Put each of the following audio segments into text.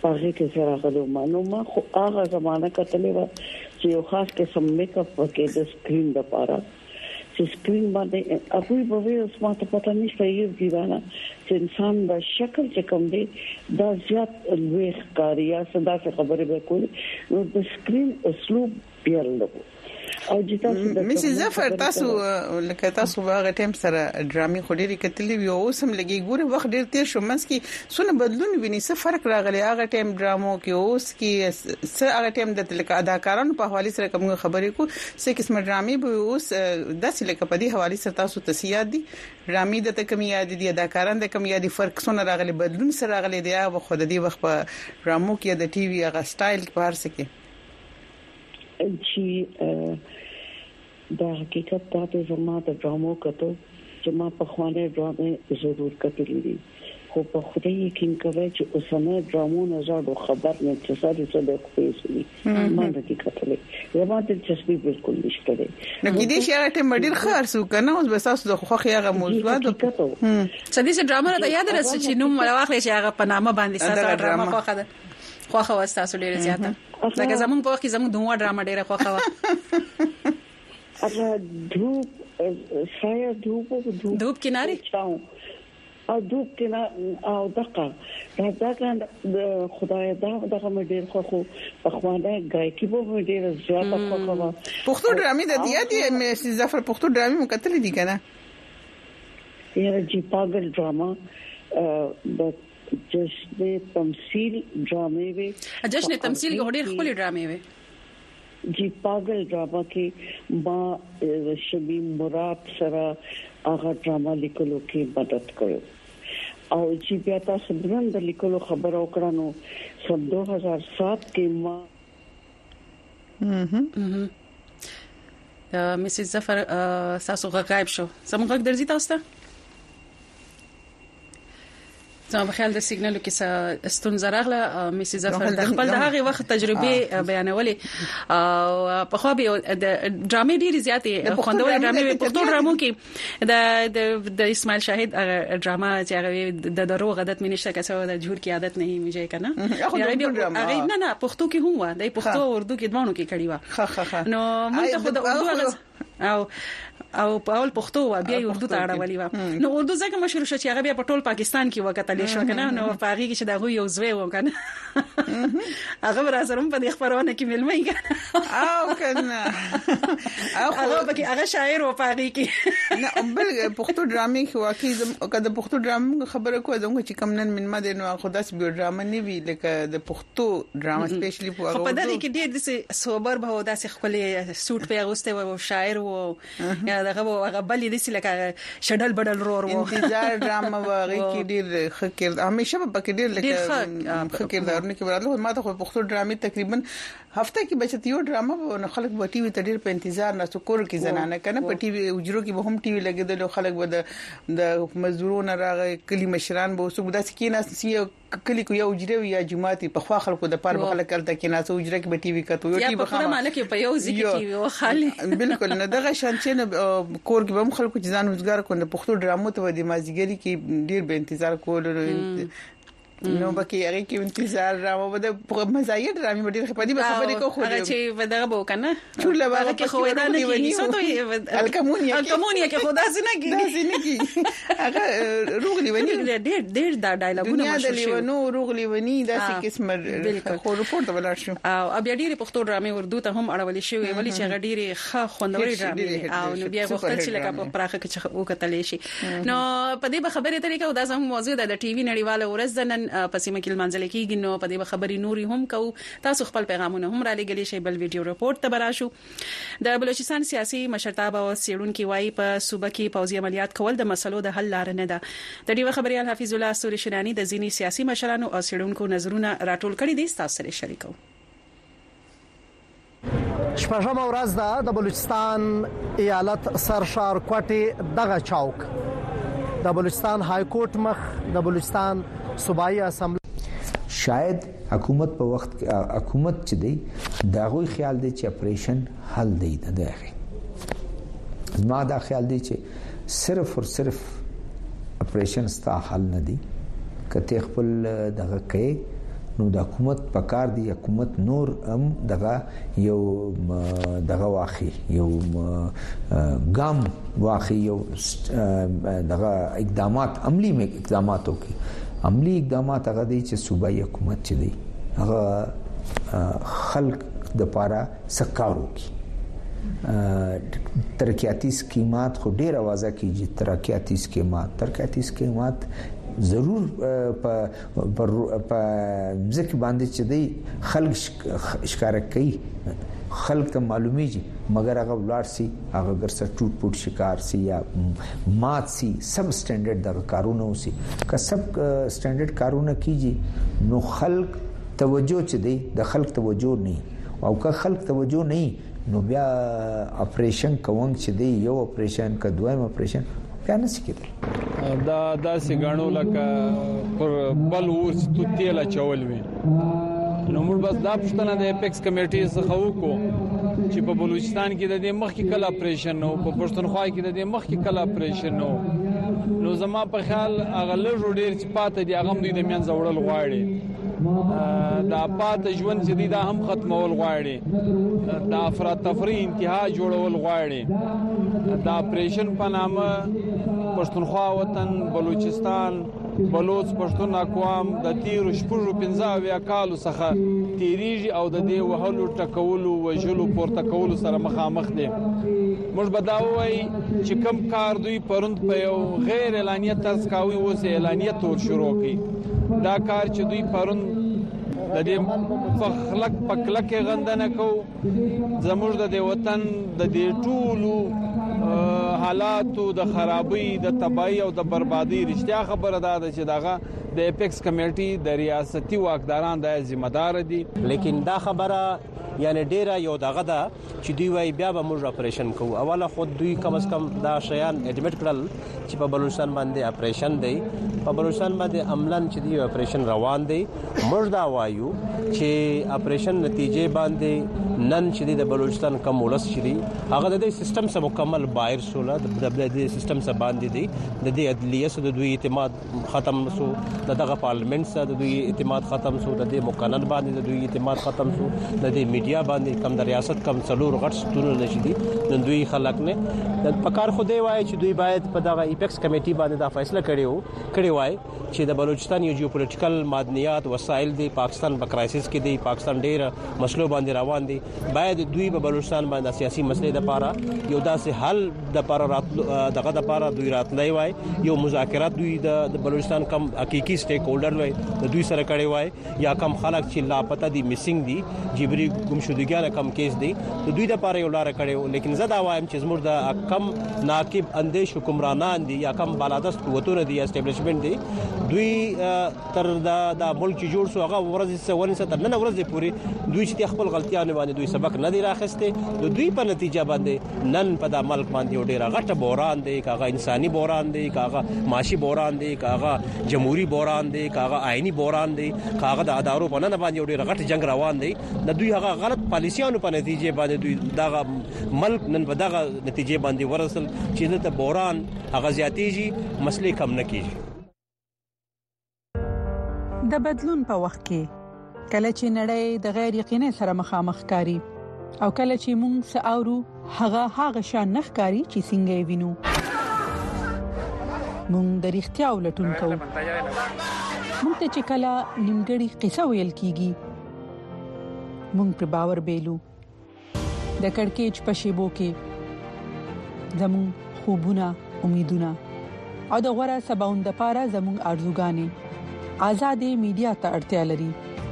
پاره کې سره غلو ما خو هغه زمانہ کتلې و چې یو خاص قسم میک اپ وکړي د سکرین لپاره چې سکرین باندې اپوی په وی اوس ماته پته نشته یو دیوانه چې انسان د شکل چې کوم دی دا زیات لوی ښکاریا صدا څخه خبرې وکړي نو د سکرین اسلوب بیل لګو او جتا مس ظفر تاسو لکه تاسو هغه ټیم سره ډرامي خوري کتلې وي او سم لګي ګوره وخت ډیر تیر شو منس کې سونه بدلون ویني څه فرق راغلی هغه ټیم ډرامو کې اوس کې څه هغه ټیم د اداکارانو په حواله سره کوم خبرې کو څه قسم ډرامي به اوس داسې لکه په دې حواله سره تاسو تسیاد دي ډرامي د کمی یاد دي اداکاران د کمی یاد فرق سونه راغلی بدلون سره راغلی دی او خو د دې وخت په ډرامو کې د ټي وي هغه سټایل په هر څه کې چې دا حقیقت ته زما د ډرامو کتو چې ما په خوانه ډرامې ضرور کتلې دي خو په خدای یقین کوي چې اوسنه ډرامو نه زړه خبر نه چې ساده څه کوي ما د دې کتلې زما د دلچسپي بالکل نشته ده نو کې دې شي ته مډیر خرڅو کنه اوس بس تاسو د خوخي هغه موضوعات څه دې ډرامه را یاد راځي چې نوم ملواخلې چې هغه په نامه باندې ساده ډرامه خوخه ده خوخه واساسو ډیره زیاته لکه زمون په وخت کې زمون دوه ډرامه ډیره خوخه و اګه धूप شاید धूप किनारे او धूप किनारे او دغه د خدای دغه مډیر خو په خوانه غایکی به ډیر زیاته خوخه و پښتو ډرامې د دیاتي مې ظفر پښتو ډرامې مکتل دي کنه یاره جی پاگل ډراما د جشن تمثيل ډرامې وي جشن تمثيل کې ډېر خپل ډرامې وي جی پاگل ډراما کې ما شبی مراد سره هغه ډراما لیکلو کې مدد کړو او چې بیا تاسو برند لیکلو خبر او کړنو سن 2007 کې ما مسز ظفر تاسو غایب شو زموږ غږ درځي تاسو ته زما په خیال د سیګنالو کې ستون زراغله مسز ظفر د خپل د هغه وخت تجربه بیانولې او په خو به د ډرامې ډیره زیاتې خوندورې ډرامې په پښتو ډرامو کې د اسماعیل شاهد ډراما چې هغه د دروغ عادت مې نشته کسو د جوړ کی عادت نه میږي کنه هغه نه پښتو کې هم و د پښتو او اردو کې دوانو کې کړي و نو موږ ته خو د اردو او په اول پښتو و بیا اردو ته اړولې و نو اردو ځکه مشهور شو چې هغه بیا په ټول پاکستان کې وکټلې شو کنه نو په هغه کې چې دا یو زوی و کنه هغه راځم په دې خبرونه کې ملمي کنه او کنه هغه به هغه شاعر و په هغه کې نه بل پښتو ډرامې کې واقعي کله پښتو ډرامې خبره کوم چې کم نن من مده نو خداس به ډرامه نه وی لکه د پښتو ډرامه سپیشلی په هغه په دغه کې ډېر د صبر به داسې خپل سوټ په اغوسته و شاعر و یا دغه هغه بلې د لکه شډل بدل رور و انتظار ډرامه واغې کې ډېر خکر همیشه په کې ډېر لکه خکر دارونه کې ورته ما ته پښتو ډرامې تقریبا هفته کې بچت یو ډرامه نو خلک په ټي وي ته ډېر په انتظار نه سکور کې زنانه کنه په ټي وي اجرو کې به هم ټي وي لګیدل خلک به د مزدورونو راغی کلی مشران به وسو داسې کې نه سی کلی کو یو اجره یا جماعت په خوا خلکو د پاره خلک کړه کې نه سو اجره کې به ټي وي کتو یو ټي وي خامہ مالک په یو ځکه ټي وي خالي بالکل نه دغه شانچې کور کې به خلکو ځان وزګار کونه پښتو ډرامو ته د مازیګری کې ډیر به انتظار کول نو بکی هغه کې انتظار راو بده مزايا ډرامې ډېر خپدي به خبرې کو خو هغه چې ودغه بو کنه ټول هغه کې خو دا نه کیږي الکمونیا کې خدا سينه کیږي هغه روغلی ونی ډېر دا ډایلاګونه مشهور شو نو روغلی ونی داسې قسم خو رپورټ ولاړ شو او بیا ډېر پښتو ډرامې اردو ته هم اړولې شوې ولی چې هغه ډېر ښه خوندوري ډرامې او نو بیا وختل چې لکه په پراخه کې وکټلې شي نو په دې خبرې طریقه او دا زموږ موضوع ده د ټي وي نړیواله ورځ نن پسې مکل منځل کېږي نو په دې خبري نوري هم کو تاسو خپل پیغامونه هم را لګلې شي بل ویډیو رپورټ ته براشو د بلوچستان سیاسي مشرتابه او سیړونکو وايي په صوبه کې پوځي عملیات کول د مسلو د حل لار نه ده د دې خبريال حفیظ الله استوري شنانی د ځینی سیاسي مشرانو او سیړونکو نظرونه راټول کړي دي تاسو سره شریکو شپږم ورځ ده د بلوچستان ایالت سرشار کوټي دغه چوک د بلوچستان های کورټ مخ د بلوچستان صوبایي اسمبلی شاید حکومت په وخت حکومت چې دی دا غوي خیال دی چې اپریشن حل دی نه دی زما دا خیال دی چې صرف او صرف اپریشن ستا حل نه دی کته خپل دغه کې نو د حکومت پکار دی حکومت نور هم دغه یو دغه واخی یو ګام واخی یو دغه اقدامات عملی وکړي عملی اقدامات هغه دي چې صوبایي حکومت چې دی هغه خلک د پاره سکارو کی ترقیاتی سکیمات خو ډیر आवाज کیږي ترقیاتی سکیمات ضرور پر ځکه باندې چې دی خلک ښکار کوي خلک ته معلومیږي مګر هغه ولار سي هغه ګرځه ټوټ پټ شکار سي یا مات سي سب سټانډرډ د کارونه وسی که سب سټانډرډ کارونه کیږي نو خلک توجه چې دی د خلک توجه نه او که خلک توجه نه نو بیا اپریشن کوم چې دی یو اپریشن که دویم اپریشن بیا نه سکیدل دا داسې غاڼو لکه پر بل ورس تو تیل چول وي نو موږ بس دا پښتنه د اپیکس کمیټې څخه وکړو چې په بلوچستان کې د دې مخکې کله اپریشن نو په پښتونخوا کې د دې مخکې کله اپریشن نو زما په خیال هغه لږ ډیر چې پاتې دي هغه دوی د منځ وړل غواړي دا پات ژوند چې دا هم ختمول غواړي دا افراط تفریح انتها جوړول غواړي دا اپریشن په نامه پښتونخوا وطن بلوچستان بلوچ پښتون اقوام د تیر شپږ 15 کالو څخه تیریږي او د دې وهلو ټکولو وجلو پورته کولو سره مخامخ دي موږ بداوي چې کم کار دوی پروند په یو غیر اعلانیه طرز کاوي اوس اعلانیه تور شروع کړي دا کار چې دوی پروند د دې فخلک پکلک غندنه کو زموږ د وطن د دې ټولو حالاتو د خرابۍ د تباہي او د بربادي رښتیا خبره ده چې دغه د اپیکس کمیټي د ریاستي واکداران د ذمہ دار دي لیکن دا خبره یعنی ډیره یو دغه ده چې دوی وايي بیا به موږ اپریشن کوو اوله خود دوی کم از کم دا شیان اډمیټ کړل چې په بلوچستان باندې اپریشن دی په بلوچستان باندې عملاً چې دی اپریشن روان دی موږ دا وایو چې اپریشن نتیجې باندې نن چې د بلوچستان کم ولس شری هغه د سیستم سره مکمل بایر شوله د سیستم سره باندې دی د عدلیه سره د دوی اعتماد ختم شو دغه پارلیمنت سره د دوی اعتماد ختم شو د مقنن باندې د دوی اعتماد ختم شو د میډیا باندې کم د ریاست کم څلور غټ ستونه نشدي نن دوی خلک نه پکار خوده وای چې دوی باید په دغه ایپیکس کمیټي باندې دا فیصله کړي وای چې د بلوچستان یو جیوپولیټیکل معدنیات وسایل دی پاکستان په کرایسس کې دی پاکستان ډیر مسلو باندې روان دی باید دوی په بلوچستان باندې سیاسي مسلې د پاره یو داسې حل د پاره دغه د پاره دوی راتلای وای یو مذاکرات دوی د بلوچستان کم حقيقي سټیک هولډر وای د دوی سره کړي وای یا کم خلک چې لاپته دي میسنګ دي جبري گمشدګیانه کم کیس دي د دوی د پاره یو لار کړي لیکن زدا وایم چې زموږ د کم ناقب اندیش حکمرانان دي یا کم بالادست قوتونه دي اسټابلیشمنت دي دوی تر د ملک جوړ سو هغه ورځ تر نن ورځ پورې دوی چې خپل غلطیانه باندې دوی سبق نه دی راخسته د دوی په نتیجه باندې نن په د ملک باندې ډیر غټه بحران دی کاغه انساني بحران دی کاغه معاشي بحران دی کاغه جمهوریت بحران دی کاغه آئینی بحران دی کاغه د ادارو په نن باندې ډیر غټ جنگ روان دی د دوی هغه غلط پالیسیانو په نتیجه باندې دوی دغه ملک نن په دغه نتیجه باندې ورسل چې د بحران هغه زیاتېږي مسلې کم نه کیږي د بدلون په وخت کې کله چې نړۍ د غیر یقیني سره مخامخ کاری او کله چې موږ ساورو هغه شان نخکاری چې څنګه وینو موږ د اړتیا ولټون کوو موږ ته چې کله نیمګړی قصه ویل کیږي موږ پر باور بیلو د کڑکېچ په شیبو کې زموږ خوبونه امیدونه او د غوړه سباوند لپاره زموږ ارزوګانې آزادې میډیا ته اړتیا لري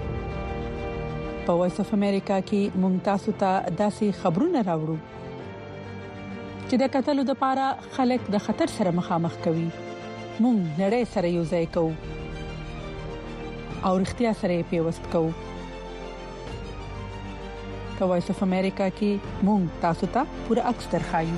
په وایس اف امریکا کې موږ تاسو ته داسې خبرونه راوړو چې د قتلو لپاره خلک د خطر سره مخامخ کوي موږ نړۍ سره یو ځای کوو او اړتیا سره پیوست کوو په وایس اف امریکا کې موږ تاسو ته پوره عکس درخایو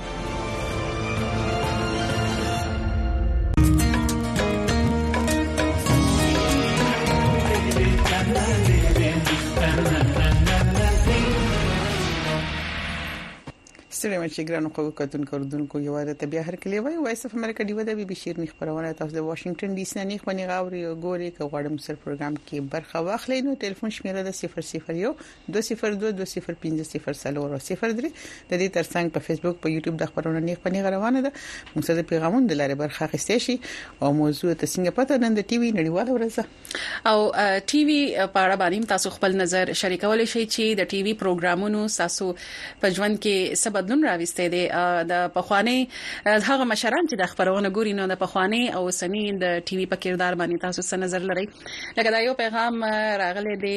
ستړي مچ ګرانو خو کتون کوردونکو یو واره ته بیا هر کلی وای وایس اف امریکا دی ودا به شیر نخ پرونه تاسو د واشنگټن ډي سي نه خونی غاوري ګوري ک غواړم سر پروګرام کې برخه واخلئ نو ټلیفون شمیره د 001 202 205 0 03 د دې ترڅنګ په فیسبوک په یوټیوب د خبرونو نه خونی غروانه ده موږ سره پیغامونه د لارې برخه اخیستې شي او موضوع ته څنګه پته نن د ټي وي نړیواله ورځ او ټي وي په اړه باندې تاسو خپل نظر شریکول شي چې د ټي وي پروګرامونو تاسو په ژوند کې څه بدلون راوستي دي د پخوانی هغه مشران چې د خبرونه ګوري نو د پخوانی او سنی د ټي وي په کردار باندې تاسو څه نظر لرئ لکه دا یو پیغام راغلی دی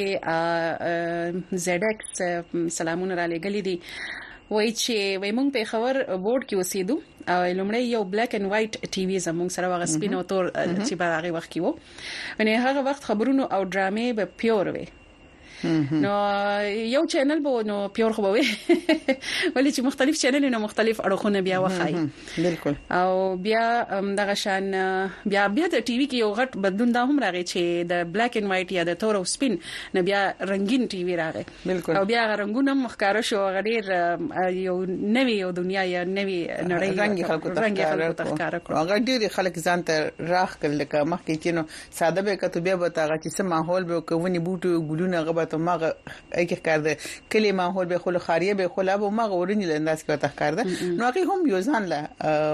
زد ایکس سلامونه را لګلی دي وای چې وای مونږ په خبر بورډ کې وسیدو او لومړی یو بلیک اینڈ وایټ ټي وي زموږ سره واغ سپین او تور چې په هغه وخت کې وو ونه هغه وخت خبرونو او ډرامې به پیور وي نو یو چینل به نو پیور خو به وي ولې چې مختلف چینل نو مختلف اړخونه بیا وخای بالکل او بیا دغه شان بیا د ټي وي کې یو غټ بدلون دا هم راغی چې د بلیک اینڈ وایټ یا د تور او سپین نه بیا رنگین ټي وي راغی بالکل او بیا رنگونه مخکاره شو غډیر یو نوې یو دنیا یا نوې نړۍ رنگي خلکو ته ښکارا کړو هغه ډیر خلک ځان ته راخ کړل لکه مخکې چې نو ساده به کته بیا به تاغه چې سم ماحول به کوونی بوټو ګلونه غبه ته ماغه اګه کار ده کلی ماحول به خل خاریه به خلاب او ماغه ورنی لانداز کې ته کار ده نو هغه هم یو ځان له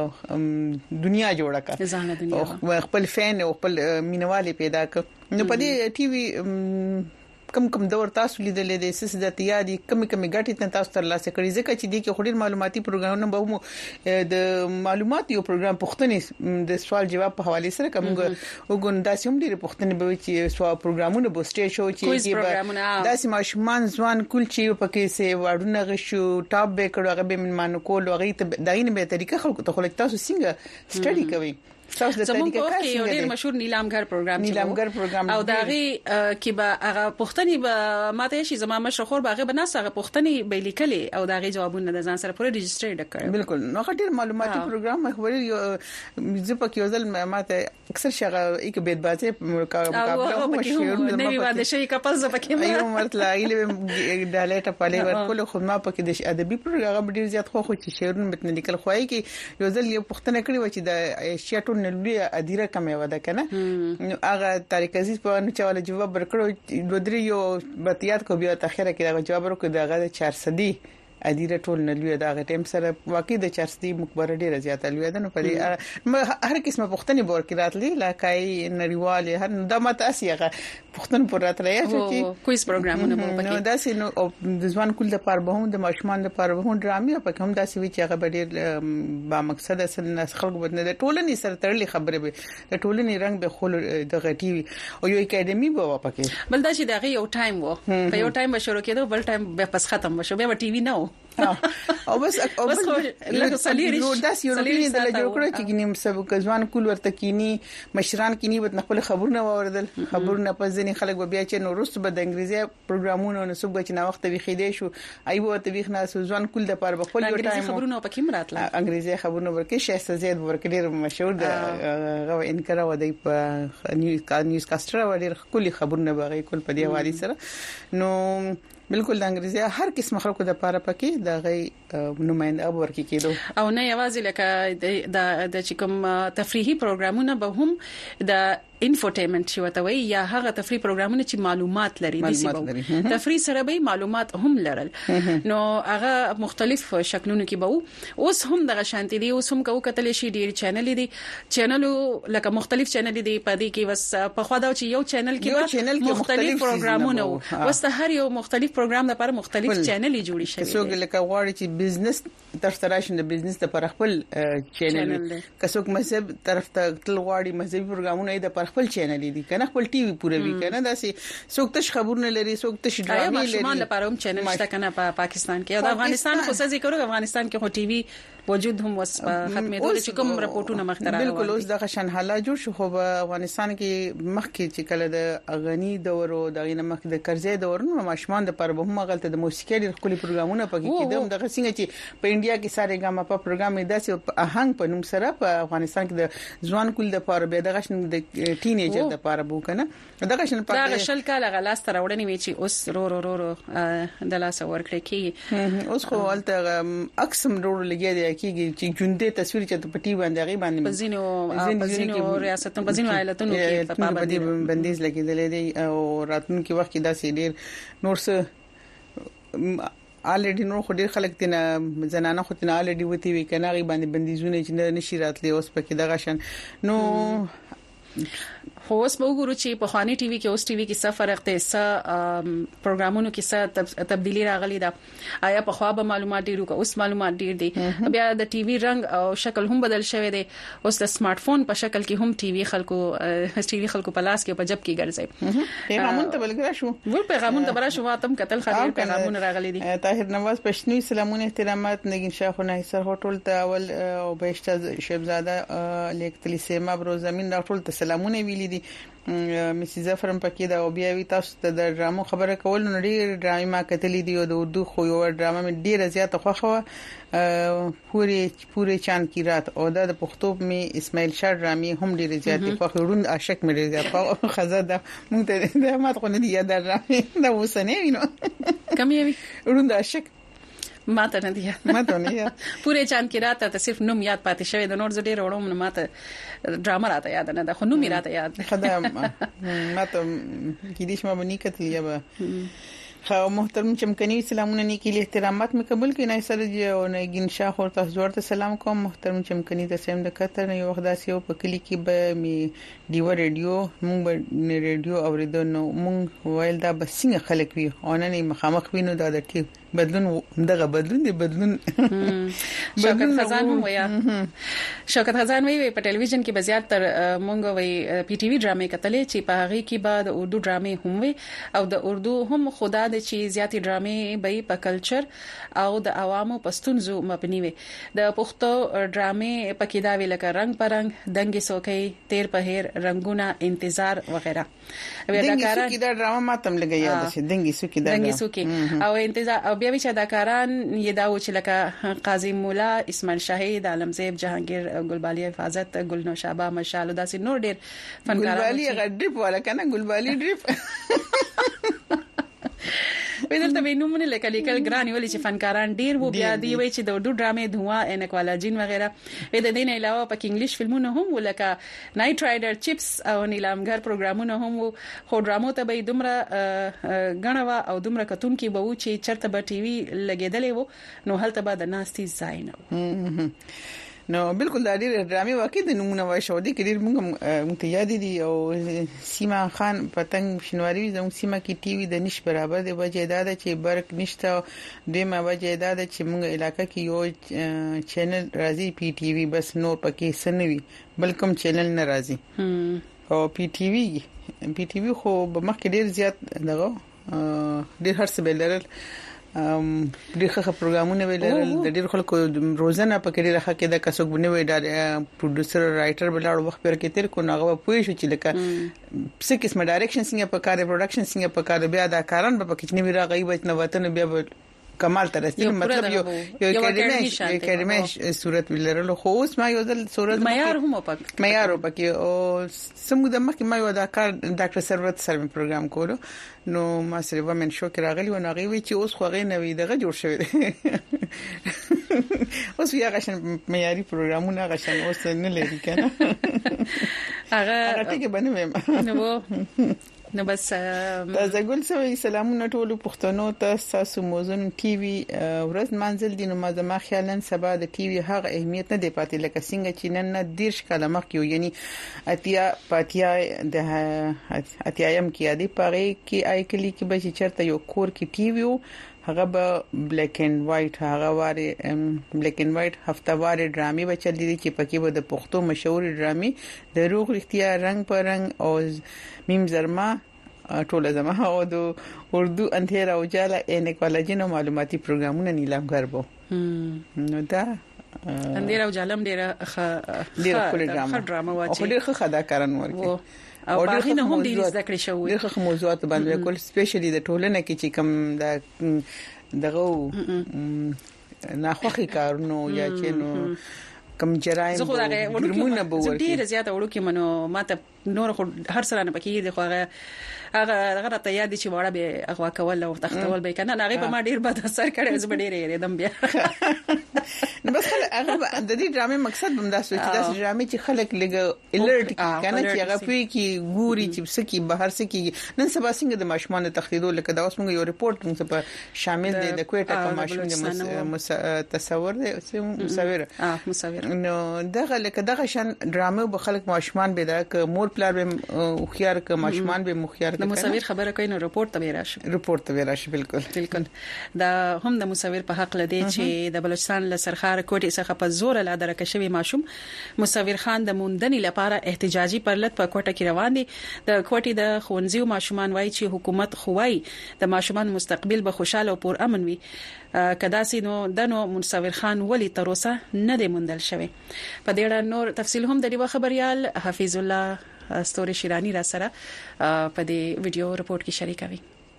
دنیا جوړه کړ او خپل فین او خپل مینوالي پیدا کړ نو په دې ټي وي کم دور تاسو لیدلې د سیس د تیاری کم غټی تاسو تر لاسه کړی ځکه چې د کې خوري معلوماتي پروګرامونه به مو د معلومات یو پروګرام پښتني د سوال جواب په حواله سره کوم وګونداسي هم ډیره پښتني به چې سوال پروګرامونه به سټیج شو چې داسې ماشومان ځوان کول چې په کې سه وړونه غشو ټاپ به کړو هغه به منمانو کول هغه ته داینه به طریقه خلکو ته خلک تاسو څنګه سټډي کوي تاسو د طریقې کار یو ډیر مشهور نیلامګر پروګرام او داغي کې به هغه پښتني به ماته شي زما مشهور باغه بناسه پښتني به لیکلي او داغي جوابونه د ځان سره پوره ريجستره کړ بالکل نو ډیر معلوماتي پروګرام خبري زه په کې ځل ماته اکثر شغه یک بیت بازه مقابله مشهور نوی واده شي کپل ز پکې یو مرتله ایله د لیټه په لیور کول خو ما پکې د ادبي پروګرام ډیر زیات خو چې شعرونه متن لیکل خوای کې یو ځل یو پښتنه کړی و چې د شیاټون نلوی ادیره کمه ودا کنه نو هغه طریق عزیز په نو چاله جواب ورکړو دوه درې یو بتیات کو بیا تاخيره کې دا جواب ورکړو دغه 400 ادیره ټول نلوی دا ټیم سره واقع د 400 مقبره ډیره زیاته لوي ده نو په هر قسمه پښتني بور کې راتلی لکای نړیواله هر د متاسیغه پښتون پر راتلی چې کویز پروګرامونه مو پکې نو داسې نو د ځوان کول د پاره به هم د ماشومان د پاره به هم ډرامې په کوم داسې وی چې هغه ډیر با مقصد اصل ناس خلکو بدنه د ټولنې سره تړلې خبره به د ټولنې رنگ به خل د غټي او یو اکیډمي به پکې بل دا چې دغه یو ټایم وو په یو ټایم به شروع کېدو بل ټایم به پس ختم وشو به ټي وي نه او بس لکه سلیری نو داس یو لري د جوړ کړو چې ګنیم سبق ځوان کول ورته کینی مشران کینی بد خپل خبرونه وردل خبرونه په ځینې خلک بیا چې نو رست به د انګریزي پروګرامونو نو سبق چې نا وخت وی خېدې شو ایو ته وی خنا ځوان کول د پر خپل یو ټایم خبرونه پکې مراتله انګریزي خبرونه ورکه شایسته زید ورکړي مشهور د غو انکر و دی په نیوز کاستر و ډیر خولي خبرونه بغي کول په دی حواله سره نو بالکل د انګریزي هر قسم خلکو د پاره پکې د غي نمائنده ورکی کېدو او نه یوازې لکه د چکم تفریحي پروګرامونه به هم د انفوټینمنت شو ته وي یا هغه تفریح پروګرامونه چې معلومات لري د سیمو تفریح سره به معلومات هم لرل نو هغه مختلف شکلونو کې به اوس هم د شانتي دي اوس هم کو کتل شي ډیر چینل لکه مختلف چینل دي پدې کې بس په خوا دا چې یو چینل کې مختلف پروګرامونه وسته هر یو مختلف پروګرام لپاره مختلف چینل جوړی شوی څوک لکه غواړي چې بزنس ترشتراشن د بزنس لپاره خپل چینل کڅوک مذهب طرف ته تل غواړي مذهبي پروګرامونه د خپل چینل دي کنه خپل ټي وي پوره وی کنه داسې څوک تش خبرونه لري څوک تش ډرامې لري شمال لپاره هم چینل شته کنه په پاکستان کې او د افغانستان خو څه ذکر افغانستان کې خو ټي وي وجود هم وس ختمېدل چې کوم راپورټونه مختره بالکل اوس د شان حالات جوړ شو خو په افغانستان کې مخکې چې کله د اغنی دور او د غینه مخکې د قرضې دور نو ماشومان د پر به هم غلطه د موسیقي د خپل پروګرامونه پکې کېدم د څنګه چې په انډیا کې ساره ګام په پروګرام داسې آهنګ په نوم سره په افغانستان کې د ځوان کول د پر به د غشن د د ټینیجر د پاره بو کنه دغه شن په دا شل کال غلاس تر وړنی وی چې اوس رو د لاس ورکړی کی اوس خو ولته اکسم روړ لګي دی کیږي چې ژوندې تصویر چې په ټي باندې بزینو ریاستونو بزینو ایالتونو کې په پابندي بندیز لګیدلې دي او راتلونکي وخت کې دا سي ډیر نور څه الریډي نور خو ډیر خلک تینا زنانه خو تینا الریډي وتی وی کنه غي باندې بندیزونه چې نشي راتلی اوس پکې دغه شان نو خو اوس به وګورو چې په خاني ټي وي کې اوس ټي وي کې څه فرق دی څه پروګرامونو کې څه تبدیلی راغلی ده آیا په خوا به معلومات ډیرو که اوس معلومات ډیر دي بیا د ټي وي رنگ او شکل هم بدل شوی دی اوس د سمارټ فون په شکل کې هم ټي وي خلکو په لاس کې په جب کې ګرځي پیغامونه ته بلګرا شو ول پیغامونه ته برا شو تم قتل خبر پیغامونه راغلي دي طاهر نواز پښتني سلامونه احترامات نگین شاه خو نه سر هوټل ته اول او بهشت شهزاده لیکتلی سیما برو زمين دا ټول ته سلامونه ویلي دي مسز زفرم پکې دا او بیا وی تاسو ته د ډرامو خبره کول نو ډیر ډرامې ما کتلې دي او د اردو خو یو ډرامه مې ډیره زیاته خوښه پوره چاند کی رات او د پښتو مې اسماعیل شاه ډرامې هم ډیره زیاته خوښه ورون عاشق مې ډیره زیاته خزه ده مونږ ته د مات خو نه دی یاد ډرامې دا وسنه وینو کم یې ورون عاشق ماته نه دی پوره چاند کی رات ته صرف نوم یاد پاتې شوی د نور زړه وروم نه ماته ډرامه راته یاد نه ده خو نوم راته یاد خدای ماته کیدیش ما بنی کتل یا خو محترم چمکنی سلامونه نیکی له احترامات مې قبول کینای سره جو نگین شاه خور تاسو ورته سلام کوم محترم چمکنی د سیم د کتر نه یو وخت داسې په کلی کې به می دیو ریډیو مونږ به ریډیو اوریدو نو مونږ ویل دا بسنګ خلک وي او نه مخامخ وینو دا د ټیپ بدلون دغه بدلون دی بدلون شوکت خزان هم ویا شوکت خزان وی په ټلویزیون کې بزیات تر مونږ وی پی ټی وی ډرامې کتلې چې په هغه کې بعد اردو ډرامې هم وی او د اردو هم خدا د چې زیاتې ډرامې به په کلچر او د عوامو پښتونزو مبني وي د پښتو ډرامې پکې دا وی لکه رنگ پرنګ دنګي سوکې تیر په هیر رنگونه انتظار وغیرہ بیا دا کار کې دا ډرامه ماتم لګي یاد شي دنګي سوکې او انتظار او بیا چې اداکاران یې دا و چې لکه قاضي مولا اسماعیل شاهید عالمزیب جهانگیر ګلبالی حفاظت ګلنو شابه مشال داسې نور ډیر فنکاران ګلبالی غډپ ولا کنه ګلبالی ډریپ ودلته وینمونه لیکل ګرانی ولې چې فنکاران ډیر وو بیا دی وی چې د اردو ډرامې دوا انکوالا جین وغیرہ د دې نه علاوه په انګلیش فلمونه هم ولکه نایټ رایډر چپس او نیلامګر پروګرامونه هم خو ډرامو ته به دومره غنوا او دومره کتون کې به و چې چرته به ټي وي لګیدلې وو نو هلته به د ناستي ځای نه نو بالکل دا ډېر ډرامې واقع د نمونه وای شو دي کې ډېر موږ ته یاد دي او سیما خان پتنګ شنواری زموږ سیما کې ټي وي د نش برابر دی وجه دا ده چې برق نشته دیمه وجه دا ده چې موږ علاقې کې یو چینل راځي پی ټي وي بس نور پکې سنوي بلکم چینل نه راځي او پی ټي وي خو به مخکې ډېر زیات دغه ډېر هرڅه بلل ډېر ښه پروګرامونه ویل د ډېر خلکو روزانه په کې ډېر ښه کې د کسوګ بنوي دا پروډوسر رائټر بلاړ وخت پر کې تیر کو ناغه پوي شو چې لکه څه قسمه ډایرکشن څنګه په کار پروډکشن څنګه په کار بیا دا کاران په کې نه وی راغی بچ نه وطن بیا کمال ترستی مطلب یو اکیډمي صورت ولرلو خو اوس ما یو ځل صورت معیار هم پکې او سمو د مخکې ما یو دا کار ډاکټر سروت سره پروګرام کولو نو ما سره ومن شو کې راغلی و ناغي وی چې اوس خو غي نوې دغه جوړ شوی اوس یې غشن معیاري پروګرامونه غشن اوس نه لري کنه هغه ټکی بنوم نو بس تاسو ګل سوي سلامونه ټول پښتنو ته تاسو موزون ټي وي ورځ منزل دي نو ما زما خیالن سبا د ټي وي هغه اهمیت نه دی پاتې لکه څنګه چې نن نه دیرش کاله مخکې یعنی اتیا د اتیایم کې ادي پاره کې آی کلی کې به چرته یو کور کې ټي وي هغه به بلیک اینڈ وایټ هغه واره بلیک اینڈ وایټ هفتوار ډرامې به چل دي چې پکې به د پښتو مشهور ډرامې د روغ اختیار رنگ پر رنگ او میم زرما ټول زما او د اردو اندھیرا اجالا انکوالجینو معلوماتي پروګرامونه نیلامګر وو نو دا اندھیرا اجالم ډیره ډرامه واچي ډیره ښه اداکاران ورکي او باغې نه هم ډیر زده کړې شوې ډیره موضوعات باندې کول سپیشلی د ټولنه کې چې کم دغه ناخوخي کارونو یا چې نو کم جرایم زه خو دا ډیره زیاته وړو کې منو ماته نور هر سره نه پکې دي خو هغه ته یاد چې وړه به اغوا کول او تختول به کنه هغه په ما ډیر بد اثر کړی زه ډیر یریدم بیا نو بس هغه د دې ډرامې مقصد هم دا چې دا ډرامې چې خلک لګ الرټ کنه چې هغه په کې ګوري چې سکی بهر سکی نن سبا څنګه د ماشومان تخریدو لکه دا اوس موږ یو ریپورت موږ په شامل دي د کوټه په ماشوم د تصور دی مصور نو دغه لکه دغه شان ډرامې به خلک ماشومان به دا ک مور پلار به خوخيار ک ماشومان به مخيار د مصور خبره کوي نو رپورت ته راشي بالکل دا هم د مصور په حق لدی چې د بلوچستان له سرخار کوټې څخه په زور لا درکه شوی ماشوم مصور خان د موندنې لپاره احتجاجي پرلط په کوټه کې روان دي د کوټې د خونځیو ماشومان وایي چې حکومت خوای د ماشومان مستقبل به خوشاله او پر امن وي کدا سينو دنو مصور خان ولی تر اوسه نه دی موندل شوی په دې اړه نور تفصیل هم د دې خبريال حفیظ الله ستوري شیرانی را سره په دې ویډیو رپورت کې شریکوي.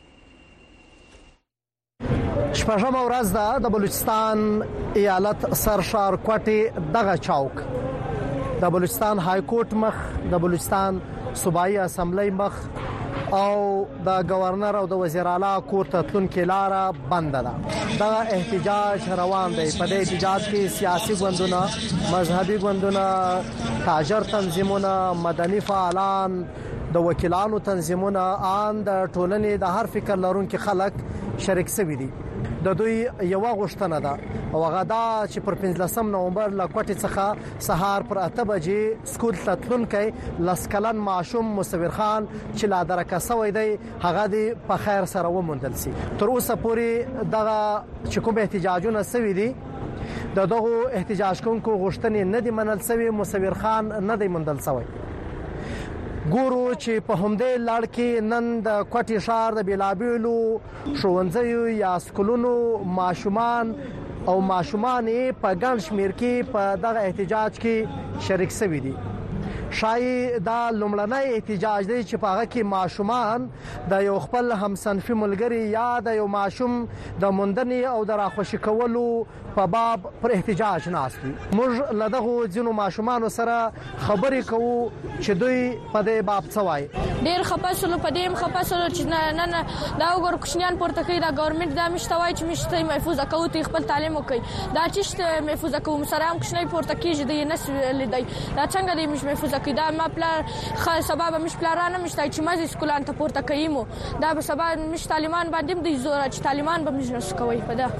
شپږم ورځ ده د بلوچستان ایالت سرشار کوټې دغه چوک د بلوچستان های کورټ مخ د بلوچستان صوبایي اسمبلی مخ او د گورنر او د وزیر اعلی کور ته تلونکې لار بند ده. دا احتجاج روان دی. په دې احتجاج کې سیاسي ګوندونه، مذهبي ګوندونه، تاجر تنظیمونه، مدني فعالان، د وکیلانو تنظیمونه ان د ټولنې د هر فکر لرونکو خلک شریک شوي دي. د دوی یو غوښتنه ده او هغه دا چې پر 15 نومبر له کوټې څخه سهار پر 8 بجې سکول ته تلونکي لسکلن معصوم مصور خان چې لا درکه سوی دی هغه دی په خیر سره وموندل سي. تر اوسه پورې دغه چې کوم احتجاجونه سوي دي دغه احتجاج کوونکو غوښتنې نه دي منل سوي. مصور خان نه دی موندل سوی. ګورو چې په همدې لړ کې نن د کوټې شهر د بیلابیلو ښوونځیو یا سکولونو ماشومان او ماشومانې په ګڼ شمیر کې په دغه احتجاج کې شریک شوي دي. شای دا لومړنی احتجاج دی چې په هغه کې ماشومان د یو خپل همصنفي ملګری یا د یو ماشوم د موندنې او د راخوشي کولو په باب پر احتجاج ناست دي. موږ له دغه ځینو ماشومانو سره خبرې کوو چې دوی په دې باب څه وایي. ډېر خپاسلو په دې خپاسلو چې نه دا وګور کوشنیان پورته کوي دا ګورنمنت دا مشتوي چې مشته محفوظ کوي ته خپل تعلیم وکي دا چې محفوظ کوم سره هم کوشنی پورته کیږي د نس لیدای دا څنګه دی مش محفوظ کوي دا ما پلار سبب مش پلارانه مشته چې مزي سکولان ته پورته کوي دا به سبب مش طالبان باندې د زور چې طالبان به مجلس کوي په دا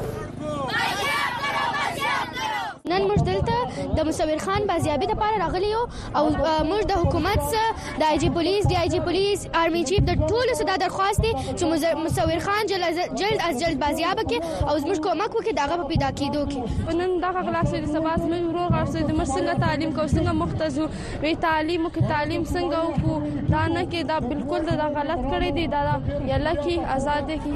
نن موږ دلته د مصور خان بازیابي لپاره راغلی یو او موږ د حکومت څخه د آی جی پولیس آرمي چیف د ټولو څخه درخواست دي چې مصور خان جلد از جلد بازیاب کړي او موږ کومک وکړي دغه په پیدا کېدو کې. نن دغه کلاس د سبا زموږ ورو غاښه د مرسنګ تعلیم کو څنګه مختزو وی تعلیم څنګه وکړو دا نه کې دا بالکل دا غلط کړی دی دا یلا کې آزاد کی.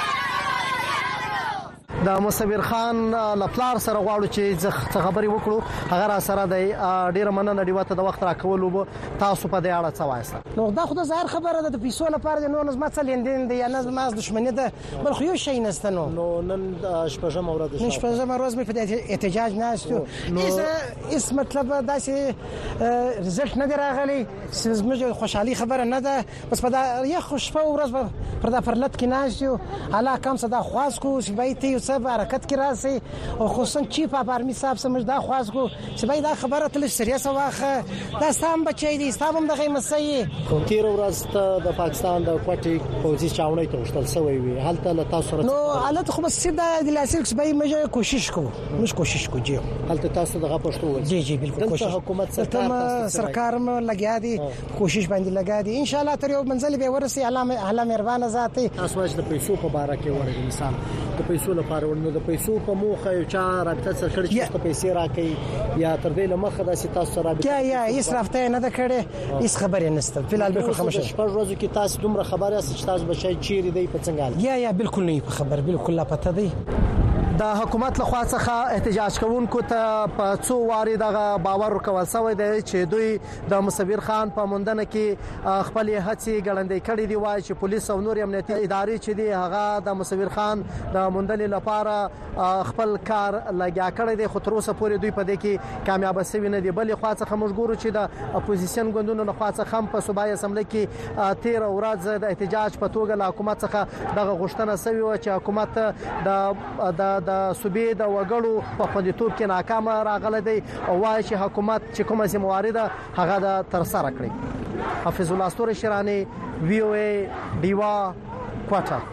د مصور خان لپلار سره غواړو چې خبري وکړو هغه را سره د ډیره مننه دی وته د وخت راکولو تاسو په دې اړه څه وایسته. نو دا خو د ظاهر خبره ده د پیسو لپاره نو نظم څلندین دی یا نظم دښمنی ده بل خو یو شی نسته. نو نن شپږم ورځ ده شپږم ورځ مې په احتجاج ناشته اس مطلب داسې رزلټ نه راغلی زموږ خوشحالي خبره نه ده بس په دا یو خوشبو ورځ پر دا پرلط کې ناشته الا کم صدا خواص کو سبایته سب حرکت کې راسي او خصوصا چیف آرمی صاحب سمجھ دا خواص کو سبای دا خبره تل سریاس واخه دا سام بچی دي سام دغه مسئله. تیر ورځ ته د پاکستان د کوټي پوزي چاونۍ ته وشتل سوی وي حالت له تاسو سره نو حالت خو بس سیده د لاسیک سبای مجه کوشش کو مش کوشش کو جی حالت تاسو دغه پښتو جی بالکل کوشش حکومت سرکار مو لګیا دي کوشش باندې لګیا دي ان شاء الله تر یو منزل به ورسي اعلی مهربانه ذاتي. تاسو د پیسو په باره کې ورغی انسان د پیسو لپاره ورنو د پیسو په موخه یو چا رابطه سره کړی چې پیسې راکړي یا تر دې لمخه د تاسو رابطه یا اسرافته نه ده کړې هیڅ خبره نشته فلال بالکل خاموشه شپږ ورځې کې تاسو دومره خبره است چې تاسو بچی چیرې دی په څنګه یا بالکل نه په خبر بالکل لا پته دی. د حکومت لخوا څخه احتجاج کوونکو ته په څو واري دغه باور ورکول شوی دی چې دوی د مصور خان په موندنه کې خپل هڅې ګړندې کړې دي، وایي چې پولیس او نور امنیتي ادارې چې دي هغه د مصور خان د موندنې لپاره خپل کار لګیا کړی دی، خو تر اوسه پورې دوی په دې کې کامیاب شوي نه دي. بل خوا څخه موږ ګورو چې د اپوزیشن ګوندونو لخوا څخه هم په صوبایي اسمبلی کې 13 ورځ د احتجاج په توګه له حکومت څخه دغه غوښتنه شوې و چې حکومت د صوبې د وګړو په خوندیتوب کې ناکام راغلی دی او وايي چې حکومت چې کومه ذمہواری ده هغه د تر سره کړی. حافظ الله استوري شیرانی VOA دیوا کوټه.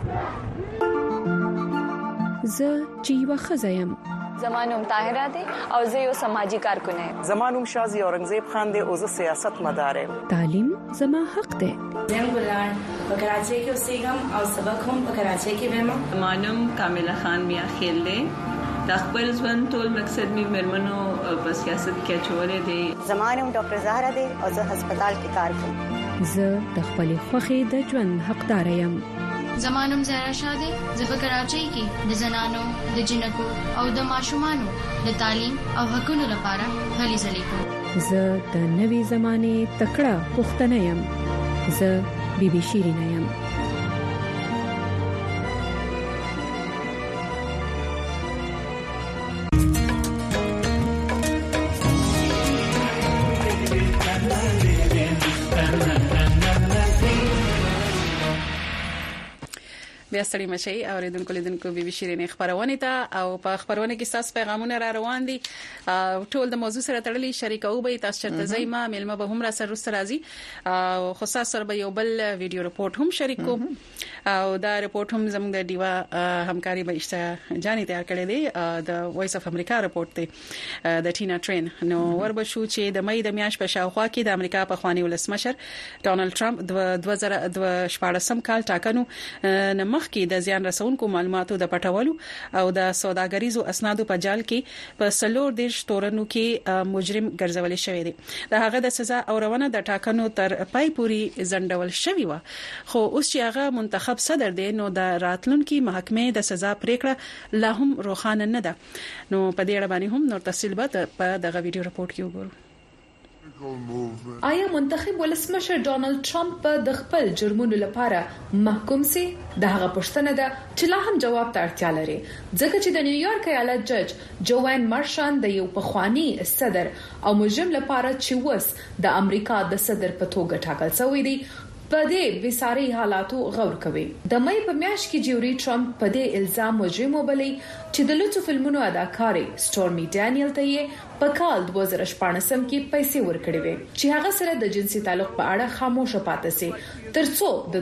زه چې یو خزایم زمانوم طاهره دی او زه یو سماجی کارکون یم. زمانوم شازی اورنګزیب خان دی او زه سیاست مدار یم. تعلیم زما حق دی. زم ګلان په کراچۍ کې اوسېږم او سبق هم په کراچۍ کې وایم. زمانوم کامله خان میا خیل دی. د خپل ژوند ټول مقصد می مرمنو په سیاست کې چولې دی. زمانوم ډاکټر زهرا دی او زه هسپتال کې کار کوم. زه د خپل خوخي د ژوند حقدار یم. زمانم زهرا شاه دی. زه په کراچۍ کې د زنانو د جنکو او د ماشومانو د تعلیم او حقوقو لپاره هلې ځلې کوم. زه د نوې زمانه تکړه پښتنه یم. زه بیبي شیرینه یم. بیا ستړي مشي اوریدونکو لیدونکو بي بي شيرين خبرونه ته او په خبرونه کې تاسو پیغامونه را روان دي ټول د موضوع سره تړلي شریکو به تاسو چرته زېما ملما به هم را سره راځي او خصوصا سره به یو بل ویډیو رپورت هم شریکو او دا رپورت هم زموږ د دیوا همکاري به اشته جاني تیار کړی دی د وایس اف امریکا رپورت دی د ټینا ټرین نو وربشو چې د مې د میاش په شاوخوا کې د امریکا په خواني ولسمشر ډونالد ټرمپ 2014 کال ټاکنو مخ کې د زیان رسونکو معلوماتو د پټولو او د سوداګریزو اسنادو په جال کې په سلور دیش تورنو کې مجرم ګرځول شوی دی. د هغه د سزا او روانه د ټاکنو تر پای پوري ځنډول شوی و خو اوس چې هغه منتخب صدر دی نو د راتلونکو محکمې د سزا پریکړه لا هم روښانه نه ده. نو په دې اړه باندې هم نور تفصیل به په دغه ویډیو رپورت کې وګورو. آیا منتخب ولسمشر ډونالد ټرمپ د خپل جرمونو لپاره محکوم سي؟ د هغه پښتنه ده چې لا هم جواب ته اړتیا لري ځکه چې د نیویارک ایالت جج جوان مارشان د یو پخوانی صدر او مجرم لپاره چې وس د امریکا د صدر په توګه ټاکل شوی دی په دې وساري حالاتو غور کوي. د مې په میاشت کې جیوري ټرمپ په دې الزام مجرم وبلې چې د لوڅو فلمونو اداکاري سټورمي ډانیل ته یې په کال 2014 کې پیسې ورکړې وې چې هغه سره د جنسي تعلق په اړه خاموش پاتې سي ترڅو د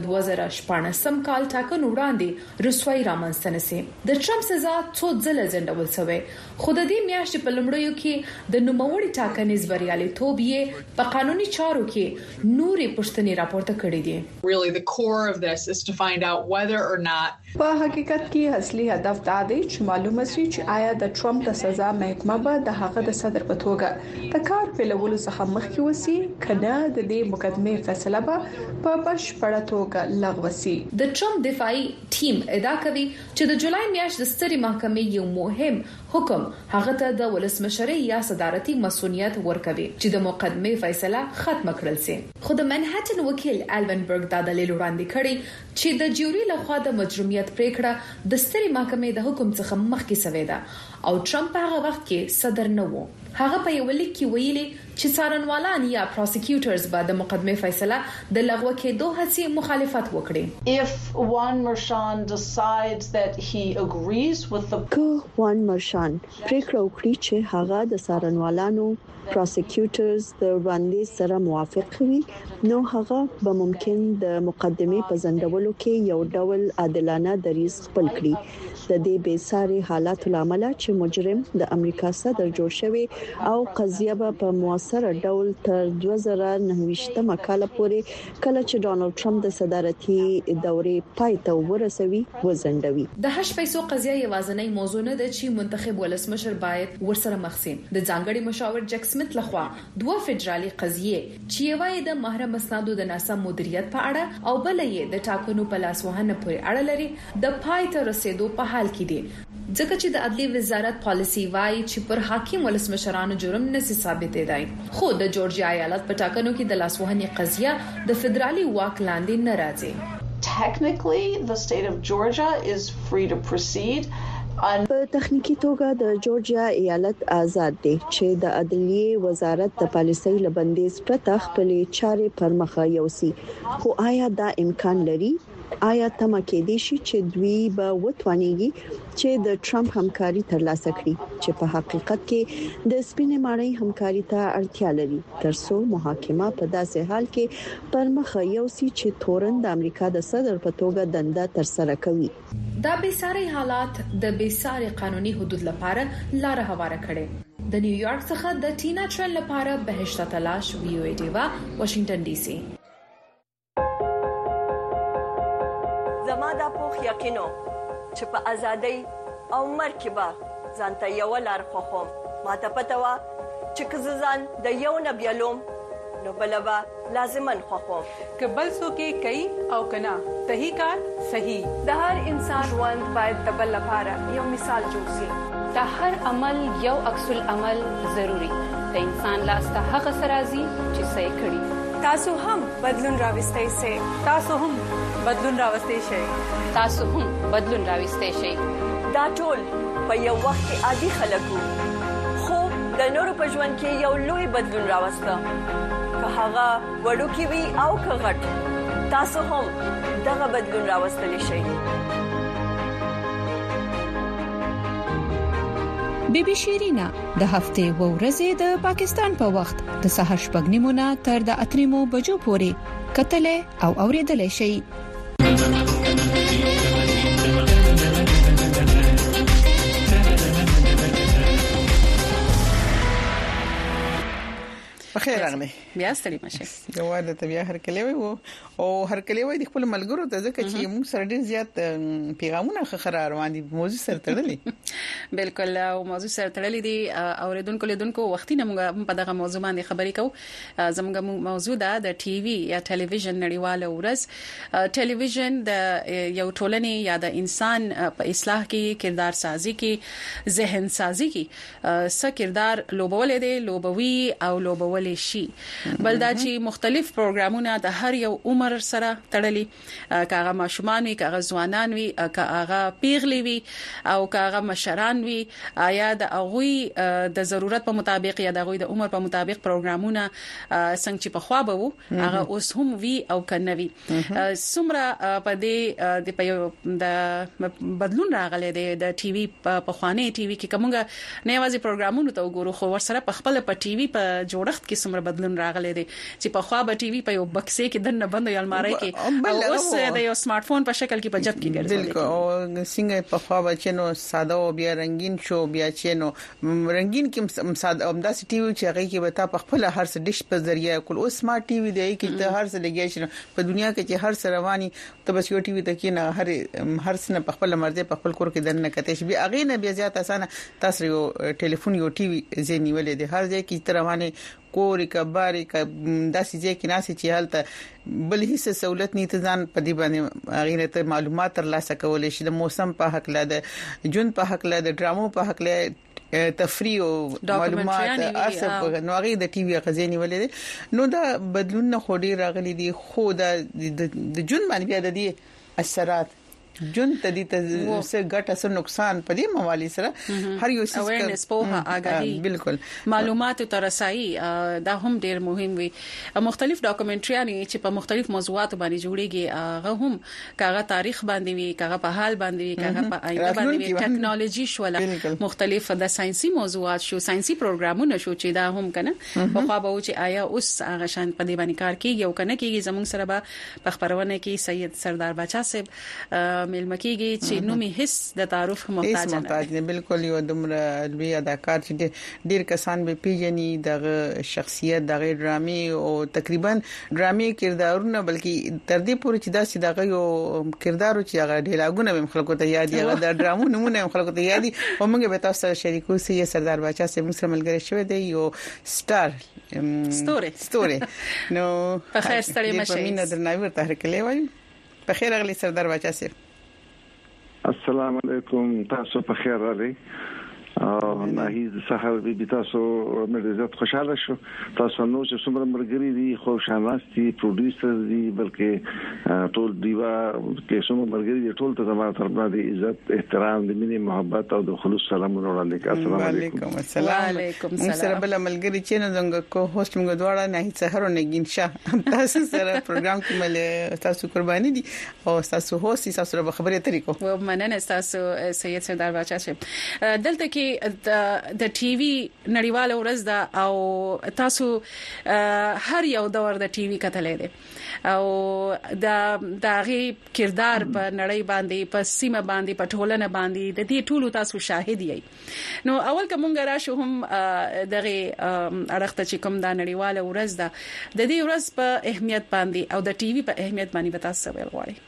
2014 کال ټاکنو وړاندې رسوایی رامنځته نشي. د ټرمپ سزا څو ځله ځنډول شوې خو د دې میاشتې په لومړیو کې د نوموړي ټاکنیز بریالیتوب یې په قانوني چارو کې نورې پښتني راپورته کړې دي. Really the core of this is to find out whether or not په حقیقت کې اصلي هدف دا دی چې معلومه شي چې آیا د ټرمپ د سزا محکمه به د هغه د صدر په توګه د کار پیلولو څخه مخکې وسی کنه د دې مقدمې فیصله به په بشپړه توګه لغوه شي. د ټرمپ دفاعي ټیم ادعا کوي چې د جولای میاشتې د ستري محکمې یو مهم حکم هغه ته د ولسمشرۍ یا صدارتي مسؤلیت ورکوي چې د مقدمې فیصله ختم کړل شي. خو د منهټن وکیل الوینبرګ دا دلیل وړاندې کړی چې د جیوري لخوا د مجرمیت پریکړه د ستري محکمې د حکم څخه مخکې شوې ده او ټرمپ هغه وخت کې صدر نه و. هغه په یو لیک کې ویلي چې څارنوالان یا پروسیکیوټرز به د مقدمې فیصله د لغوه کېدو هڅې مخالفت وکړي. If Juan Merchan decides that he agrees with the Juan Merchan پریکړه وکړي چې هغه د څارنوالانو پروسیکیوټرز د وړاندیز سره موافق وي نو هغه به ممکن د مقدمې په ځنډولو کې یو ډول عادلانه دریځ خپل کړي. د دې بیساري حالاتو لامل چې مجرم د امریکا صدر جوړ شوی او قضیه په موثر ډول تر 2029 کال پورې کله چې ډونالد ټرمپ د صدارتي دورې پای ته ورسوي وزندوي. د هش پیسو قضیه یوازنۍ موضوع نه ده چې منتخب ولسمشر باید ورسره مخ شي. د ځانګړي مشاور جک سمت لخوا دوه فدرالي قضیه چې یوه د محرم اسنادو د ناسم مدیریت په اړه او بلې د ټاکنو په لاس وهنه پورې اړه لري د پای ته رسیدو په حال کې دي. ځکه چې د عدلي وزارت پالیسی وايي چې پر حاکم ولسمشرانو جرم نشي ثابتې دی. خو د جورجیا ایالت په ټاکنو کې د لاسوهنې قضیه د فدرالي واک لاندې نه راځي. Technically, the state of Georgia is free to proceed. په تخنیکی توګه د جورجیا ایالت آزاد دی چې د عدلیه وزارت د پالیسۍ لبندیز پرته خپل چارې پر مخه یوسي. خو آیا دا امکان لري؟ آیا تمه کېدی شي چې دوی به وتوانیږي چې د ټرمپ همکاري ترلاسه کړي چې په حقیقت کې د سپینې ماڼۍ همکاري ته اړتیا لري ترڅو محاکمه په داسې حال کې پر مخه یوسي چې تورن د امریکا د صدر په توګه دنده ترسره کوي. دا بیساري حالات د بیساري قانوني حدود لپاره لار هواره کړي. د نیویارک څخه د ټینا چرل لپاره بهشته تلاش ویو ای ډیوا واشنگټن ډي سي. زما د پوخ یقینو چې په ازادۍ او مرکبه ځانته یو لار خوخم ماته پته وا چې کززان د یو نبیلوم نو بلبا لازمن خوخم کبل سو کې کوي او کنا صحیح کار صحیح. د هر انسان ژوند باید د بل لپاره یو مثال جوړ شي. د هر عمل یو عکس العمل ضروری. د انسان لاس ته هغه سرازي چې صحیح کړي. تاسو هم بدلون راوستئ شئ. تاسو هم بدلون راوستئ شئ. تاسو هم بدلون راوستئ شئ. دا ټول په یو وخت کې عادي خلکو خو د نورو په ژوند کې یو لوی بدلون راوسته. که هغه وړوکی وي او که غټ تاسو هم دغه بدلون راوستلی شئ. بیبي شیرینا د هفته و ورځې د پاکستان په وخت د سحر شپږ نیمونه تر د 8 بجو پورې کتلې او اوریدلې شي. بخیر راغلی. بیا ستړي مشه. یو واده ته بیا هر کلی وي او هر کلی وي د خپل ملګرو ته ځکه چې موږ سره ډیر زیات پیغامونه خبره روان دي موضوع سره تړلې. بالکل او موضوع سره تړلې دي اوریدونکو لیدونکو وختي نه موږ په دغه موضوع باندې خبرې کوو. زموږ موضوع ده د ټي وي یا ټلویزیون نړیواله ورځ. ټلویزیون د یو ټولنې یا د انسان په اصلاح کې کردار سازي کې ذهن سازي کې څه کردار لوبول دي لوبوي او لوبول شي. بلدا چې مختلف پروګرامونه د هر یو عمر سره تړلي کاغه ماشومان وي کاغه ځوانان وي کاغه پیغلي وي او کاغه مشران وي آیا د اغوي د ضرورت په مطابق یا د اغوي د عمر په مطابق پروګرامونه څنګه چې په خوا به وو هغه اوس هم وي او کنه وي. سمره په دې د بدلون راغلي د ټي وي په خواني ټي وي کې کومه نه وازي پروګرامونه ته وګورو خو ور سره په خپل په ټي وي په جوړښت کې سمره بدلون راغلي دي چې په خوا به ټي وي په یو بکسې کې دنه بند یو الماری کې او اوس د یو سمارټ فون په شکل کې په جب کې ګرځي. بالکل او څنګه په خوا بچنو ساده او بیا رنگین شو بیا چینو رنگین کې ساده امداسي ټي وي چې هغه کې به تا په خپل هر څه ډیش په ذریعہ کول او سمارټ ټي وي دی کې ته هر څه لګیا شي په دنیا کې چې هر څه رواني ته بس یو ټي وي ته کې نه هر څه په خپل مرزه په خپل کور کې دنه کته شي بیا هغه نه بیا زیات اسانه تاسو یو ټلیفون یو ټي وي زینی ولې دي هر ځای کې تر روانه کوري کباري داسې ځای کې ناسي چې حالت بل هیڅ سہولت نه تزان په دې باندې غیر ته معلومات ترلاسه کولای شي د موسم په حق له د جون په حق له د ډرامو په حق له تفریح او معلومات ارسب نو غي د ټي وي غزيني ولې نو دا بدلون نه خوري راغلي دي خو د جون باندې بیا د دې اثرات جون ته دي ته څه ګټه څه نقصان په دې موالي سره هر یو څه اویرنس په آگاهي بالکل معلومات ترسایي دا هم ډیر مهم وي. مختلف ډاکومنټریانی چې په مختلف موضوعات باندې جوړيږي هغه هم کاغه تاریخ باندې وي کاغه په حال باندې وي کاغه په آینده باندې وي ټیکنالوژي شوله مختلف د ساينسي موضوعات شو ساينسي پروګرامونه شو چې دا هم کنه په خوا به چې آیا اوس هغه شان په دې باندې کار کوي او کنه کوي زموږ سره به په خبرونه کې سید سردار بچا صاحب ملمکیږي چې نومي حس د تعارف محتاج نه بالکل یو دمر لوی اداکار چې ډیر کسان به پیژني د شخصیت د ډرامي او تقریبا ډرامي کردارونه بلکې تر دې پورې چې دا سیده یو کردار چې هغه ډیلاګونه به خلکو ته یاد دي د ډرامو نمونه خلکو ته یاد دي او موږ به تاسو سره شریکو سي سردار بچا سره موږ سره ملګری شوی دی یو ستوري نو په خیر ستړي مشه په مینه درناوی ورته هرکلی وایي په خیر اغلی سردار بچا سره السلام علیکم، تاسو په خیر راغلی. نه هیڅ سحر به تاسو مې عزت خوشاله شو. تاسو نو چې څومره مرګري دي، خوشاله دي، پروډوسر دي، بلکې ټول دیوا کې څومره مرګري دي، ټول ته زموږ طرفه دي عزت، احترام، د مینې، محبت او د خلوص سلامونه وړاندې. السلام علیکم. السلام. موږ سره بل ملګری چې نه زنګ کو هوست موږ دواړه نه هیڅ سحر نه ګینشا تاسو سره پروګرام کې مل تاسو قرباني دي او تاسو هوست تاسو سره خبرې طریقو. ومننه تاسو سید سردار باچا شه دلته کې د ټي وي نړیواله ورځ ده او تاسو هر یو دور د ټي وي کتلې ده او د غي کردار په نړۍ باندې په سیمه باندې په ټولنه باندې د دې ټولو تاسو شاهد یې. نو اول کومه راشو هم دغه اړخته چې کوم د نړیواله ورځ ده د دې ورځ په اهمیت باندې او د ټي وي په اهمیت باندې تاسو ویل غواړئ.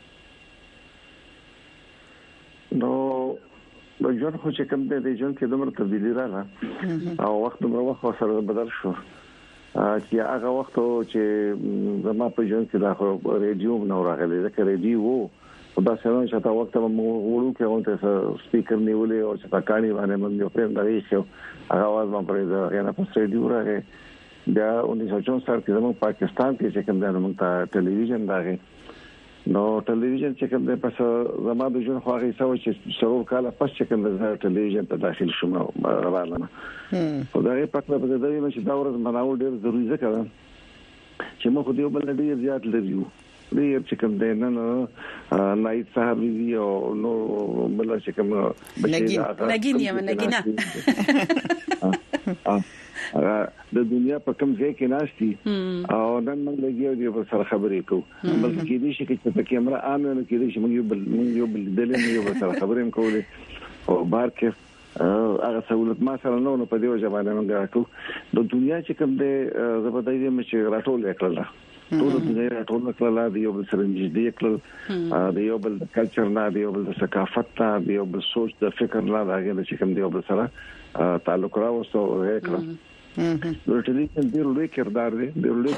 نو بجوړ خو چې کوم د ریجن کې دومره تبدیلی راغله او وخت دومره سره بدل شو چې هغه وخت چې زما په ژوند کې دا ریډیو نو راغلی ځکه ریډیو وو دا څنګه چې تا وخت مو وړو کې اونته سپیکر نیولې او چې پکاني باندې موږ یو پرم درې شو هغه आवाज ما پرې دا غنا په ریډیو راغی. بیا 1964 کې زموږ پاکستان کې چې کوم دا موږ ته ټلویزیون راغی. نو ټلویزیون چې کوم د پس زما د ژوند خو هغه سوي چې سرور کاله پس چې کوم د ټلویزیون په داخل شوم راغلم. خو دا یې پکې په دې ځای چې دا ورځ مناول ډېر ضروري ځکه چې موږ خو دې بل ډېر زیات لريو. دې چې کوم د نن نایت صاحب دی او نو بل چې کوم نګینه د دنیا په کوم ځای کې ناشتي او نن موږ لګیو دی په سره خبرې کوو. بلکې دې شي چې په کیمرا ان نه کې دې چې موږ یو بل دلې یو په سره خبرې کولې او بار کې هغه سہولت ما سره نو په دې وجه باندې موږ راکو. د دنیا چې کوم دې زبردایي مې راټول کړل ټول د دې راټول کړل دی یو بل سره نږدې کړل دی یو بل کلچر نه دی یو بل ثقافت نه دی یو بل سوچ د فکر نه راغلی چې کوم دی یو بل سره تعلق راوستو وکړل. د ټلویزیون ډېر لوی کردار دی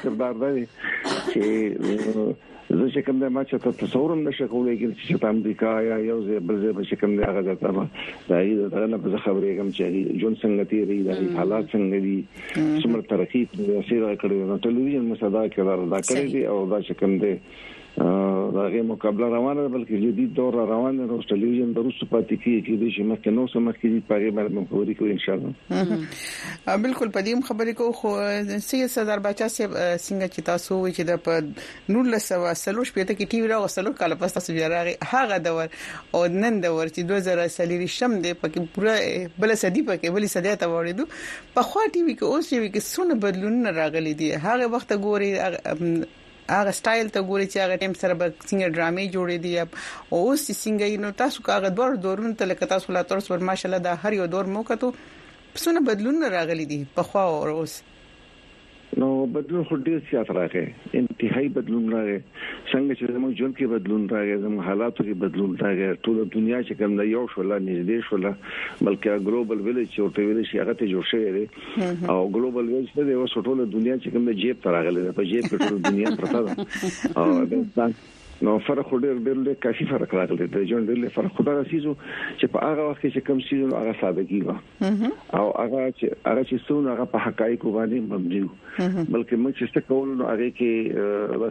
چې زه چې کوم د ما چې تصور نشه کولای چې په امریکا یا یو ځای بل ځای چې کوم دی هغه ځای دا یې نه په خبرې کوم چې جون څنګه تیری د حالات څنګه دي څومره ترقی سره کړی نو ټلویزیون مصدا کړی دی او دا چې کوم دی داغه مقابله روانه ده بلکې جديد دور روانه ده. ټلویزیون د روسو پاتې کیږي چې مخکې نو سم کې پاره باندې خبرې کوي ان شاء الله. بالکل پدیم خبرې کو خو سید سردار باچا صاحب څنګه چې تاسو وی چې د په 1930 کې ټي وی راغسلو کال پس تاسو بیا راغی هغه دور او نن دور چې 2000 شم دی پکې پورا بل صدی پکې بل صدی ته وړېدو په خوا ټي وی کې اوس یو کې څونه بدلون راغلي دي. هغه وخت ګوري هغه سټایل ته ګوري چې هغه ټیم سره به څنګه ډرامې جوړې دي او اوس څنګه نو تاسو هغه دورونه ته لکه تاسو لا تر څو ماشاءالله دا هر یو دور مو کتو څونه بدلون راغلي دي په خوا او اوس. نو بدلون خو ډیر زیات راغی، انتهایی بدلون راغی. څنګه چې زموږ ژوند کې بدلون راغی، زموږ حالاتو کې بدلون راغی، ټول دنیا چې کوم د یو شولا نږدې شولا بلکې ګلوبل ویلیج چې ورته ویل شي هغه ته جوړ شوی دی او ګلوبل ویلیج ته د ټول دنیا چې کوم د جیب تر راغلی په جیب کې ټول دنیا پرته ده او نو فرق ډېر کافي فرق راغلی دی. ژوند ډېر فرق خدای رسیدو چې په هغه وخت کې کوم شي هغه سادهګي و او هغه چې څونه هغه په حقایقو باندې مبني و بلکې موږ چې څه کول نو هغه کې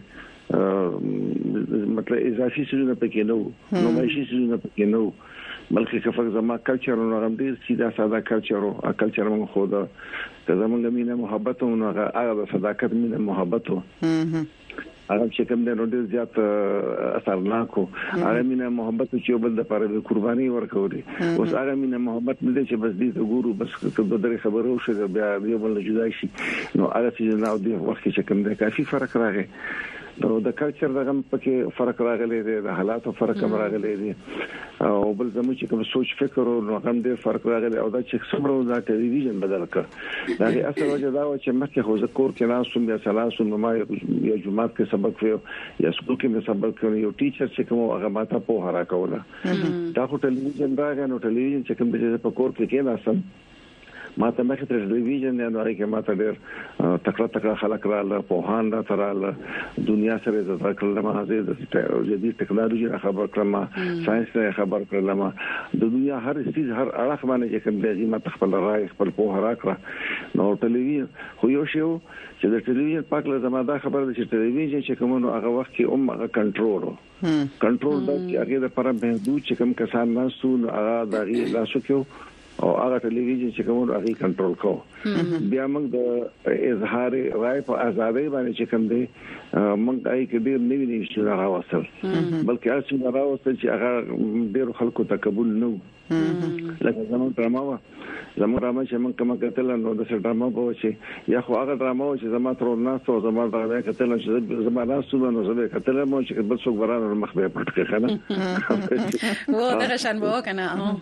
واسه مطلب اضافي څه نه پکې نو ماشي څه نه پکې نو بلکې کفر زما کلچر نو هغه ډېر سیده ساده کلچر او کلچر موږ خو دا زمونږ مینه محبت او هغه د صداقت مینه محبت هغه چې کوم د ډېر زیات اثرناک هغه مینه محبت چې بل د پاره د قرباني ورکوي اوس هغه مینه محبت نه چې بس دې ته ګورو بس ته د خبرو شو بیا یو بل جدا شي نو هغه چې نو د وخت چې کوم د کافي فرق راغی نو د کلچر دغه پکې فرق راغلی دی، د حالاتو فرق هم راغلی دی او بل زموږ چې کوم سوچ فکر او هم ډېر فرق راغلی او دا چې څومره د ټلویزیون بدل کړ دا هي اصل وجه دا و چې مخکې خو ذکر کې ناسوم بیا سلاسوم ما یا جمعات کې سبق ویو یا سکول کې سبق کوي یو ټیچر چې کوم هغه ماته په هرا کوله دا خو ټلویزیون راغی نو ټلویزیون چې کوم د په کور کې ناسم ماته مخه ټلویزیون نه نوړي کې ماته ډېر تکړه خلک رااله په هان را تراله دنیا سره د تکړه مازه د جدي ټیکنالوژي خبر کړم ساينس نه خبر کړم د دنیا هر چیز هر اړخ باندې کوم دی ماته خپل رائے خپل په راکړه نو ټلویزیون خو یو شی چې د ټلویزیون پاکله زماده خبره ده چې ټلویزیون چې کومو هغه وخت کې هغه کنټرول د هغه لپاره محدود چې کوم کسان نه سون هغه دغه لاسو کې او هغه ټلویزیون چې کوم هغه کنټرول کو بیا موږ د اظهار رائے په ازادۍ باندې چې کوم دی موږ دای کې ډیر نوی نوی شي راوصل بلکې اصل راوصل چې هغه ډیر خلکو ته قبول نه لکه زموږ ډراما چې موږ کومه کتل نو د ډراما په چې یا خو هغه ډراما چې زما تر ناسو زما دا کتل چې زما ناسو نو زه کتل مو چې بل څوک ورانه مخ به پټ کې خنه و دا شان به کنه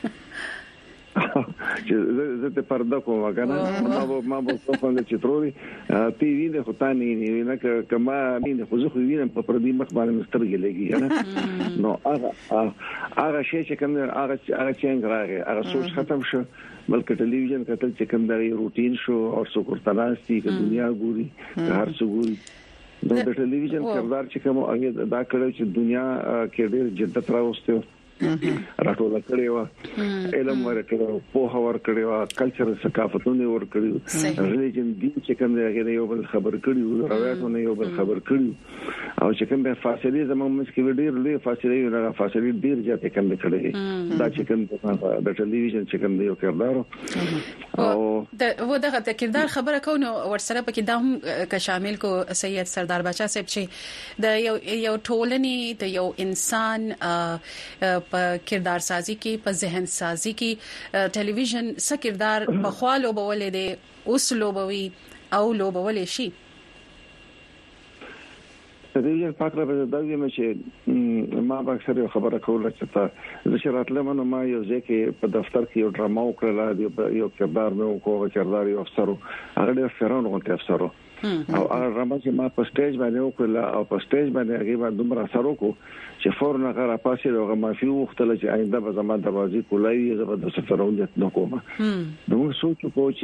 چې زه ته پرده کوم کنه ما به څه څنګه چې تروري ټي وي نه هوتا نه کما نه خو زه خو وینم په پردي مخ باندې مسترګې لګي کنه نو هغه شی چې کوم هغه څنګه راغی هغه سوچ ختم شو بلکې ټلویزیون کتل چې کوم د روټین شو او څو کورتناستي د دنیا ګوري هر څه ګوري نو د ټلویزیون کردار چې کوم هغه دا کړو چې دنیا کې ډېر جدت راوستو راټول کړي و علم ورکړو په هور کړي کلچر ثقافتونه ور کړي ریلیجن دین چې کوم دی یو بل خبر کړي روایتونه یو بل خبر کړي او چې کوم فاصله زموږ مسکې ډېر لوی فاصله یو نه فاصله ډېر زیاتې کوم کړي دا چې کوم د ټلویزیون چې کوم دی یو کردار او دغه کردار خبره کوو ورسره پکې دا هم که شامل کو سید سردار بچا صاحب چې د یو ټولنې د یو انسان په کردار سازي کې په ذهن سازي کې ټلویزیون څه کردار په خالو بولې دي اوس لوبوي او لوبولې شي ټلویزیون پاکره به دا ویم چې ما به اکثر خبره کوله چې زه شراتله منو ما یو ځکه په دفتر کې یو ډراما وکړه یو کردار مې وکړ کردار یو افسر هغه ډېر فران غونډه افسر او هغه ډراما چې ما په سټیج باندې وکړه او په سټیج باندې هغه باندې دومره اثر وکړ چې فورن هغه پاسې هغه مافي وختل چې آینده به زما دروازې کولای زه به د سفرونیت نکوم نو سوچ وکړ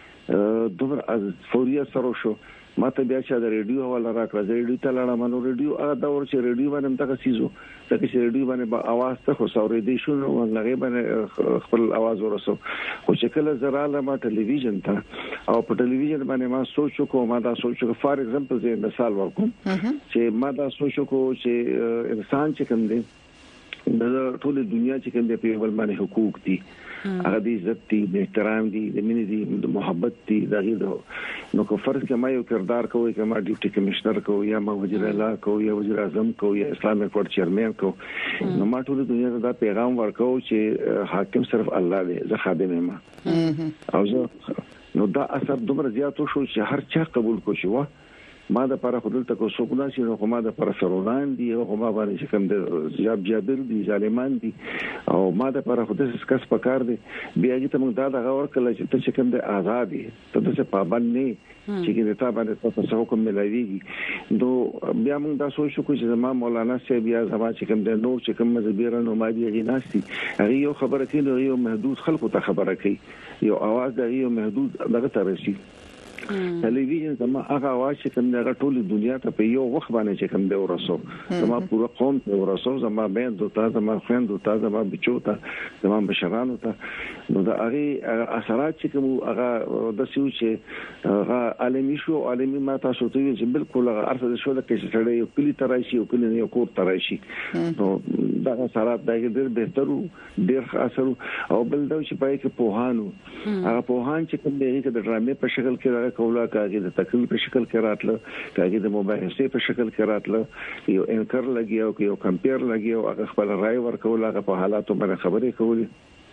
چې دومره از فوریا سره شو ما ته بیا چې د ریډیو حواله راکړه زه ریډیو ته لاړم نو ریډیو هغه دا ور چې ریډیو باندې تاسو سيزو لکه چې ریډیو باندې आवाज ته خو سورېدې شو نو هغه باندې خپل आवाज ورسو خو چې کله زراله ما ټلویزیون ته او په ټلویزیون باندې ما سوچ وکړ ما دا سوچ وکړ فار ایگزامپل زه مثال ورکوم چې ما دا سوچ وکړ چې انسان چې کوم دی د ټول دنیا چې کوم دی په بل باندې حقوق دي هغه د عزت دي د احترام دي د مینې دي د محبت دي دغه نو کو فرض کما یو کردار کوي کما ډیپټي کمشنر کوي یا ما وزیر اعلی کوي یا وزیر اعظم کوي یا اسلامي کورټ چیرمن کوي نو ما ټول دنیا ته دا پیغام ورکو چې حاکم صرف الله دی زه خادم یم او زه نو دا اثر دومره زیات شو چې هر چا قبول کو شو ما د پر خپل تکو سوکنا چې نو ما د پر فرعون دي او ما باندې کوم د جابر دي ظالمان دي او ما د پر خپل کس پکار دي بیا چې موږ دا دغه ورکل چې ته کوم د آزادي ته څه پابند نه چې کې ته باندې تاسو حکم ملایوي نو بیا موږ دا سوچ کو چې زما مولانا صاحب یا زما چې کوم د نور چې کوم مذهبيران او مادي غیناسي هغه یو خبره کوي یو محدود خلکو ته خبره کوي یو आवाज د یو محدود دغه ترشي ټلویزیون زما هغه आवाज چې کوم د ټول دنیا ته په یو وخت باندې چې کوم دی ورسو زما پورا قوم ته ورسو زما بیند ته زما خويند ته زما بچو ته زما بشرانو ته نو دا هغه اثرات چې کوم هغه د سیو چې هغه عالمي شو عالمي ما تاسو ته چې بالکل هغه ارث شو د کې سړی یو کلی ترایشي او کلی یو کور ترایشي نو دا اثرات د ډېر بهترو ډېر اثر او بل دا چې پای کې پوهانو هغه پوهان چې کوم دی چې د ډرامې په شکل کې کولا کاږي د تقریر په شکل کې راتله کاږي د مباحثه په شکل کې راتله یو انکر لګي او یو کمپیر لګي او هغه خپل رائے ورکول هغه په حالاتو باندې خبرې کولې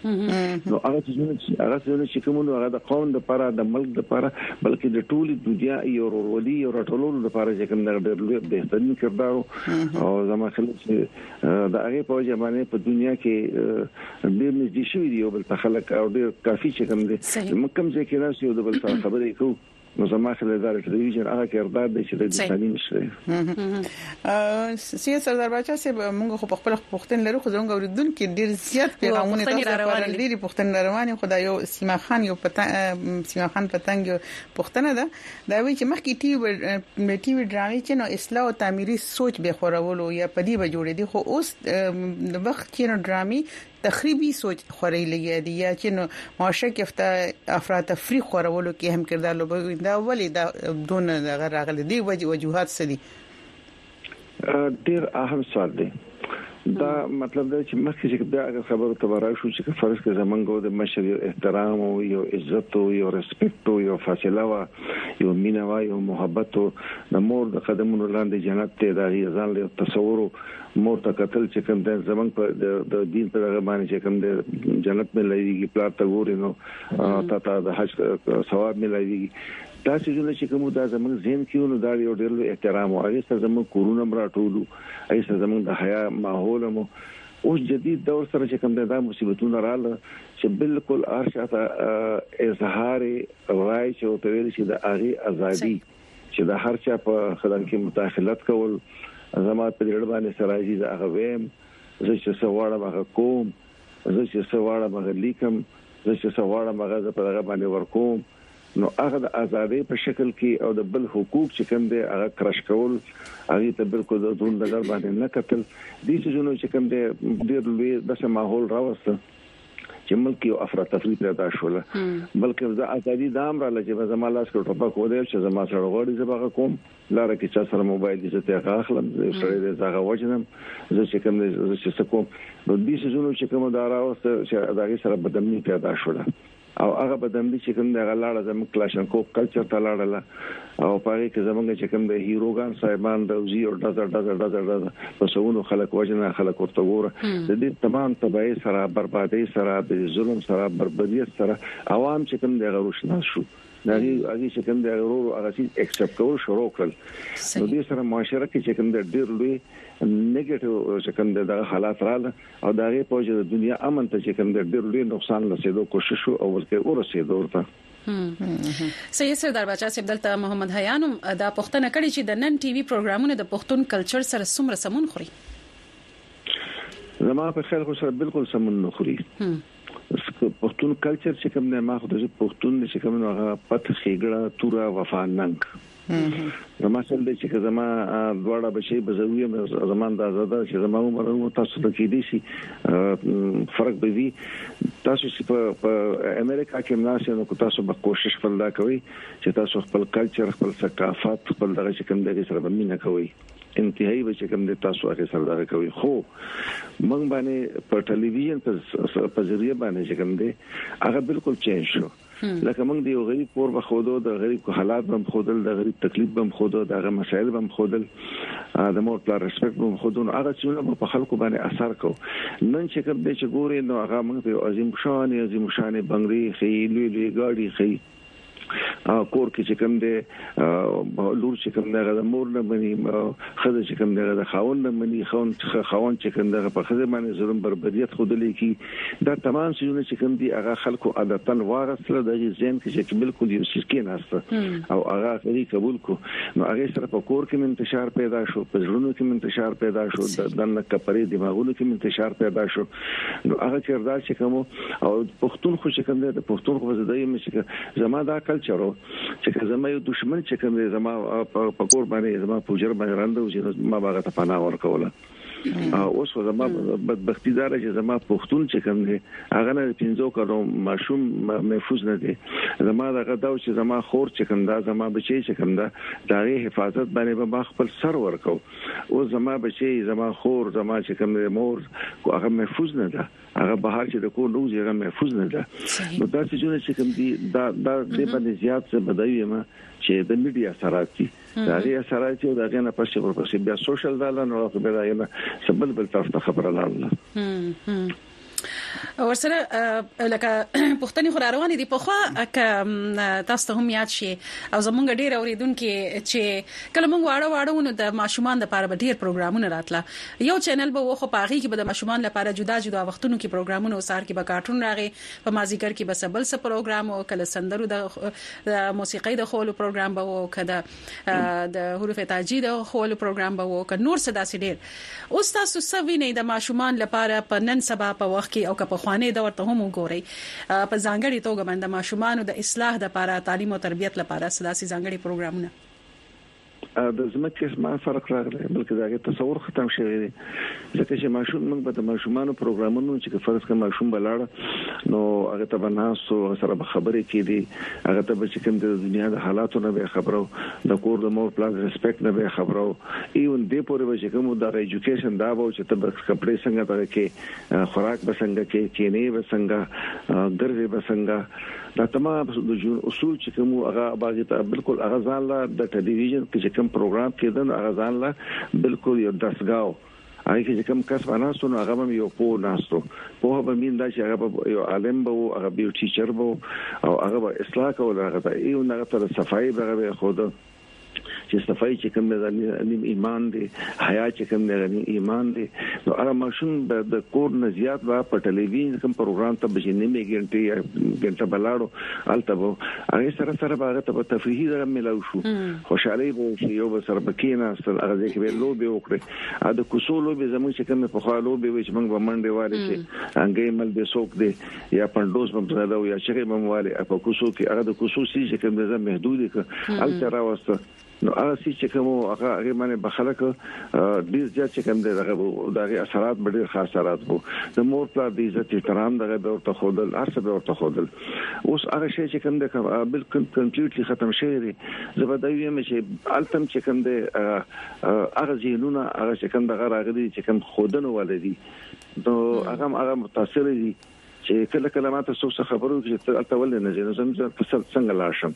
نو هغه چې کومو هغه د قوم د لپاره د ملک د لپاره بلکې د ټولي دنیا یو ورولي یو راټولولو لپاره چې کوم ډېر بهترین کردار او زما خلک د هغه په ځمانه په دنیا کې ډېر نږدې شوی دی او بل خلک او ډېر کافي چې کوم دي مکم ځکه راځي او د بل خبرې کوو نو زما خلدار ټلویزیون هغه کردار دی چې د انساني نشي سیاست سردار باچا صاحب موږ خو په خپل پښتون لرو خو زموږ اوریدونکو ډیر زیات پیغامونه تاسو لپاره لري پښتون رواني خدای یو سیما خان پتنګ پښتنه ده دا وی چې مخکې ټي وي ډرامې چې نو اصلاح او تعمیري سوچ به خورولو یا پدی به جوړې دي خو اوس د وخت کې نو ډرامې تخریبي سوچ خوري لګي دي یا چې نو معاشره کې افراط تفریح خورولو کې هم کردار لوبوي دا ولې دا دون راغلي دي وجوهات څه دي ډیر اهم سوال دی دا مطلب دا چې مخکې چې دا خبره تبارا شو چې فرض کې زمونږ د مشر احترام او یو عزت او یو ریسپیکټ او یو فاصله وا یو مینا وا یو محبت او د مور د قدمونو لاندې جنت ته دا ځان له تصور مور ته قتل چې کوم د زمونږ په د دین په هغه باندې چې کوم د جنت ملایږي پلار ته ګوري نو تا د حج ثواب ملایږي دا چې کوم دا زمونږ ذهن کې نو دا یو ډېر احترام او هغه سره زمونږ کورونه راټولو هغه سره زمونږ د حیا ماحول مو اوس جدید دور سره چې کوم دا مصیبتونه رااله چې بالکل ارشاته اظهار رائے چې او تویل چې د هغه ازادي چې د هر چا په خدای کې مداخلت کول زمات په ډېر باندې سراجي دا هغه ویم زه چې سواړه هغه کوم زه چې سواړه هغه لیکم زه چې سواړه هغه په هغه باندې ورکوم نو هغه د ازادي په شکل کې او د بل حقوق چې کوم دي هغه کرش کول هغه ته بالکل د دون نظر باندې نه کتل دي چې کوم دي ډېر لوی د ماحول راوسته چې ملک یو افراط تفریط پیدا شوله بلکې د ازادي دام را لږه زما لاس کې ټوپک ودی چې زما سره غوړي زبغه کوم لاره کې چې سره موبایل دې ته اخلم سره دې زغه وجنم زه چې کوم زه چې کوم نو دې چې کوم دا راوسته چې دغه سره بدمنی پیدا شوله او هغه بدمنی چې کوم د غلاړه زموږ کلاشنکوف کلچر ته لاړله او پاره کې زمونږ چې کوم د هیروګان صاحبان د وزیر او ډزر پسونو خلک وجنه خلک ورته ګوره د دې تمام تبعی سره بربادي سره د ظلم سره بربادیت سره عوام چې کوم د غروشنا شو دغه چې کوم د غرور هغه چې ایکسپټ کول شروع کړل نو دې سره معاشره کې چې کوم د ډیر لوی نیگیټیو چې کوم د حالات رااله او دغه په وجه د دنیا امن ته چې کوم د ډیر لوی نقصان رسیدو کوشش او ورته ورسېدو ورته سید سردار باچا صاحب دلته محمد حیان دا پښتنه کړي چې د نن ټي وي پروګرامونه د پښتون کلچر سره څومره سمون خوري زما په خیال خو سره بالکل سمون نه خوري پښتون کلچر چې کوم نه ما خو د پښتون چې کوم هغه پته خېګړه تورا وفاننګ زما سره د چې زما دواړه بچي بزوی زمان د آزاد چې زما عمر تاسو ته کې دي شي فرق به وي تاسو چې په امریکا کې مناسب نو تاسو به کوشش وکړئ کوي چې تاسو خپل کلچر خپل ثقافت خپل دغه چې کوم دغه سره بمینه کوي انتهایی به چې کوم د تاسو هغه سره دغه کوي خو موږ باندې په ټلویزیون په ذریعہ باندې چې کوم دی هغه بالکل چینج شو لکه موږ دی غریب پور بخودو د غریب حالات بم خودل د غریب تکلیف بم خودو دغه مسائل بم خودل د مور پلار ریسپیکټ بم خودو هغه چې په خلکو باندې اثر کو نن چې کوم دی چې ګوري نو هغه موږ په عظیم شان بنگړي خې لوی گاډي خې کور کې چې کوم دی لور چې کوم دی د مور نه بني خزه چې کوم دی د خاون نه بني خاون چې کوم دی په خزه باندې ظلم بربدیت خودلې کی دا تمام څه چې کوم دی هغه خلکو عادتن واغسله د ځین کې بالکل یو سکین هسته او هغه غوړي قبول کو نو هغه سره په کور کې انتشار پیدا شو په ژوندونو کې انتشار پیدا شو د دنه کپړې دماغونو کې انتشار پیدا شو نو هغه کردار چې کوم او پښتون خو چې کوم دی د پښتون خو زده یې چې زما دا کلچر چې زما یو دشمن چې کوم زما په کور باندې زما پوجر باندې راندو چې ما باغ ته پناه ورکوله اوس زما بدبختی دار چې زما پښتون چې کوم دی هغه نه 15 کلو ماشوم محفوظ نه دي زما دغه دا چې زما خور چې کوم دا زما بچي چې کوم دا دغه حفاظت باندې به خپل سر ورکو او زما بچي زما خور زما چې کوم مور هغه محفوظ نه ده هغه بهر چې د کو نوځي هغه محفوظ نه ده نو دا چې کوم دی دا د باندې زیات څه بدایي ما چې د میډیا اثرات دي دا غي اثرات او دا غي نه پښې ورپسې بیا سوشل دا نه راځي بیا نه سبل بل طرف ته خبره لاله ورسره لکه پښتني خبرونه دي په خوا ک تاسو ته هم یاد شي او زمونږ ډیر اوریدونکو چې کله موږ واړو نو د ماشومان لپاره به ډیر پروګرامونه راتله یو چینل به وخو پاغي کې به د ماشومان لپاره جدا جدا وختونو کې پروګرامونه وسار کې به کارټون راغي په مازیګر کې به سبل څه پروګرام او کله سندرو د موسیقي د خولو پروګرام به او کده د حروف تاجی د خولو پروګرام به او ک نور صدا سي ډیر اوس تاسو سوي د ماشومان لپاره په نن سبا په وخت کې او که په خوانې د ورته هم وګوري په ځانګړي توګه باندې ماشومان د اصلاح لپاره تعلیم او تربیت لپاره سلاسي ځانګړي پروګرامونه د زمکه ما فرق راغلی بلکې دا تصور ختم شوی دی ځکه چې ماشوم موږ به د ماشومانو پروګرامونو چې فرض کړه ماشوم بلاړ نو هغه ته بناسو سره خبرې کړي هغه ته چې کوم د دنیا د حالاتو نه به خبرو د کور د مور پلان ریسپیکټ نه به خبرو ایون دې پورې چې کوم د ایجوکیشن دا و چې ته کپڑے څنګه ته کې خوراک به څنګه کې کینې به څنګه ګرځي به څنګه دا تمام د اصول چې کوم هغه باغی ته بالکل هغه ځان لا د ټلویزیون کې کوم پروګرام کې دن هغه ځان لا بالکل یو دسګاو هغه چې کوم کس باندې سونه هغه هم یو په ناستو په به مين دا چې هغه یو عالم به هغه بیو ټیچر به او هغه به اصلاح کول هغه ته یو نه تر صفای به خود چې صفای چې کوم د ایمان دی حیا چې کوم د ایمان دی نو هغه ماشوم د کور نه زیات وا په ټلویزیون کوم پروګرام ته بجې نیمه ګنټه بلاړو الته وو هغه سره هغه ته تفریحي درم ملاو شو خوشالي وو چې یو سره بکینا سره هغه کې به لوبي وکړي ا د کوسولو به زموږ چې کوم په خالو به چې موږ باندې واره چې انګې مل به سوق دی یا پندوس په زړه یا چې موږ واره په کوسو کې هغه د کوسو سي چې کوم د محدود ک الته راوسته نو هغه چې کوم هغه باندې بخلک ډیر ځکه چې کوم دغه اثرات ډیر خاص اثرات وو د مور په عزت احترام دغه به ورته خودل ارسه به ورته خودل اوس هغه شی چې کوم د بالکل کمپلیټلی ختم شوی دی زبردوی مې چې التم چې کوم د هغه زینونه هغه چې کوم دغه راغلي چې کوم خودنه ولدي نو هغه متاثر دي چې کله کله ماته څه خبرو چې الته ولې نه زینو زم څنګه لاشم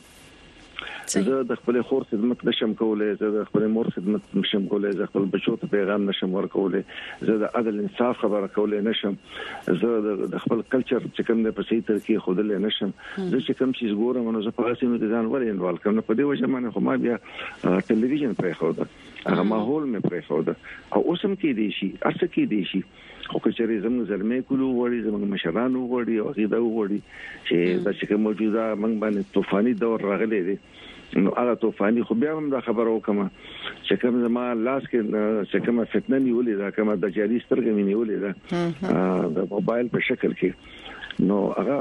زه د خپل خور خدمت نشم کولای زه د خپل مور خدمت نشم کولای زه خپل بچو ته پیغام نشم ورکولای زه د عدل انصاف خبره کولای نشم زه د خپل کلچر چې کوم د په صحیح طریقې خودل نشم زه چې کوم شي ګورم نو زه په هغه د ځان ولې انوال کوم په دې وجه باندې خو ما بیا ټلویزیون پرې خو دا هغه ماحول مې پرې خو دا او اوسم کې دی شي اسه کې دی شي خو کچري زموږ زلمې کولو وړي زموږ مشرانو وړي او غیدا وړي چې د چې موجوده موږ باندې طوفاني دور راغلی دی نو هغه طوفاني خو بیا هم دا خبره وکم چې کوم زما لاس کې چې کوم فتنه نیولې دا کوم د جاري سترګې نیولې دا د موبایل په شکل کې نو هغه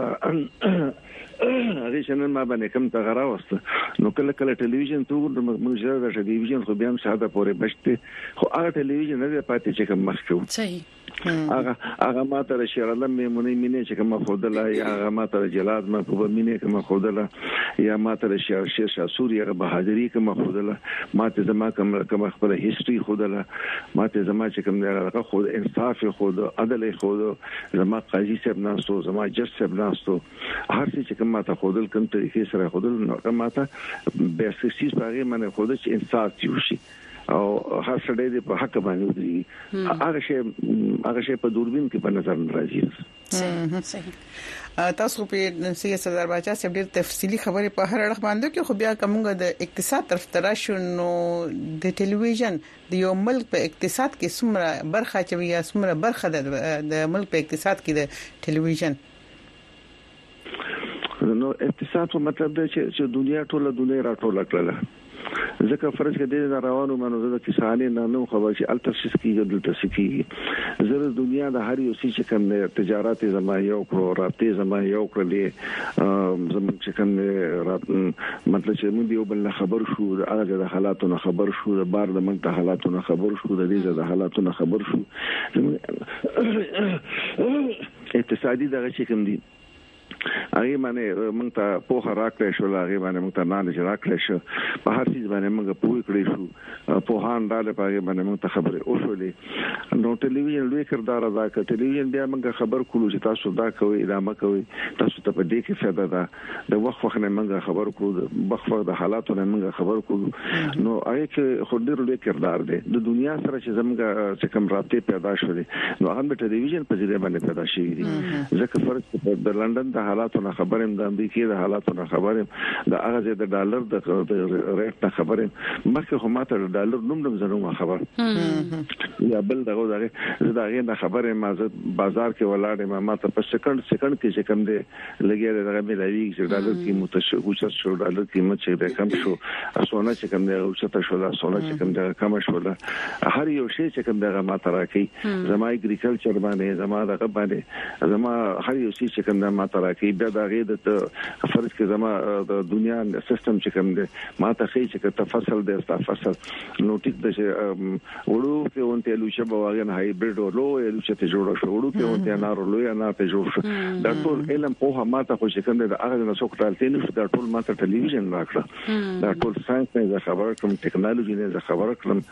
شنن ما باندې کوم تغرا وسته نو کله کله ټلویزیون ته موږ د ټلویزیون خو بیا هم ساده پورې بشته خو هغه ټلویزیون نه پاتې چې کوم مخکو صحیح هغه ماته شیر الله میمونې مینه چې کوم خودله یا هغه ماته جلاد ما په مینه کوم خودله یا ماته شیر شاه سوري هغه بهادری کوم خودله ماته زما کوم خپل هیستوري خودله ماته زما چې کوم هغه خود انصاف خود عدل خود زما قاضي صاحب ناستو زما جج صاحب ناستو هر څه چې کوم ماته خودل کوم طریقې سره خودل نو ماته به سیس باغې منه خود چې انصاف شي او هر څه دې په حق باندې ودی هغه شی په دوربین کې په نظر راځي صحیح تاسو په سیاسي صدر باچا صاحب ډېر تفصیلی خبرې په هر اړه باندې کې خو بیا کومه د اقتصاد طرف تراشو نو د ټلویزیون د یو ملک په اقتصاد کې څومره برخه چې یا څومره برخه د ملک په اقتصاد کې د ټلویزیون نو اقتصاد په مطلب دی چې دنیا ټوله راټوله کړله ځکه فرض کړئ د روانو منځ د کسانې نو خبر چې التفسیس کیږي د تفسیقي زره دنیا د هر یو څه کوم تجارت زما یو کړو رابطه زما یو کړلې زموږ چې کوم مطلب چې موږ یو بل خبر شو هغه د حالاتونو خبر شو د بار د موږ د حالاتونو خبر شو د دې د حالاتونو خبر شو اقتصادي دغه چې کوم دي هغه باندې موږ ته په راکړې شو هغه باندې موږ ته نه راکړې شو په هر څه باندې موږ پوه کړی شو په هان داله په باندې موږ ته خبره اوسولې نو ټلویزیون لوی کردار ادا کړ ټلویزیون بیا موږ خبر کولو چې تاسو دا کوي ادامه کوي تاسو ته په دې کې فائدہ ده د وخت نه موږ خبر کړو د وخت د حالاتو نه موږ خبر کړو نو هغه کې خو ډېر لوی کردار دی د دنیا سره چې زموږ څه کوم رابطه پیدا شولې نو هغه په ټلویزیون په ځای باندې پیدا شوې دي ځکه فرق د لندن د حالاتو نه خبرم د امریکا د حالاتو نه خبرم د هغه د ډالر د ریټ نه خبرم مخکې هم ته د ډالر نوم زنه خبر یا بل دغه زه دا خبره ما بازار کې ولاړم ما ته په سکند کې چې کوم دی لګیږي دغه ملایي چې ډالر کې متشوش شو ډالر کې مت چې کم شو اسونه چې کوم دی او څه شو لا سونه چې کوم دی کم شو لا هر یو شی چې کوم دی ما تراکي زما اګریکلچر باندې زما دغه باندې زما هر یو شی چې کوم دی ما تراکي بیا دغه د فرض کې زما د دنیا سیستم چې کوم دی ما ته خي چې تفصیل دی تفصیل نو ټیک د وړو په اونته لوشه بواغن هایبرید ورو لوشه ته جوړ شو وړو په اونته انار لوی انار ته جوړ شو دا ټول علم په ما ته خو چې کوم دی هغه نه څوک تلته نه دا ټول ما ته ټلویزیون راکړه دا ټول ساينس نه خبر کوم ټیکنالوژي نه خبر کوم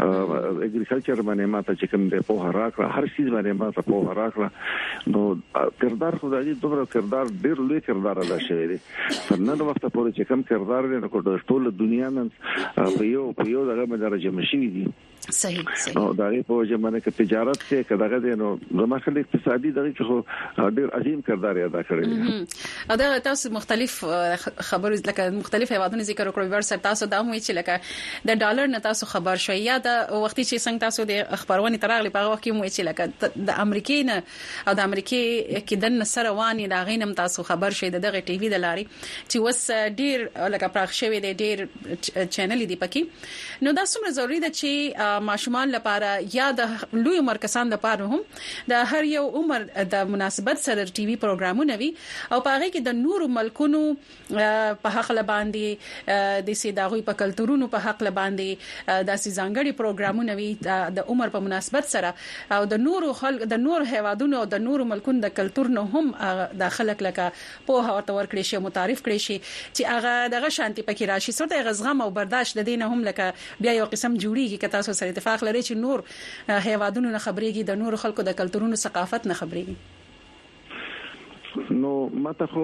اګریکلچر باندې ما ته چې کوم دی په راکړه هر شي باندې ما ته په راکړه نو کردار خدای دې دومره کردار ډیر لوی کردار ادا شوی دی نن وخت پورې چې کوم کردار دی نو ټول دنیا نن په یو دغه درجه مشي دي صحیح نو دا په وجه باندې کې تجارت کې کداغه دي نو زما خل اقتصادي دغه خو ډیر عظیم کردار ادا کړی دا تاسو مختلف خبرو لکه مختلف هیوادونو ذکر وکړو ورسره تاسو دا مو چې لکه د ډالر نه تاسو خبر شوي یا د وختي چې څنګه تاسو د خبرونه ترغلي په وخت کې مو چې لکه د امریکای نه او د امریکای کې د نصر وانی دا غینم تاسو خبر شوي دغه ټي وي د لاري چې وس ډیر لکه پراخ شوی دی ډیر چینل دی پکې نو دا څومره ضروری ده چې ماشومان لپاره یا د لوی عمر کسان لپاره هم د هر یو عمر د مناسبت سره ټي وي پروګرامونه وي او په هغه کې د نورو ملکونو په حق لباندې د سیداغوي په کلتورونو په حق لباندې د سیزانګړي پروګرامونه وي د عمر په مناسبت سره او د نورو خلک د نور هیوادونو او د نورو ملکونو د کلتور نه هم د خلک لکه په هوا تور کړی شي متعارف کړی شي چې هغه دغه شانتي پکې راشي سره غزغم او برداشت د دینه هم لکه بیا یو قسم جوړیږي که تاسو سره اتفاق لري چې نور هیوادونو نه خبريږي د نور خلکو د کلتورونو ثقافت نه خبريږي نو ماته خو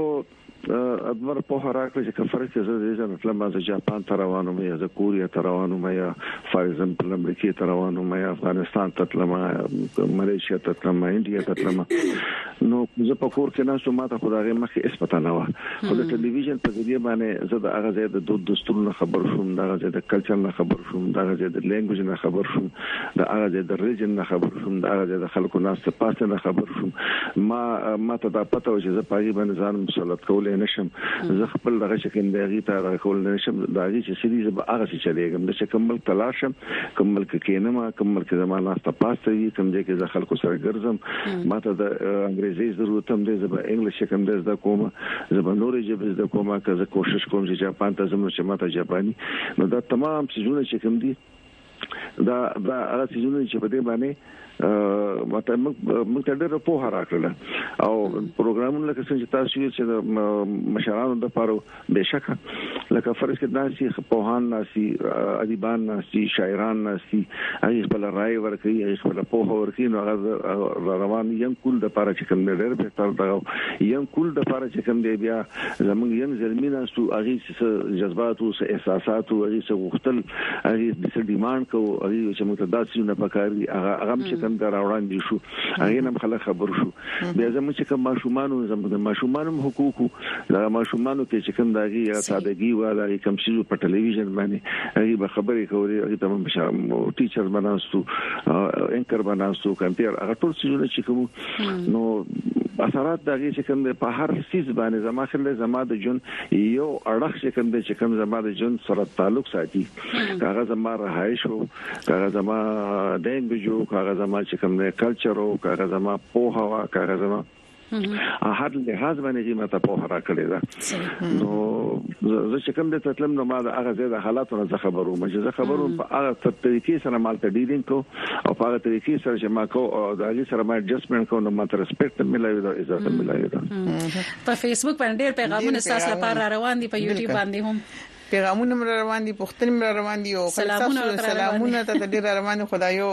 ادمر په راکړه چې کفر کې زه د مطلب ما جاپان ته روانو مې زه کوریا ته روانو مې فار ایگزامپل امریکا ته روانو مې افغانستان ته تلم ملیشیا ته تلم انډیا ته تلم نو زه په کور کې نه شو ماته خدای مخې اس پتا نه و خو د ټلویزیون په ذریعہ باندې زه د هغه ځای د دود دستور نه خبر شوم د هغه ځای د کلچر نه خبر شوم د هغه ځای د لینګویج نه خبر شوم د هغه ځای د ریجن نه خبر شوم د هغه ځای د خلکو ناس ته پاسه نه خبر شوم ما ته دا پته و چې زه پای باندې ځان مسلط کولای نشم زه خپل دغه شکل دغه ته راکول نشم دغه چې سړي زه هغه چې چلےګم د شکمل تلاشم کومل کې نه ما کومل کې زمانه ست پاسته وي کوم ځای کې زه خلکو سره ګرځم ماته د انګریزي ضرورت هم دی زه به انګلیش کوم د کوم زه به نورې ژبې د کومه که زه کوشش کوم چې جاپان ته زموږ چې ماته جاپاني نو دا تمام څه چې کوم دي دا هغه څه چې په دې باندې ماته موږ ته ډېر په هر راکړل او پروګرامونه لکه څنګه تاسو چې د مشرانو د پاره بهشکه لکه فرض کې داسي پوهان ناسي ادیبان ناسي شاعران ناسي هغه خپل رائے ورکړي هغه خپل په ورکړي نو هغه روان یم کول د پاره چې کوم ډېر به تر دا یم کول د پاره چې کوم دی بیا زموږ یم زلمینه سو هغه جذبات او احساسات او هغه غوښتل هغه د ډیماند کو هغه چې متداسي نه پکاري هغه کوم دا راوړان دي شو هغه نن خلک خبر شو بیا زموږ چې کوم ماشومانو زموږ ماشومانو حقوقو دا ماشومانو کې چې کوم داږي یا سادهګي ولا کوم شی په ټلویزیون باندې هغه به خبرې کوي هغه تمام ټیچر بناستو انکر بناستو کمپیر هغه ټول څه چې کوم نو اثرات دغه چې کوم په هر سیس باندې زما خلک زما د جون یو اړه چې کوم زما د جون سره تعلق ساتي هغه زما رهایش او هغه زما دنګ جو هغه زما چې کوم کلچر او هغه زما په هوا هغه زما هر لحاظ باندې ماته په هر کړی دا نو زه چې کوم د تطلم نو ما د هغه زیاده حالاتونو څخه خبرو مې زه خبرو په هغه طریقې سره مالته ډیلینګ کو او په هغه طریقې سره چې ما کو او د هغه سره ما ایڈجسټمنټ کو نو ماته ریسپیکټ ملایو دا عزت ملایو دا په فیسبوک باندې ډېر پیغامونه تاسو لپاره روان دي په یوټیوب باندې هم پیغامونه روان دي پښتني روان دي او سلامونه ته ډیر روان خدایو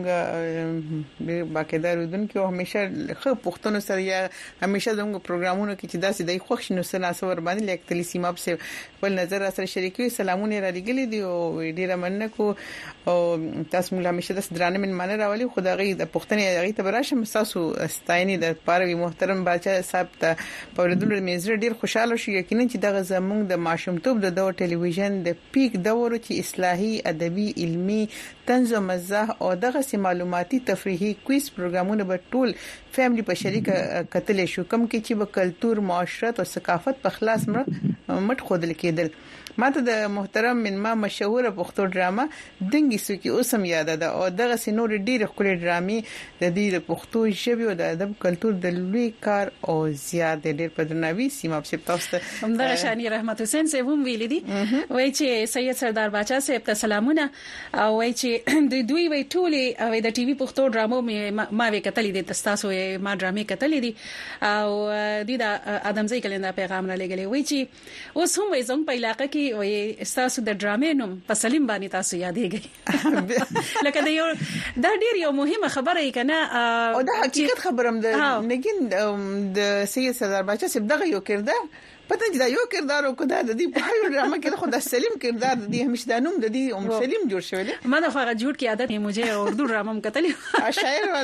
زموږ باقاعده رودونکو همیشه خو پښتنو سره یا همیشه زموږ پروګرامونو کې چې داسې د خوښ نو سلاسه ور باندې لیک تلی سیمه په بل نظر سره شریکي سلامونه را لګلې دي او ډیر مننه کو او تاسو موږ همیشه د درانه من معنی راولي خدای د پښتني هغه ته براشم تاسو ستایني د پاروي محترم بچا صاحب ته په ورډول میزر ډیر خوشاله شو یقینا چې دغه زموږ د ماشومتوب د دور ټلویزیون د پیک دور چې اصلاحي ادبي علمي طنز او مزاح او دغه معلوماتي تفریحي کویز پروګرامونه به ټول فیملی په شریکه کتل شو کوم کې چې په کلچر معاشرت او ثقافت په خلاص مټ خودل کېدل ماته د محترم من ما مشهور پښتو ډراما دنګي سکی اوسم یاد ده او دغه سينور ډیر خپل ډرامي د دې پښتو ژبه او د ادب کلچر د لوی کار او زیات ډیر په درناوي سیمه په تاسو همدغه شانی رحمت حسین صاحب هم ویل دي وای چې سید سردار باچا صاحب ته سلامونه او وای چې د دوی وای ټولې او د ټي وي پښتو ډرامو ما وکټلې دي تاسو ما ډرامې کتلې دي او د ادمزي کلنده پیغام را لګلې وای چې اوس هم وای زموږ په علاقې کې وای تاسو د ډرامې نوم په سلیم باندې تاسو یادېږي لکه دا ډیر یو مهمه خبره یې کنه او دا حقیقت خبرم ده نګین د سید سردار باچا صاحب دغه یو کردار پته چې دا یو کردار او کدا د دې په هر ډرامه کې خو د سلیم کردار د دې همیشه د نوم د دې سلیم جوړ شوی دی ما د هغه جوړ کی عادت نه مجھے اردو ډرامه کتلې شاعر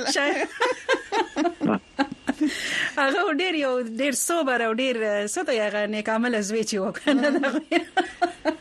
ولا هغه ډیر صبر او ډیر ستو هغه نیک عمل زوی چې وکنه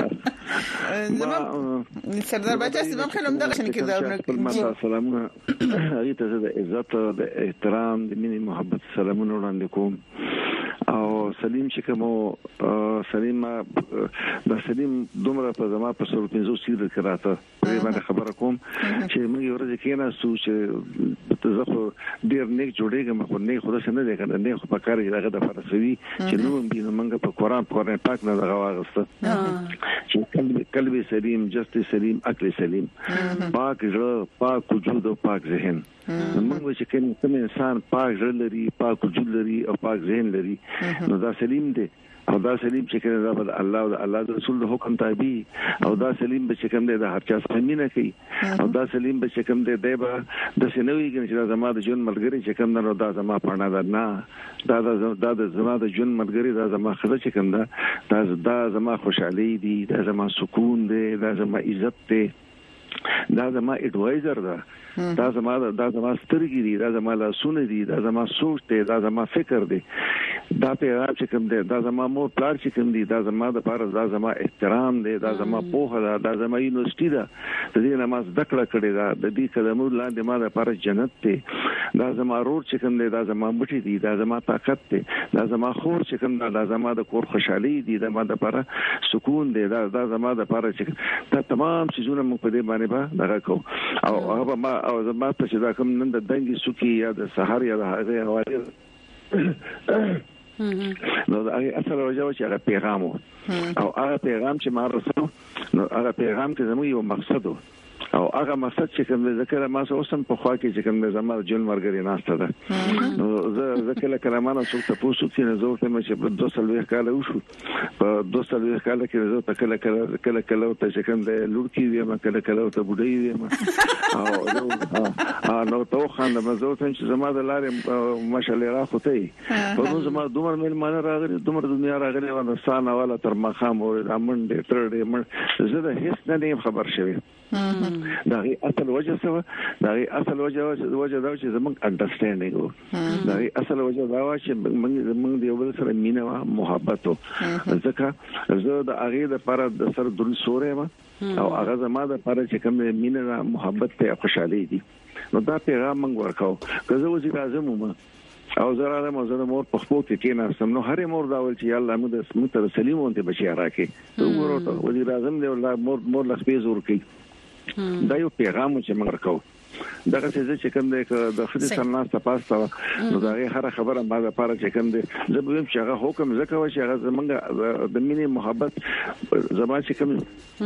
زما سردار باچا صاحب خلم دغه شنه کردار سلامونه هغه ته د عزت د احترام د مینې محبت سلامونه وړاندې کوم او سلیم چې کوم سلیم د سلیم دومره په زما په 150 سیر کراته په باندې خبره کوم چې موږ ورته کېنا سو چې تزخو ډیر نیک جوړېږم خو نه خدا څنګه دی کنه نه خو په کار کې دغه د فرسوي چې نو موږ په قران پاک نه دغه واغسته چې قلبي سلیم جست سلیم عقل سلیم پاک زړه پاک وجود او پاک ذهن موږ چې کوم انسان پاک زړه لري پاک وجود لري او پاک ذهن لري نو دا سلیم دی او دا سلیم چې کله دا بل الله او الله رسول د حکم تابع او دا سلیم به چې کوم دی د هر چا سره مینه کوي او دا سلیم به چې کوم دی دایبه د سنوي کې چې زما د ژوند ملګری چې کوم نه دا زما پاڼه ده نه دا د زما د ژوند ملګری دا زما خزه چې کوم دا زما خوشحالي دي دا زما سکون دی دا زما عزت دی دا زما ایڈوایزر ده دا زما سترګې دي دا زما لاسونه دي دا زما سوچ دی دا زما فکر دی دا پیغام چې کوم دی دا زما مور پلار چې کوم دی دا زما د پاره دا زما احترام دی دا زما پوهه ده دا زما یونیورسيټي ده د دې نماز دکړه کړې ده د دې کلمو لاندې ما د پاره جنت دی دا زما رور چې کوم دی دا زما مټي دي دا زما طاقت دی دا زما خور چې کوم دا زما د کور خوشحالي دي دا ما د پاره سکون دی دا زما د پاره چې دا تمام سيزونه موږ په دې باندې به دغه کو او هغه ما او زما په چې دا کوم نن د دنګي سوکي یا د سحر یا د هغه حواله نو دا اصل راځي چې هغه پیغام او هغه پیغام چې ما رسو نو هغه پیغام کې زموږ یو مقصد او هغه مقصد چې کوم ذکر ما اوسم په خوا کې چې کوم زما جون مرګري ناشته ده نو زه کله کلمانه څو تاسو چې نه زه ته چې په 200 کال وشو په 200 کال کې زه ته کله ته چې کوم د لورکی ویم کله ته بډای ویم او نو ته خان د مزو ته چې زما د لارې ماشالله راخته په نو زما دومره مل مان راغلی دومره دنیا راغلی و نو سان والا تر مخام او امنډ تر دې زه د هیڅ نه خبر شوم دا اصل وجه څه دا اصل وجه دا چې زموږ انډرستانډینګ دا اصل وجه دا چې موږ د یو بل سره مینه او محبت ځکه زه د هغه د پر د سر درن سورې ما او هغه زما د پر چې کوم مینه او محبت ته خوشحالي دي نو دا پیغام موږ ورکاو که زه وځي لازم وم او زراله مزه مور په خپل کې کېناستم نو هر مور دا ول چې الله موږ تر سلیمونته بچی راکې ته ورته وځي لازم دی مور لخ به زور کوي دا یو پیغام چې موږ ورکاو دغه څه چې کوم د خدای سره تاسو نو دا هر خبره ما د پاره چې کوم دي زه به چې هغه حکم زکه و چې هغه زمونږ د مینې محبت زما چې کوم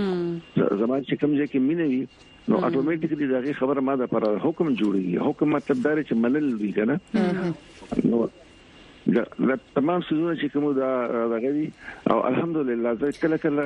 چې مینې وي نو اتوماتیکلی دا خبره ما د پاره حکم جوړیږي. حکم مطلب دا چې منل وی کنه نو دا تمام سيزونه چې کوم دا غوي او الحمدلله زه کله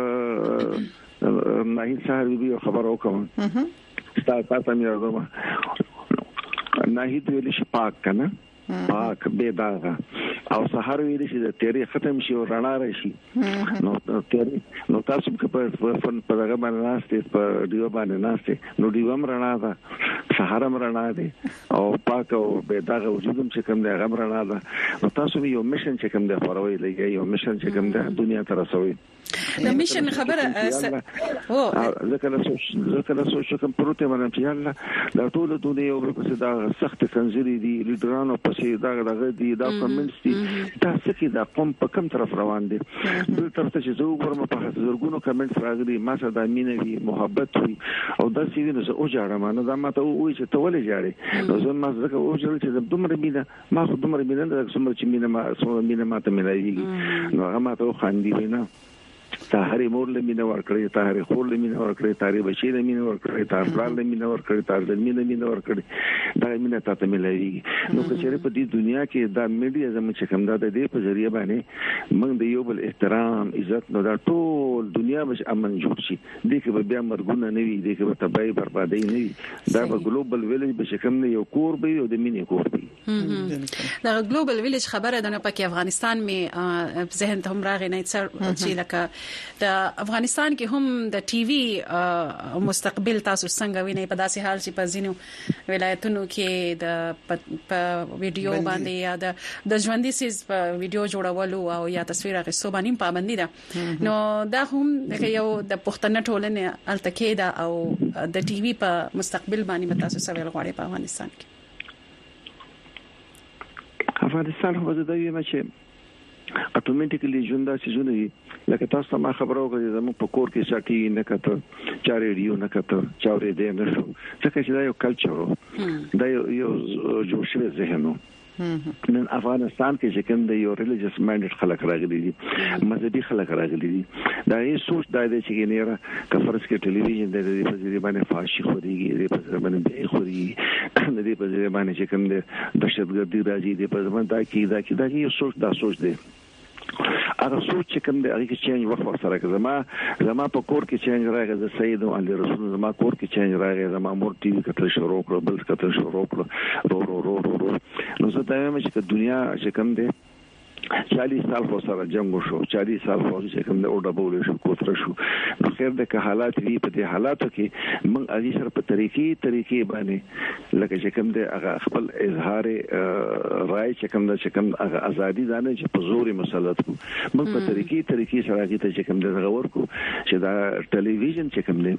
نه سهار بي خبر وکم تاسو مې راغوم نه هیڅ ویل شي پاک کنه پاک به داغه او سهار ویل شي د تیرې ختم شي او رڼا راشي نو تیرې نو تاسو په فن په هغه باندې ناشته په دیو باندې ناشته نو دیوم رڼا ده سهار رڼا ده او پاک او به داغه وجودم چې کوم دی هغه رڼا ده نو تاسو یو میشن چې کوم دی خبروي لګي یو میشن چې کوم دی دنیا ته رسوي د میشن خبره او ځکه سوچ کوم پروته باندې چې الله دا ټول دنیا یو په دا سخت کنځري دي لیډرانو پسې دا دي دا کمنټس دي تاسو کې دا قوم په کوم طرف روان دي بل طرف ته چې زه وګورم په زرګونو کمنټس راغلي ما سره د مینې وی محبت وی او دا سی ویني زه او جاړم نو دا ماته وایي چې ته ولې جاړې نو زه ما ځکه او جاړم چې دومره مینه ما خو دومره مینه د څومره چې مینه ما ته ملایي نو هغه ماته خاندي وینا تاهري مور له مینه ورکړي تاهري خور له مینه ورکړي تاهري بچی له مینه ورکړي تاهري له مینه ورکړي تاهري له مینه ورکړي دا مینه تاسو ملایي نو که چیرې په دې دنیا کې دا میډیا زموږ چې کوم دا د دې په ذریعہ باندې موږ د یو بل احترام عزت نو دا ټول دنیا به امن جوړ شي دې کې به بیا مرګونه نه وي دې کې به تباہي بربادي نه وي دا به ګلوبل ویلج به کوم نه یو کور به او د مینې کور به دا ګلوبل ویلج خبره ده نو پکې افغانستان می ذهن ته هم راغی نه چې لکه د افغانستان کې هم د ټي وي مستقبل تاسو څنګه وینئ په داسې حال چې په ځینو ولایتونو کې د ویډیو باندې یا د ژوندۍ سیس په ویډیو جوړولو او یا تصویر اخیستو باندې پابندي ده نو دا هم یو د پښتنه ټولنې التکې ده او د ټي وي په مستقبل باندې تاسو سوال غواړئ په افغانستان کې افغانستان هو د دوی مچ اتوماتیکلی ژوند سيزونه دي لکه تاسو ما خبرو کوي زموږ په کور کې شاټي نه کته چا ریډیو نه کته چا ورې نه شو ځکه چې دا یو کلچر دا یو جوړ شوی ذهن نن افغانستان کې چې کوم د یو ریلیجیس مایندډ خلک راغلي دي مذهبي خلک راغلي دي دا یې سوچ دا دی چې نه کفرس کې ټلویزیون د دې په ځای باندې فاشي خوريږي دې په ځای باندې به خوري دې په ځای باندې چې کوم د دهشتګردي راځي دې په ځای باندې دا یو سوچ دی هغه سوچ چې کوم دی هغه کې چینج وخت سره کوي زما په کور کې چینج راغی د سید علي رسول زما کور کې چینج راغی زما مور ټي وي کتل شروع کړ بل کتل شروع کړ رو نو زه ته وایم چې دنیا چې کوم دی 40 سال خو سره جنگ وشو 40 سال خو چې کوم د اور ډبول شو کوتر شو نو خیر د که حالات وی په دې حالاتو کې موږ اږي سره په طریقې باندې لکه چې کوم د هغه خپل اظهار رائے چې کوم هغه ازادي دانه چې په زور مسلط کو موږ په طریقې سره هغه ته چې کوم د غور کو چې دا ټلویزیون چې کوم دی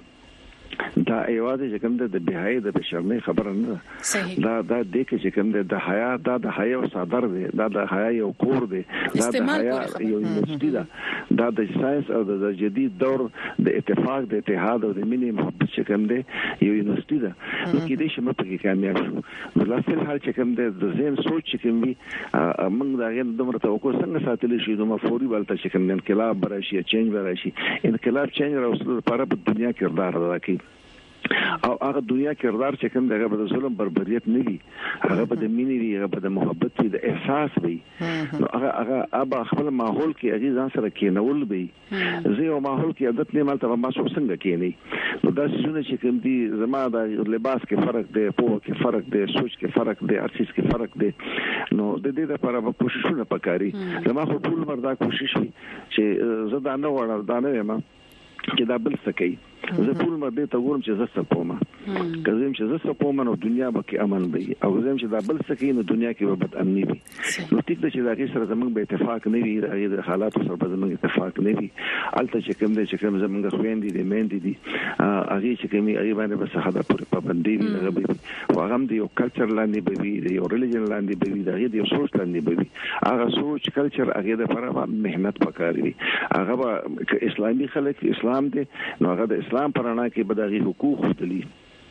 دا ایواده چې کوم د بهای د بشرمه خبره نه دا د دې چې کوم د حیا د حیا او صدر دی دا د حیا یو کور دی دا د حیا یو یونیورسيټي دا د ساينس او د جدید دور د اتفاق د اتحاد او د مینې محبت چې کوم دی یو یونیورسيټي دا نو کې دې شمه په کې کامیاب شو نو لا فل حال چې کوم د ذهن سوچ چې کوم وي موږ دا غیر دومره توقع څنګه ساتل شي نو فوري بلته چې کوم انقلاب راشي چینج راشي انقلاب چینج راوصل لپاره په دنیا کې کردار ادا کوي او هغه دنیا کردار چې کوم دغه د ظلم بربریت نه وي هغه د مینې وي هغه د محبت وي د احساس وي نو هغه ابا خپل ماحول کې هغه ځان سره کېنول وي زه یو ماحول کې عادت نه مالته ما څو څنګه کېنی نو دا څه چې کوم دي زما د لباس کې فرق دی په کې فرق دی سوچ کې فرق دی ارشیز کې فرق دی نو د دې لپاره به کوششونه وکړي زما خو ټول مردا کوشش وي چې زه دا نه وړم دا نه یم چې دا بل څه کوي زه ټول مرده ته ګورم چې زه سپوم کزم چې زه سپوم نو دنیا به کې امن وي او زم چې دا بل څه کوي نو دنیا کې به بد امني وي نو ټیک ده چې دا کې سره زمونږ به اتفاق نه وي د حالات سره به زمونږ اتفاق نه وي الته چې کوم دي چې کوم زمونږ خويندې دي مېندې دي هغه چې کومي هغه باندې بس حدا پورې پابندي وي هغه به هغه هم دی یو کلچر لاندې به وي یو ریلیجن لاندې به وي دا یو سوچ لاندې به وي هغه سوچ کلچر هغه د لپاره مهنت وکړي هغه به اسلامي خلک اسلام دي نو هغه د اسلام پرانا کې بدغي حقوق خپلي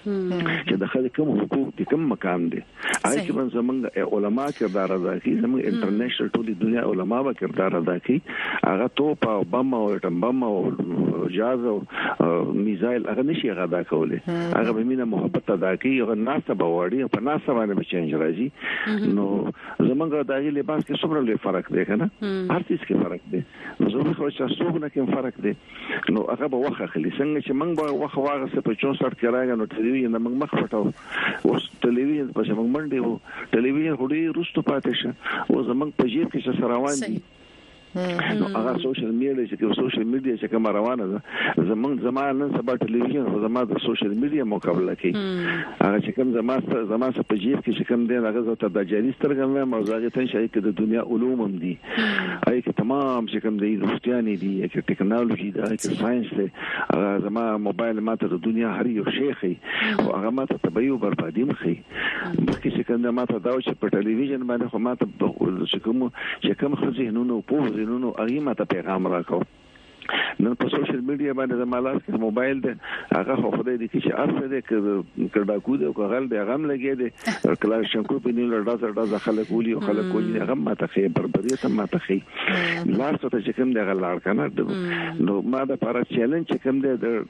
چې د خلک کوم حقوق دي کوم مقام دي هغه کې من زمونږ علما کردار ادا کوي زمونږ انټرنیشنل ټولې دنیا علما به کردار ادا کوي هغه توپ او بم او ټم بم او جاز او میزایل هغه نشي ادا کولای هغه به مینه محبت ادا کوي او ناسه بوړي په ناسه باندې به چینج راځي نو زمونږ د هغه لباس کې څومره لوی فرق دی کنه هر څه کې فرق دی نو زموږ خو چې څوک نه کوم فرق دی نو هغه به وخت خلی څنګه چې موږ به وخت واغسه په 64 کې راغی نو ټلویزیون موږ مخ پټاو اوس ټلویزیون په موږ منډه وو ټلویزیون هډي روستو پاتې شه او زموږ په جیب کې څه روان دي نو هغه سوشل میډیا چې کوم روانه ده زمانه سبا ټلویزیون او زمانه د سوشل میډیا مقابله کوي هغه چې کوم زمانه په جیب کې چې کوم دی هغه ته د جاري سترګم موضوع ته شي کې د دنیا علوم هم دي هغه کې تمام چې کوم دی روستياني دي کې ټیکنالوژي ده کې ساينس ده هغه زمانه موبایل ماته د دنیا هر یو شی خي او هغه ماته تبعیو بربادي مخي بلکې چې کوم ماته دا چې په ټلویزیون باندې خو ماته چې کوم خو ذهنونو په نو هغه ماته پیغام راکاو نن په سوشل میډیا باندې د مالات کې موبایل ده هغه خو خدای دې چې ارسه دې کړه کو دې او غل دې غم لګي دې کله شنکو په نیل ډاز خلک ولي او خلک ولي هغه ماته خي بربري ته ماته خي لار څه چې کوم دې غلار کنه نو ما د پاره چیلنج چې کوم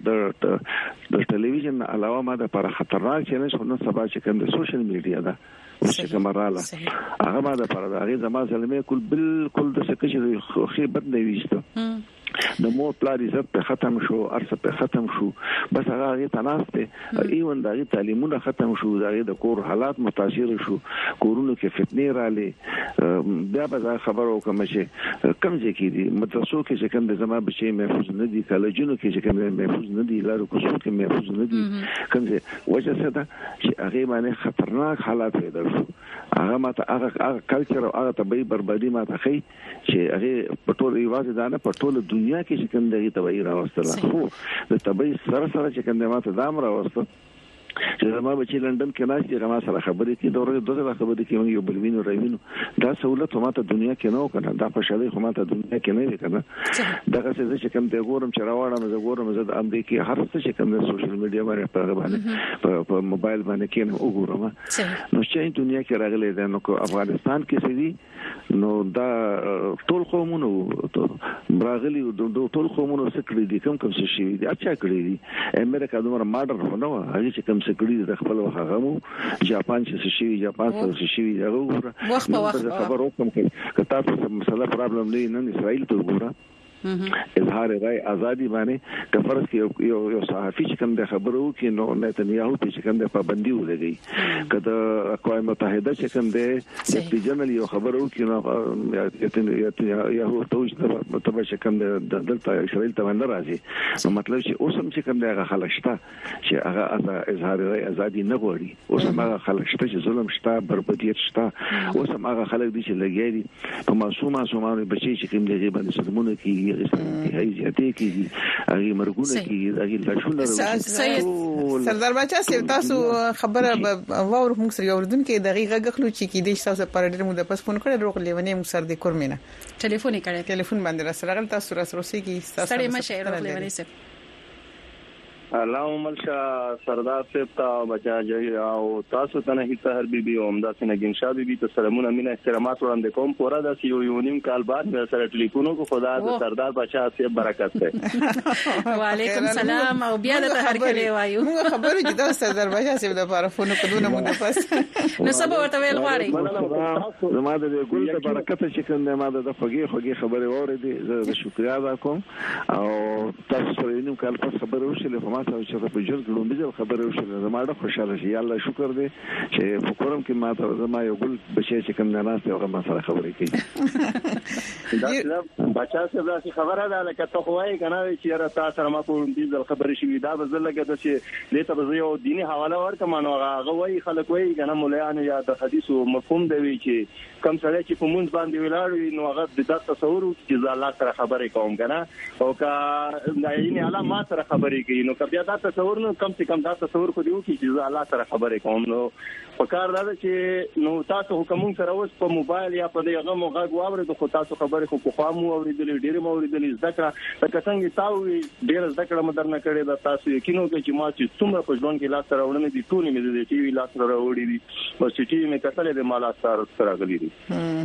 دې د ټلویزیون علاوه ما د پاره خطرناک چیلنج خو نن سبا چې کوم د سوشل میډیا ده چې کومراله هغه ما د پاره هغه زما زلمه کول بالکل د څه چې خو بد نه ویسته د مو پلار عزت په ختم شو ارسه په ختم شو بس هغه تناسته ایون د تعلیمونه ختم شو د کور حالات متاثر شو کورونو کې فتنې رالې بیا به خبرو کوم چې کم ځکه دي مدرسو کې چې کوم د زما بچي محفوظ نه دي کالجونو کې چې کوم محفوظ نه دي لارو کوڅو کې محفوظ نه دي کوم څه وجه څه ده چې هغه باندې خطرناک حالات پیدا شو هغه ماته هغه کلچر او هغه طبيعي بربادي ماته خي چې هغه په ټول ایواز دانه په ټول دنیا کې چې کوم دغه تبعی راوستل خو د تبعی سره چې کوم د ماته دام راوستل چې زما بچی لندن کې ناشې غما سره خبرې کې دوه خبرې کې یو بلوینو راوینو دا سہولت ماته دنیا کې نه وکنه دا خوشاله خو ماته دنیا کې نه وکنه دا څه چې کوم د ګورم چې راوړم زه ګورم زه د امریکای هر څه چې کوم د سوشل میډیا باندې په موبایل باندې کې نه وګورم نو چې دنیا کې راغلي ده نو افغانستان کې سړي نو دا ټول قومونو راغلي ټول قومونو سکړي دي کوم څه شي دي اچھا کړی دي امریکا دومره ماډر نه و هغه چې کوم سکړي د خپل وخغمو جاپان چې شي جاپان څه شي هغه وخت خبر وکم چې تاسو څه مسله پرابلم نه نن اسرائیل ته وګوره اظهار رائے ازادي باندې د فرض کې یو صحافي چې کوم د خبرو کې نو نتنیاهو په چې کوم د پابندي ولګي کله اقوام متحده چې کوم د جنرال یو خبرو کې نو یا هو توج د متبه چې کوم د دلته اسرائیل ته نه راځي نو مطلب چې اوس هم چې کوم د خلک شته چې هغه اظهار رائے ازادي نه غواړي اوس هم هغه خلک شته چې ظلم شته بربدیت شته اوس هم هغه خلک دي چې لګي په معصومانو بچي چې کوم دغه باندې صدمونه کوي هي زیاتې کیږي هغه مرګونه کیږي هغه لښونه سردار بچا سیو تاسو خبره وور موږ سره اوردون کې دقیقه غخلو چې کې د تاسو پر ډېر مو د پس فون کړه روغ لیونې موږ سره د کورمینه ټلیفون کړه ټلیفون باندې را سره تاسو را سره سي کې تاسو سره مشه روغ لیونې سره الله ملشا سردار صاحب تا بچا جوړ او تاسو ته نه هیڅ هر بیبي او امدا سینه ګنشا بیبي ته سلامونه مینه احترامات وړاندې کوم پورا د یو نیم کال بعد مې سره ټلیفونو کو خدا د سردار بچا صاحب برکت ده وعلیکم سلام او بیا د هر کله وایو موږ خبرو چې د سردار بچا صاحب د لپاره فون کډونه مونږ پس نو سبا ورته ویل غواړي زما د ګل د برکت چې کنده ما د خوږی خبره اورېدې زه د شکریا ادا کوم او تاسو سره نیم کال پس خبره وشله په چې په جوړ کړم به خبره وشله زما ډېر خوشاله شي الله شکر دې چې فکرم کې ما ته زما یو ګل بچی چې کوم نه ناست او ما سره خبرې کوي دا بچا څه دا خبره ده لکه ته خوای کنه چې را تاسو سره ما په دې خبرې شوې دا به زلګه د چې دې ته یو دینی حواله ورکم نو هغه وایي خلک وایي کنه مولایان یا د حدیثو مفهوم دی چې کم سره چې په مونږ باندې ولاړ نو هغه د تصور چې الله سره خبرې کوم کنه او کا دایې نه الله ما سره خبرې کوي نو بیا دا تصور نو کم سے کم دا تصور کو دیو چې الله سره خبرې کوم نو پکار دا چې نو تاسو حکومت سره اوس په موبایل یا په دغه موغه غواړئ د خو تاسو خبرې خو خامو او اوریدلې ډېر مو اوریدلې ځکه څنګه تاسو ډېر ځکه مدرنه کړې دا تاسو یقینو کې چې ما چې څومره په ژوند کې لاس راوړنې دي ټول مې د ټي وي لاس راوړې دي او چې ټي وي مې کتلې د مال اثر راغلي دي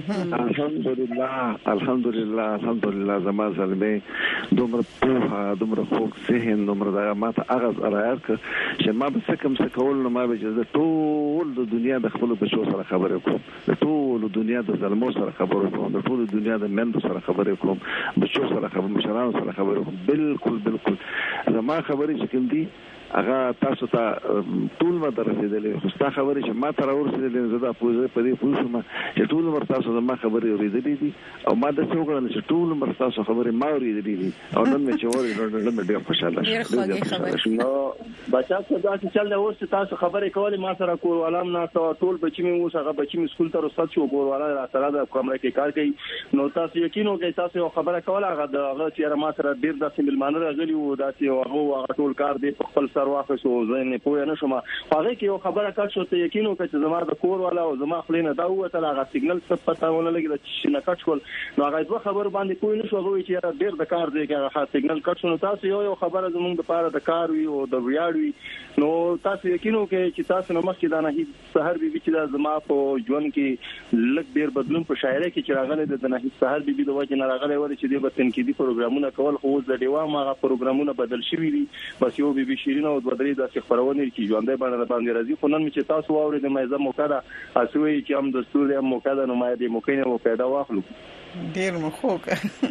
الحمدلله زما زلمه دومره په دومره خوږ ذهن دومره دا ماته اغاز راځي چې ما به څه کوم څه کول نو ما به چې ټول د دنیا د خپل بچو سره خبرې کوم د ټول دنیا د ظلمو سره خبرې کوم د ټول دنیا د مندو سره خبرې کوم بچو سره خبرې مشرانو سره خبرې کوم بالکل زما خبرې چې کوم دي هغه تاسو ته ټول ما درسېدلې خو تاسو خبرې چې ما تر ورسېدلې زه دا په دې پوښتنه چې ټول ورته تاسو ما خبرې اورېدلې دي او ما د څو غواړم چې ټول تاسو خبرې ما اورېدلې دي او نن مې چې اورېدل نن ډېر خوشاله شوم نو بچا څه دا چې چل دا اوس تاسو خبرې کولې ما سره کورولم نه ټول بچی مې اوس هغه بچی مې سکول ته رسد شو کورواله را سره د کمره کې کار کوي نو تاسو یقینو کې تاسو خبره کوله هغه چې ما سره ډېر داسې ملمانه راغلي وو داسې هغه ټول کار دی په خپل سر واخصو زه نه پوه نه شوم هغه کې یو خبره کړ شو ته یقینو چې زما د کور والا او زما خلینو دا وته هغه سیګنل څه پتا ونه لګی چې نه کټ کول نو هغه دوه خبر باندې کوی نه شو هغه چې ډېر د کار دی هغه سیګنل کټ شو تاسو یو خبره زموږ د پاره د کار وی او د ویاړ نو تاسو یقینو کې چې تاسو نو مخکې دا نه سحر بي چې زما په ژوند کې لږ ډېر بدلون په شاعرۍ کې چې راغله د نه سحر بي د وجه نه راغله و چې د تنقیدي پروګرامونه کول خو د ډیوام هغه پروګرامونه بدل شوي دي بس یو بي شیرین او بدري د خبرونه کې ژوندۍ باندې راځي خو نن چې تاسو واورئ د مېزه موقع ده اسوي چې هم دستور هم موقع ده نو ما دې موقع نه پیدا واخلو ډیر مخوک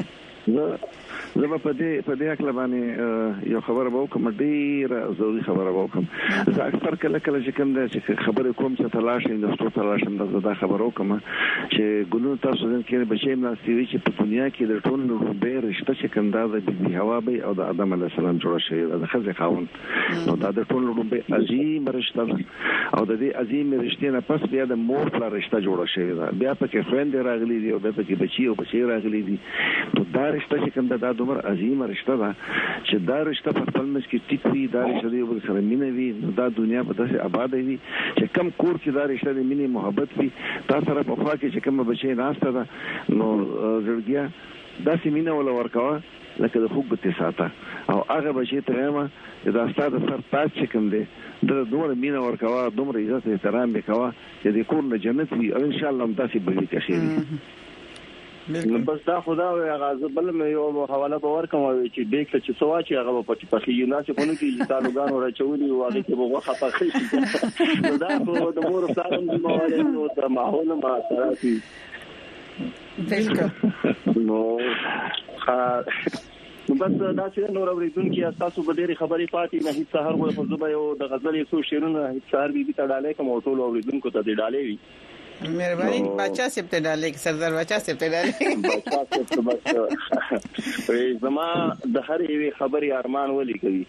زه په دې اکل باندې یو خبره وکم ډیر ضروري خبره وکم زه اکثر کله چې کوم چې خبره کوم چې تلاشم د ستو تلاشم دا خبره وکم چې ګلو تاسو کې بچی مناسبي چې په دنیا کې د ټول به رشتہ چې کوم دا د هوا به او د آدم علی السلام جوړ شوی د خزه خاون نو دا د ټول به عظیم رشتہ او د دې عظیم رشتې نه پس بیا د مور پر رشتہ جوړ شوی دا بیا پکې خويند راغلي دي او بیا پکې بچي او بچي راغلي دي نو دا رشتہ چې کوم دا دومره عظیمه رشتہ ده چې دا رشتہ په خپل مس کې ټیکري دا رشتہ دی ور سره مینه وي نو دا دنیا په داسې آباد وي چې کم کور کې دا رشتہ د مینې محبت وي تاسو سره په خوا کې چې کوم بچي ناشته ده نو زړګیا داسې مینه ولا ورکوا لکه د خوب په ساته او هغه بچي ته ما دا ستاسو سر تاج چې کوم دی د دومره مینه ورکوا دومره عزت احترام وکوا چې د کور نه جنت وي او ان شاء الله متاسب به کشي بس دا خدا غاز بل مې یو حواله باور کوم چې دیک چې سوا چې هغه په پخې نه چې کوم کې طالبان راچولي او هغه کې بغه خطا خې دا خو د مور سره د مواله نو د ماحول ما سره شي نو بس دا چې نور اوریدونکو تاسو به ډېری خبرې پاتې نه هیڅ سحر وو په زبې او د غزل یو شیرونه هیڅ سحر بي ته ډالې کوم ټول اوریدونکو ته ډالې وي مهرباني بچا سپته ډالې سردار بچا سپته ډالې بچا سپته زما د هر یوې خبرې ارمان ولي کوي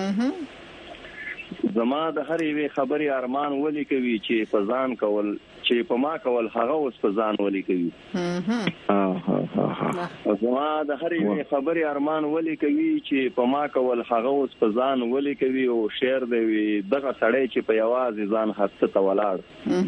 زما د هر یوې خبرې ارمان ولي کوي چې فزان کول چې په ما کول هغه اوس فزان ولي کوي زما د هر یوې خبرې ارمان ولي کوي چې په ما کول هغه اوس فزان ولي کوي او شعر دی دغه سړی چې په یوازې ځان هڅه ته ولاړ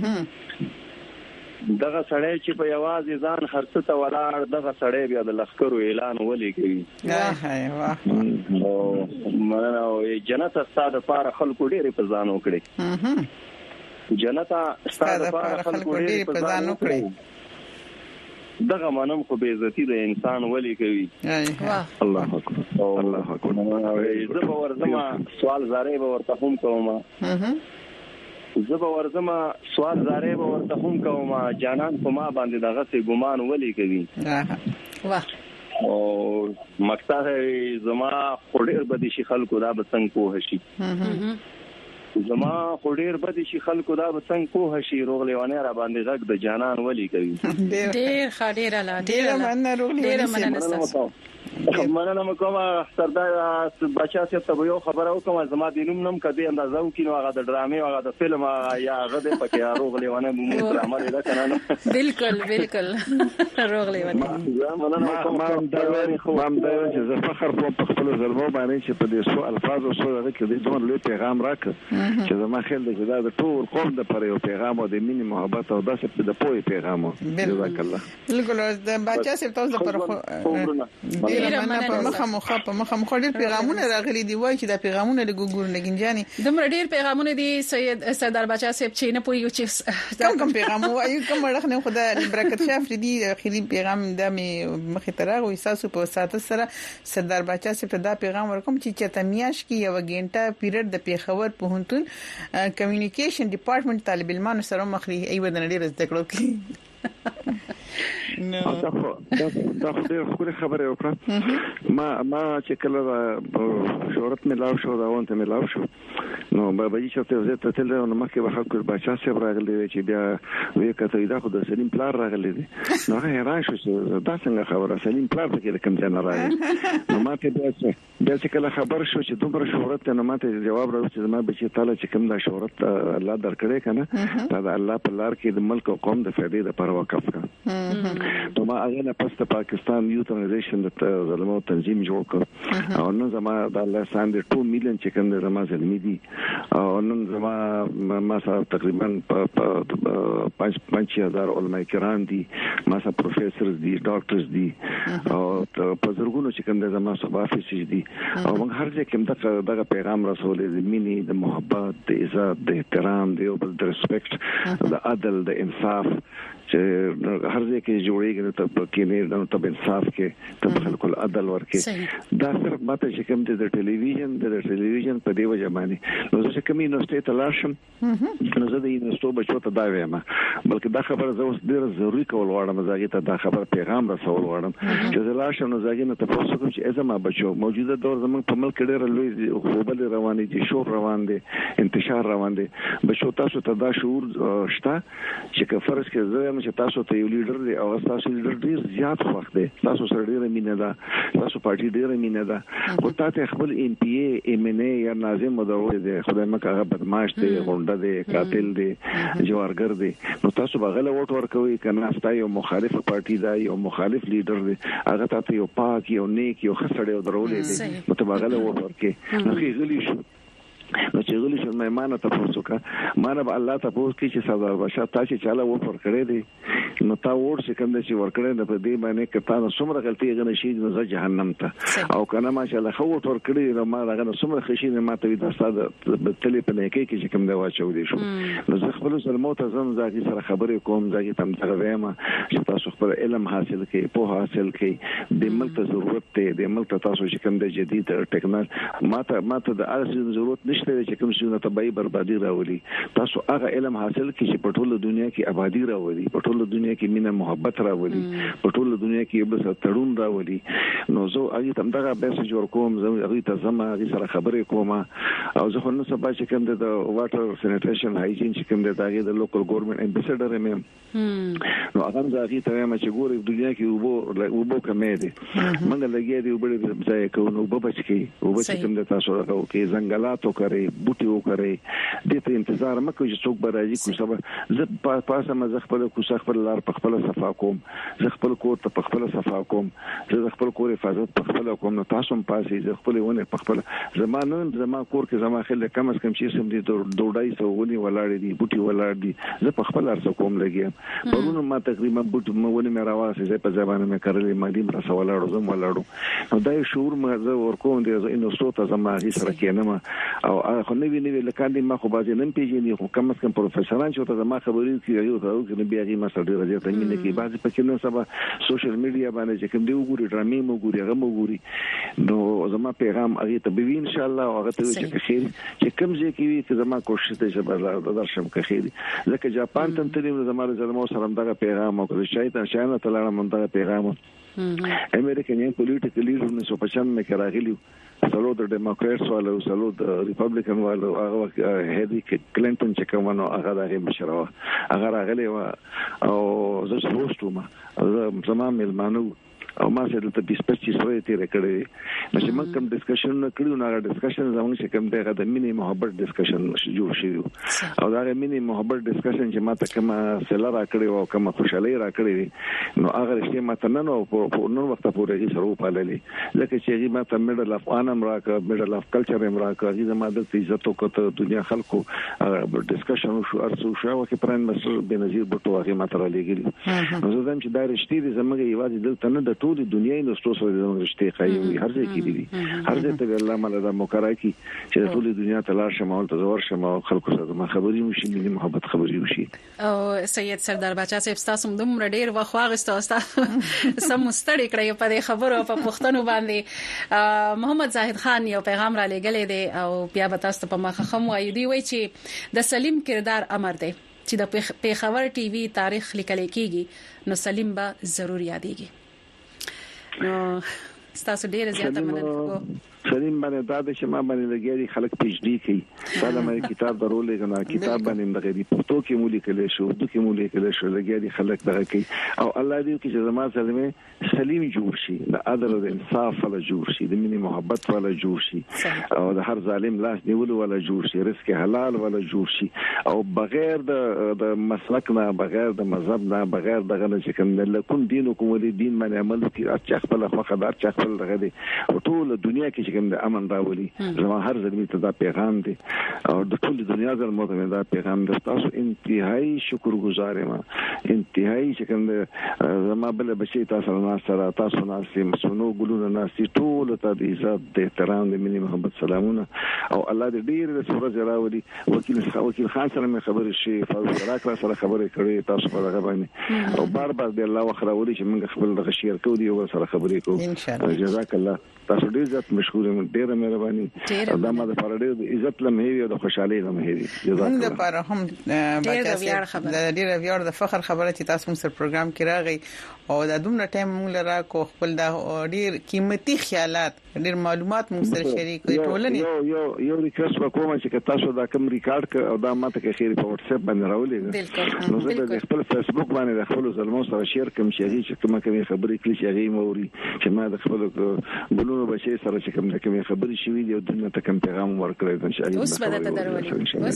دغه سړی چې په یوازې ځان هرڅه ته ولاړ دغه سړی بیا د لخرو اعلان ولي کوي او مننه او جنت ستاسو لپاره خلکو ډېر په ځان وکړي جنت ستاسو لپاره خلکو ډېر په ځان وکړي دغه منم خو به عزتي د انسان ولي کوي الله اکبر الله اکبر زه به ورزما سوال زاره به ورته هم کوم زبا ورزما سوال زاره به ورته هم کوم جانان په ما باندې دغه سي ګمان ولي کوي واه او مقصد زما خډیر بدی شي خلکو دا به څنګه کوه شي زما خډیر بدی شي خلکو دا به څنګه کوه شي روغلیوانه را باندې غږ د جانان ولي کوي ډېر خډیر الله ډېر مننه روغلیوانه مننه کوم سردار بچا چې ته یو خبره وکم زما د نوم نوم کدي اندازو کینو هغه د ډرامې هغه د فلم یا هغه د پکې روغلی ونه مو ډرامه ده کنه بالکل روغلی ونه ما چې زه فخر کوم په خپل ظلمو باندې چې په دې سو الفاظ او سو هغه کې د دوه لوی پیغام راک چې زما خیال دی دا د ټول قوم د پر یو پیغام او د مینې محبت او داسې د پوهې پیغام جزاک الله بالکل د بچا سره تاسو پر په مخه ډیر پیغامونه راغلي دی وای چې دا پیغامونه د ګورګور نګنجاني دمر ډیر پیغامونه دي سید سردار بچا صاحب چې نه پوي چې کوم پیغام وای کوم رخنه خدای برکت شاف دي اخیری پیغام د مخه ترغه وساسو په ساته سره سردار بچا صاحب دا پیغام ورکوم چې چتمیاش کې یو غنټه پیریډ د پیښور په هنتون کمیونیکیشن ډپارټمنټ طالب علمانو سره مخري ایو د نړۍ رز دکړو کې نو دا ډېر خوږه خبره وکړه ما چې کله شهرت ملاو شو دا وانت ملاو شو نو به چې زه ته تل نو مخکې به خلکو بچا صاحب راغلی چې بیا وې کته دا خو د سلیم پلار راغلی دي نو هغه حیران شو چې دا څنګه خبره سلیم پلار په کوم ځای نه راغلی نو ماته بیا چې کله خبر شو چې دومره شهرت نه ماته جواب راوړ چې ما بچی تعالی چې کوم دا شهرت الله درکړي کنه دا الله په لار کې د ملک او قوم د فائدې لپاره وقف کړ نو ما هغه نه پسته پاکستان یوت ارګنایزیشن د زلمو تنظیم جوړ کړ او نن زما د الله ساند 2 میلیون چې کوم د زما زلمی دي او نن زما ما سره تقریبا 5000 علماء کرام دي ما سره پروفیسورز دي ډاکټرز دي او په زرګونو چې کوم د زما صوب افیسز دي او موږ هر ځای کې دغه پیغام رسولې د مینې د محبت د عزت د احترام د یو بل د ریسپیکټ د عدل د انصاف چې هر ځای کې جوړیږي نو ته کې نه نو ته انصاف کې ته خلکو عدل ورکې دا صرف ماته چې کوم د ټلویزیون په دی وجه باندې نو چې کوم یونیورسيټي تلاشم نو زه د یونیورسيټو بچو ته دا وایم بلکې دا خبره زه اوس ډیر ضروری کول غواړم زاګي ته دا خبر پیغام رسول غواړم چې زه لاشم نو زاګي نه تاسو کوم چې ازما بچو موجوده دور زموږ په ملک ډیر لوی خوبل روانې دي شور روان دي انتشار روان دي بچو تاسو ته دا شعور شته چې فرض کې زه چې تاسو ته یو لیډر دی او تاسو لیډر ډیر زیات وخت دی تاسو سره ډیره مینه ده تاسو پارټي ډیره مینه ده خو تاسو خپل ام پی ای ام ان ای یا ناظم مدعو دی خدای مکه هغه بدمعاش دی غونډه دی قاتل دی جوارګر دی نو تاسو بغله ووټ ورکوي کنه تاسو یو مخالف پارټي دی یو مخالف لیډر دی هغه تاسو یو پاک یو نیک یو خسړې درولې دی نو ته بغله ووټ ورکې نو کې غلی شو نو چې غلی شو مېمانه تاسو کا مانه به الله تاسو کې چې سردار بشا تاسو چاله و پر کړې دي نو تا وړ چې کوم چې ور کړې نه په دې باندې کته نو څومره غلطي غنه شي نو زه جهنم ته او کنه ماشاءالله خو ور کړې نو ما هغه څومره خشي نه ماته د استاد تلې په نه کې چې کوم دا واچو دي شو نو زه خپل سره مو ته زم ځاګي سره خبرې کوم ځاګي تم څنګه وایم چې تاسو خپل علم حاصل کړئ په حاصل کړئ د ملک ضرورت ته د ملک تاسو چې کوم د جدید ټیکنالوژي ماته د ارزښت ضرورت نشته چې کوم څه تبعی بربادي راولي تاسو هغه علم حاصل کړئ چې په ټوله دنیا کې آبادی راولي په ټوله دنیا کې مینه محبت راولي په ټوله دنیا کې یو بل سره تړون راولي نو زه هغه تم دغه بیس جوړ کوم زه هغه ته زما هغه سره خبرې کوم او زه خو نو سبا چې کوم د واټر سینیټیشن هایجین چې کوم د هغه د لوکل ګورنمنت امبیسډر مې نو هغه ځای ته وایم چې ګورې دنیا کې وبو کمې دي منګ لګي دی وبړي ځای کو نو وبچ کې وبچ کوم د تاسو راو کې ځنګلاتو کوي بوټي وکړي د ته انتظار مکه چې څوک به راځي کو سبا زه پاسه مزه خپل کو خپل لار په خپل صفا کوم زه خپل کور ته په خپل صفا کوم زه خپل کور حفاظت په خپل کوم نو تاسو هم پاسې زه خپل ونه په خپل زما کور کې زما خل کم از کم چې سم دي دوډای سو ونی ولاړ دي بوټي ولاړ دي زه په خپل ارزه کوم لګي پرونه ما تقریبا بوټ مونه مې راواسه زه په ځبانه مې کړلې ما دې مرسته ولاړو زم ولاړو نو دا شعور مې زه ورکوم دي زه انو سوته زما هیڅ سره کېنم او خو نوی لکاندې ما خو باندې نن پیژنې خو کم از کم پروفیسوران چې ته ما خبرې کوي یو ته بیا غي ما سره ډېر ځای مینه کې بعض پکې نن سبا سوشل میډیا باندې چې کوم دی وګوري ډرامې مو ګوري هغه مو ګوري نو زما پیغام هغه ته به ان شاء الله هغه ته چې خیر چې کوم ځای کې وي چې زما کوشش ته چې درشم که خیر ځکه جاپان ته تلم زما زلمو سره دغه پیغام او شایته تلاړم دغه پیغام امریکایان پولیټیکل لیډر 1995 کې راغلیو سلو د ډیموکرټس والو سلو د ریپبلیکن والو هغه هدي کلینټن چې کومه هغه د مشروع هغه راغلی او زه سوستوم زما ملمانو او ما سره ته 25 ورځې تیر کړې چې موږ کوم ډسکشن کړو نو هغه ډسکشن زموږ چې کوم دغه د مینی محبت ډسکشن جوړ شي او دا مینی محبت ډسکشن چې ما ته کوم سره را کړی او کوم خوشالي را کړی نو هغه رښتیا ما ته نن او په نور وخت پورې یې سره وپاللې لکه چې هغه ما ته میډل اف انم راکړ میډل اف کلچر هم راکړ هغه ما د عزت او کته دنیا خلکو ډسکشن شو ارسو شو او کې پران مسر بنظیر بټو هغه ما ته را لګیلی نو زه چې دا رښتیا دي زموږ یوازې دلته نه د ټولې دنیا نو ستاسو د رښتیا خایي هر ځای کې دي هر ځای ته الله مله د مکرای کی چې ټولې دنیا ته لاړ شم او تزور شم او خلکو سره ما خبرې وشي ملي محبت خبرې وشي او سید سردار بچا صاحب تاسو دومره ډیر وخواغسته سم مستړی کړی په دې خبرو په پښتنو باندې محمد زاهد خان یو پیغام را لګلې دی او بیا به تاسو په مخه خم وایي دی وای چې د سلیم کردار امر دی چې د پیښور ټي وي تاریخ لیکل کېږي نو سلیم به ضرور یادېږي نو تاسو ډیر زیاته مننه سلیم باندې دا د شمه باندې لګیاري خلک پی ایچ ډی کوي دا د مې کتاب درولې کنه کتاب باندې د غیر پښتو کې مولي کله شو د کې مولي کله شو لګیاري خلک دغه کوي او الله دې چې زما سلمې سلیم جوړ شي د عدل او انصاف ولا جوړ شي د مینې محبت ولا جوړ شي او د هر ظالم لاس نیول ولا جوړ شي رزق حلال ولا جوړ شي او بغیر د مسلک نه بغیر د مذهب نه بغیر دغه چې کوم لکون دین او کوم دین باندې عمل کوي چې خپل خدای چې خپل دغه دي ټول دنیا کې کوم د امن راولي زما هر ځلمي ته دا پیغام دی او د ټول دنیا زر مو ته دا پیغام دی تاسو انتهایی شکرګزار یم انتهایی چې کوم زما بل بچی تاسو نه سره تاسو نه سیمسونو ګلونه ناسي ټول ته د عزت د احترام د ملي محبت سلامونه او الله دې ډیر د سورج راولي وکیل خان سره مې خبرې شي فاروق راکړه سره خبرې کړې تاسو په هغه باندې او بار بار دې الله وخراولي چې موږ خپل د شیر کو دی او سره خبرې کوو ان شاء الله جزاک الله تاسو ډیر زیات مشکور یم ډیره مهرباني دا ما د فرډې د عزت لمه وي او د خوشحالي لمه وي جزاک الله لپاره هم ډیره ویاړ د فخر خبره چې تاسو موږ سره پروګرام کې راغی او دا دومره ټایم موږ لرا کو خپل دا ډیر قیمتي خیالات ډیر معلومات موږ سره شریک کړئ ټولنه یو ریکوست وکوم چې تاسو دا کوم ریکارډ او دا ماته کې خیر په واتس اپ باندې راولې نو زه د خپل فیسبوک باندې د خپل زلمو سره شیر کوم چې کومه خبرې کړې چې هغه موري چې ما د خپل بلونو بچي سره چې کومه خبرې شوې دي او دنه ته کوم پیغام ورکړی ان شاء الله اوس به ته درولې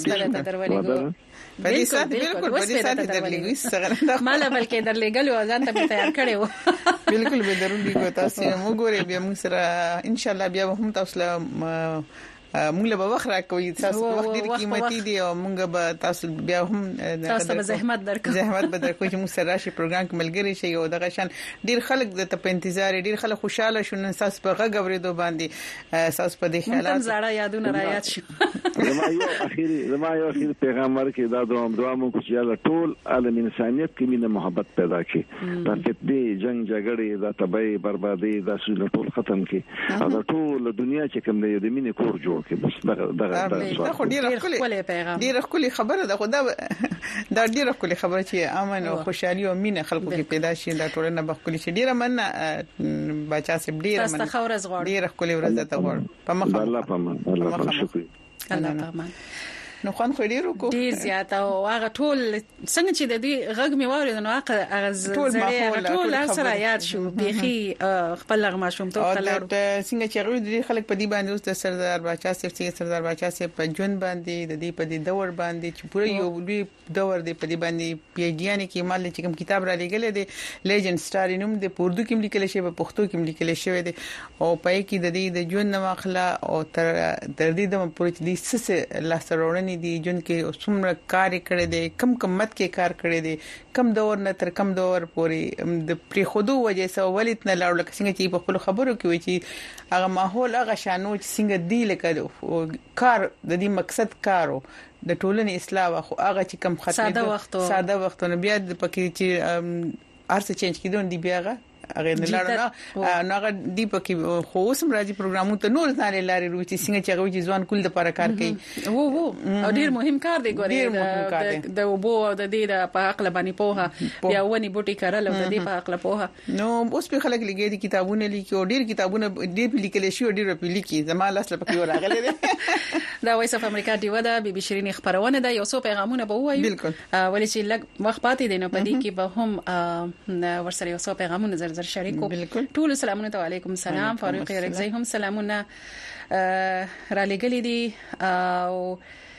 په دې سات بالکل په دې سات درلېږي څنګه مالا بلکې درلېګلو ځان ته تیار کړو بالکل به درولې کو تاسو موږ ګورې بیا موږ سره ان شاء الله بیا هم تاسو موږ له وخت راکوي تاسو وخت ډیر قیمتي دی او موږ به تاسو بیا هم تاسو به زحمت درکو چې موږ سره راشي پروګرام کې ملګری شي او دغه شان ډیر خلک د ته په انتظار ډیر خلک خوشاله شون تاسو په غږ اوریدو باندې تاسو په دې خیالات هم زړه یادونه را یاد شي زما یو اخیری پیغام ورکړي دا دعا مو کوي چې ټول عالم انسانيت کې مینه محبت پیدا کړي دا فتنې جنگ جګړې دا تباہي بربادي دا ټول ختم کړي او دا ټول دنیا چې کوم دی د مینې کور جوړ کې بس دا خو ډیره خپل خبره ده خدا دا ډیره خپل خبره چې امن او خوشحالي او مینه خلکو کې پیدا شي دا ټولنه بخښلي شي ډیره مننه بچا سي ډیره مننه ډیره خپل ورځ ته غوړ په مخه الله پامان شکر الله پامان نو خوان خو ډیرو کو ډیر زیات او هغه ټول څنګه چې د دې غږ می واورید نو هغه ټول سره یاد شو بيخي خپل لغما شوم ته خلاړو څنګه چې غوړي د خلک په دې باندې اوس د سردار بچا په جون باندې د دې په دې دور باندې چې پوره یو لوی دور دی په دې باندې پی ایچ ډی یعنی کې مال چې کوم کتاب را لګل دی لیجند سٹار نوم د اردو کې لیکل شوی په پښتو کې لیکل شوی دی او پای کې د دې د جون نواخلا او تر دې د پوره دې سس لاسرونه دي جون کې څومره کار کړی دی کم مت کې کار کړی دی کم دور نه تر کم دور پورې د پری خودو وجه سو ولید نه لاړل څنګه چې په خپل خبرو کې وی چې هغه ماحول هغه شانو چې څنګه دی لکه کار د دې مقصد کارو د ټولنې اصلاح خو هغه چې کم خطر ساده وختونه بیا د پکې چې ارڅ چینج کیدون دی بیا هغه نه لاړه نو هغه دی پکې خو اوسم راځي پروګرامونه ته نور ځان لاري روچي څنګه چې هغه ځوان کول د لپاره کار کوي وو او ډیر مهم کار دی ګورې د وبو او د دې د په عقل باندې پوها بیا ونی بوټي کارل او د دې په عقل پوها نو اوس په خلک لګي دي کتابونه لیکي او ډیر کتابونه ډیر لیکل شي او ډیر په لیکي زما لاس لپاره راغلي دا وایس اف امریکا دی ودا بي بي شيرين خبرونه ده یو څو پیغامونه به وایي بالکل ولې چې لګ وخت پاتې دي نو په دې کې به هم ورسره یو څو پیغامونه زر زر شریکو ټول سلامونه علیکم سلام فاروق رګزی هم سلامونه را لګلې دي او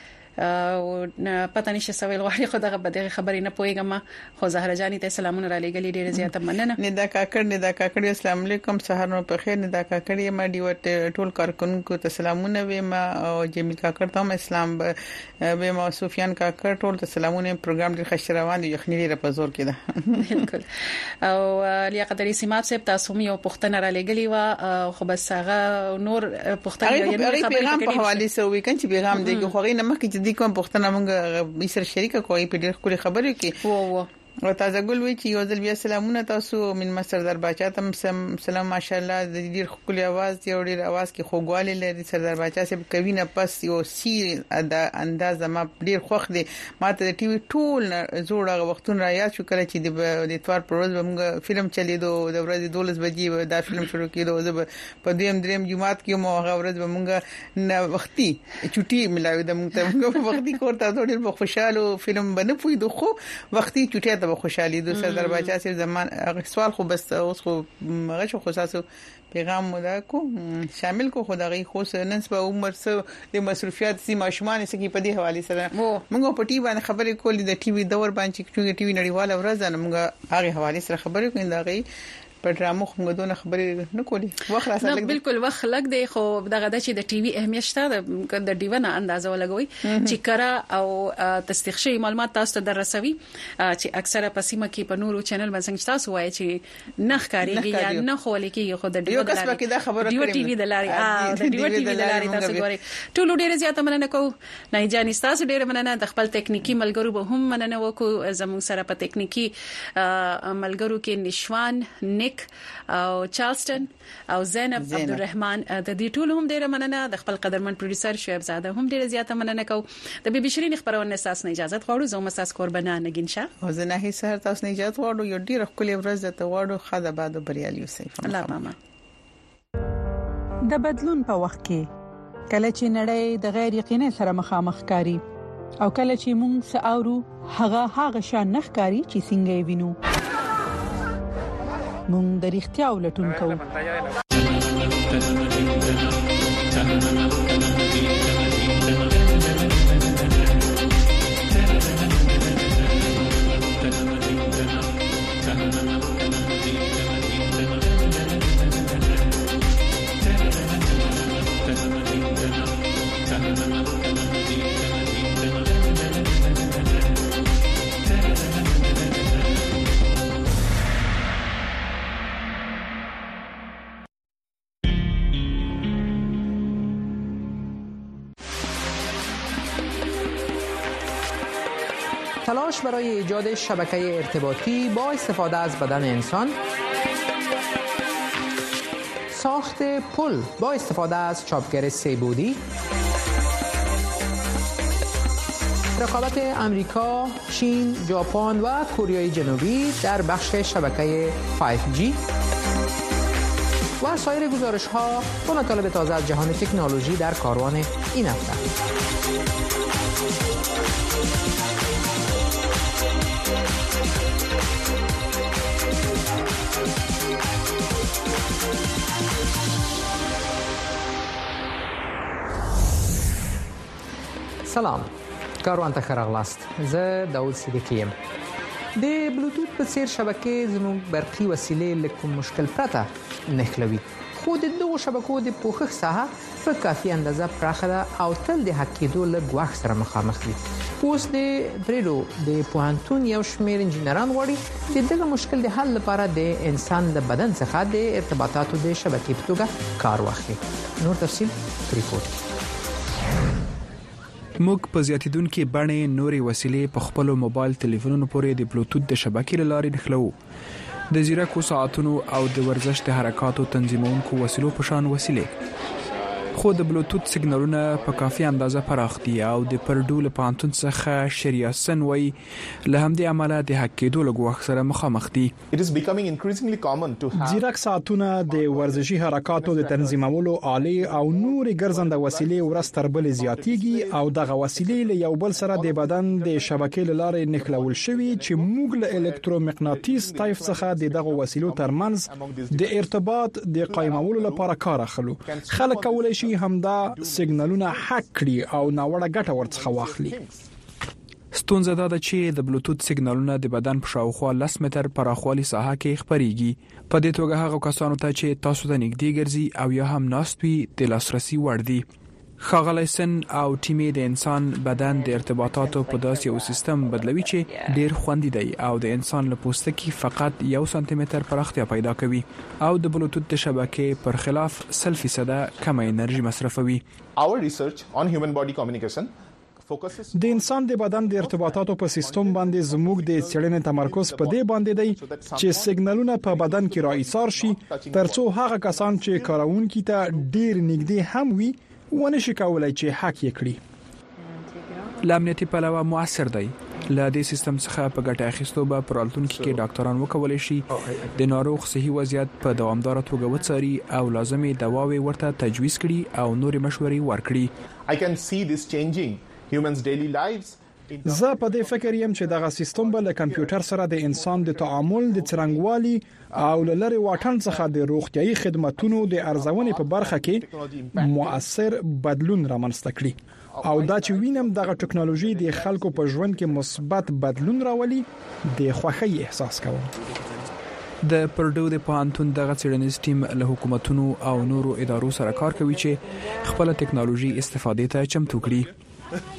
پته نشه سوال غواړي خو دغه بده خبرې نه پويګم خو زهره جاني ته سلامونه را لګلې ډېر زیاته مننه. ندا کاکړ السلام علیکم سحر نو په خیر. ندا کاکړ ما دی وټ ټول کارکونکو ته سلامونه ویم او جمیل کاکړ ته اسلام ویم او سفیان کاکړ ټول ته سلامونه. پروګرام ډېر ښه روان دی یخنی لري په زور کې ده بالکل. او لیاقت علي سیمات صاحب تاسو مې یو پښتنه را لګلې و خو بس هغه نور پښتنه یې پیغام په حواله سره وکړي چې پیغام دی خو غي نه مخکې دي کوم پښتنه موږ سره شریکه کوي په ډېر خوري خبرې کې او تازه ګل وی چې یو ځل بیا سلامونه تاسو من سردار باچا تم سلام ماشاءالله د ډېر خولي आवाज دی او ډېر आवाज کې خوګواله لري. سردار باچا صاحب کوي نه پس یو سی د انداز ما ډېر خوخ دی. ماته د ټي وي ټول زوړه وختونه را یاد شو کله چې د اتوار پر ورځ موږ فلم چلیدو د ورځې 12 بجې دا فلم شروع کیدو زه په دریم جمعات کې مو هغه ورځ موږ نه وختي چټي ملاوي د موږ وختي کوړه ډېر خوشاله فلم بنه پوي دو خو وختي چټي ته خوشحالي د سردار باچا صاحب زمان سوال خو بس اوس خو هغه شو خاصو پیغام مودا کو شامل کو خدای خو نن په عمر سره د مصروفیات سي ماشومان سکی په دې حواله سره موږ په ټي وي باندې خبرې کولې د ټي وي دور باندې چې ټي وي نړیواله ورځ نه موږ هغه حواله سره خبرې کوي دا غي په ډرامو خو غوډونه خبرې نه کولې وخت راځي نه بالکل وخت لګ دی خو دغه د چې د ټي وي اهمیت شته د ډیونه اندازه ولګوي چې کرا او تصدیق معلومات تاسو ته درسوي چې اکثره په سیمه کې په نورو چینل باندې تاسو وایي چې نه ښکاریږي یا نه خولې کې خو د ډیو د ډیو ټي وي د لارې د ډیو ټي وي د لارې تاسو ګوري ټول ډیره زیاته مننه کو نه جاني تاسو ډیره مننه د خپل ټکنیکی ملګرو به هم مننه وکړو زموږ سره په ټکنیکی ملګرو کې نشوان نیک او چارلستون او زینب عبدالرحمن د دې ټول هم ډیره مننه. د خپل قدرمن پروډوسر شعیب زاده هم ډیره زیاته مننه کو. د بي بي شيرين خبرونه اساس نه اجازه غواړو زه مساس قربانه نگین شاه او زه نه هي سره تاسو نه اجازه غواړو یو ډیره خولي ورځ ته غواړو خاله بعد بریالي اوسئ. الله پامان. د بدلون په وخت کې کله چې نړۍ د غیر یقیني سره مخامخ کاری او کله چې موږ ساوو هغه شان نخکاری چې څنګه وینو مونږ د اړتیا ولټون کوو. تلاش برای ایجاد شبکه ارتباطی با استفاده از بدن انسان، ساخت پل با استفاده از چاپگر سه‌بعدی، رقابت آمریکا، چین، ژاپن و کره جنوبی در بخش شبکه 5G و سایر گزارش‌ها و مطالب تازه از جهان تکنولوژی در کاروان این هفته. سلام، کاروان ته خراغلاست. زه داود صدیقی یم. د بلوتوث په څیر شبکې زموږ برقي وسیلې له کوم مشکل پرته نښلوي، خو د دغو شبکو د پوښښ ساحه په کافي اندازه پراخه ده او تل د حق کېدو له ګواښ سره مخامخ دي. اوس د بریډو د پوهنتون یو شمېر انجینران غواړي چې دغه مشکل د حل لپاره د انسان د بدن څخه د ارتباطاتو د شبکې په توګه کار واخلي. نور تفصیل ریپورت. موږ په زیاتیدونکو باندې نورې وسیلې په خپل موبایل ټلیفونونو پورې د بلوتوث د شبکې لارې نښلو. د زیرکو ساعتونو او د ورزش د حرکاتو تنظیمونکو وسیلو په شان وسیلې. خو د بلوتوت سیګنالونه په کافي اندازه پراخ دي او د پردو له پانتون څخه شریاسن وای له همدې عمله د هک کېدو لګو اکثره مخامخ دي. ځیرک ساعتونه د ورزشي حرکاتو د تنظیمولو آلې او نور ګرځنده وسیلې ورستر بل زیاتیږي او دغه وسیلې له یو بل سره د بدن د شبکې لارې نښلول شوی چې موږ له الکترومغناطیس طیف څخه دغه وسیلو ترمنځ د ارتباط د قائمولو لپاره کار اخلو. خلک کولای شي همدا سیګنالونه هک کړي او ناوړه ګټه ورڅخه واخلي. ستونزه دا ده چې د بلوتوت سیګنالونه د بدن په شاوخوا 10 متر پراخوالي ساحه کې خپريږي. په دې توګه هغه کسانو ته چې تاسو ته نږدې ګرځي او یا هم ناستوي د لاسرسي وړ دي. ښاغلی سن او ټیمې د انسان بدن د ارتباطاتو په داسې یو سیستم بدلوي چې ډیر خوندي دی او د انسان له پوستکي فقط 1 سانتي متر پراختیا پیدا کوي او د بلوتوت د شبکې پر خلاف 100% کم انرژي مصرفوي. Our research on human body communication د انسان د بدن د ارتباطاتو په سیستم باندې زموږ د څېړنې تمرکز په دې باندې دی چې سیګنالونه په بدن کې راایثار شي ترڅو هغه کسان چې کارونکي ته ډیر نږدې هم وي ونشي کولای چې حق یې کړي. لامنیتي پلوه موثر دی. له دې سیستم څخه په ګټه اخیستو به پرالتونکو کې ډاکټران وکولای شي د ناروغ صحي وضعیت په دوامدار توګه وڅاري او لازمي دواوې ورته تجویز کړي او نوري مشورې ورکړي. I can see this changing humans daily lives. زه په دې فکر یم چې دغه سیستم به له کمپیوټر سره د انسان د تعامل د څرنګوالي او لری واټن څخه د روغتيایي خدماتو د ارزونې په برخه کې مؤثر بدلون رامنځته کړي او دا چې وینم دغه ټکنالوژي د خلکو په ژوند کې مثبت بدلون راولي د خوښۍ احساس کوم. د پردو د پانتون دغه څېړنیز ټیم له حکومتونو او نورو ادارو سره کار کوي چې خپل ټکنالوژي استفاده ته چمتو کړي.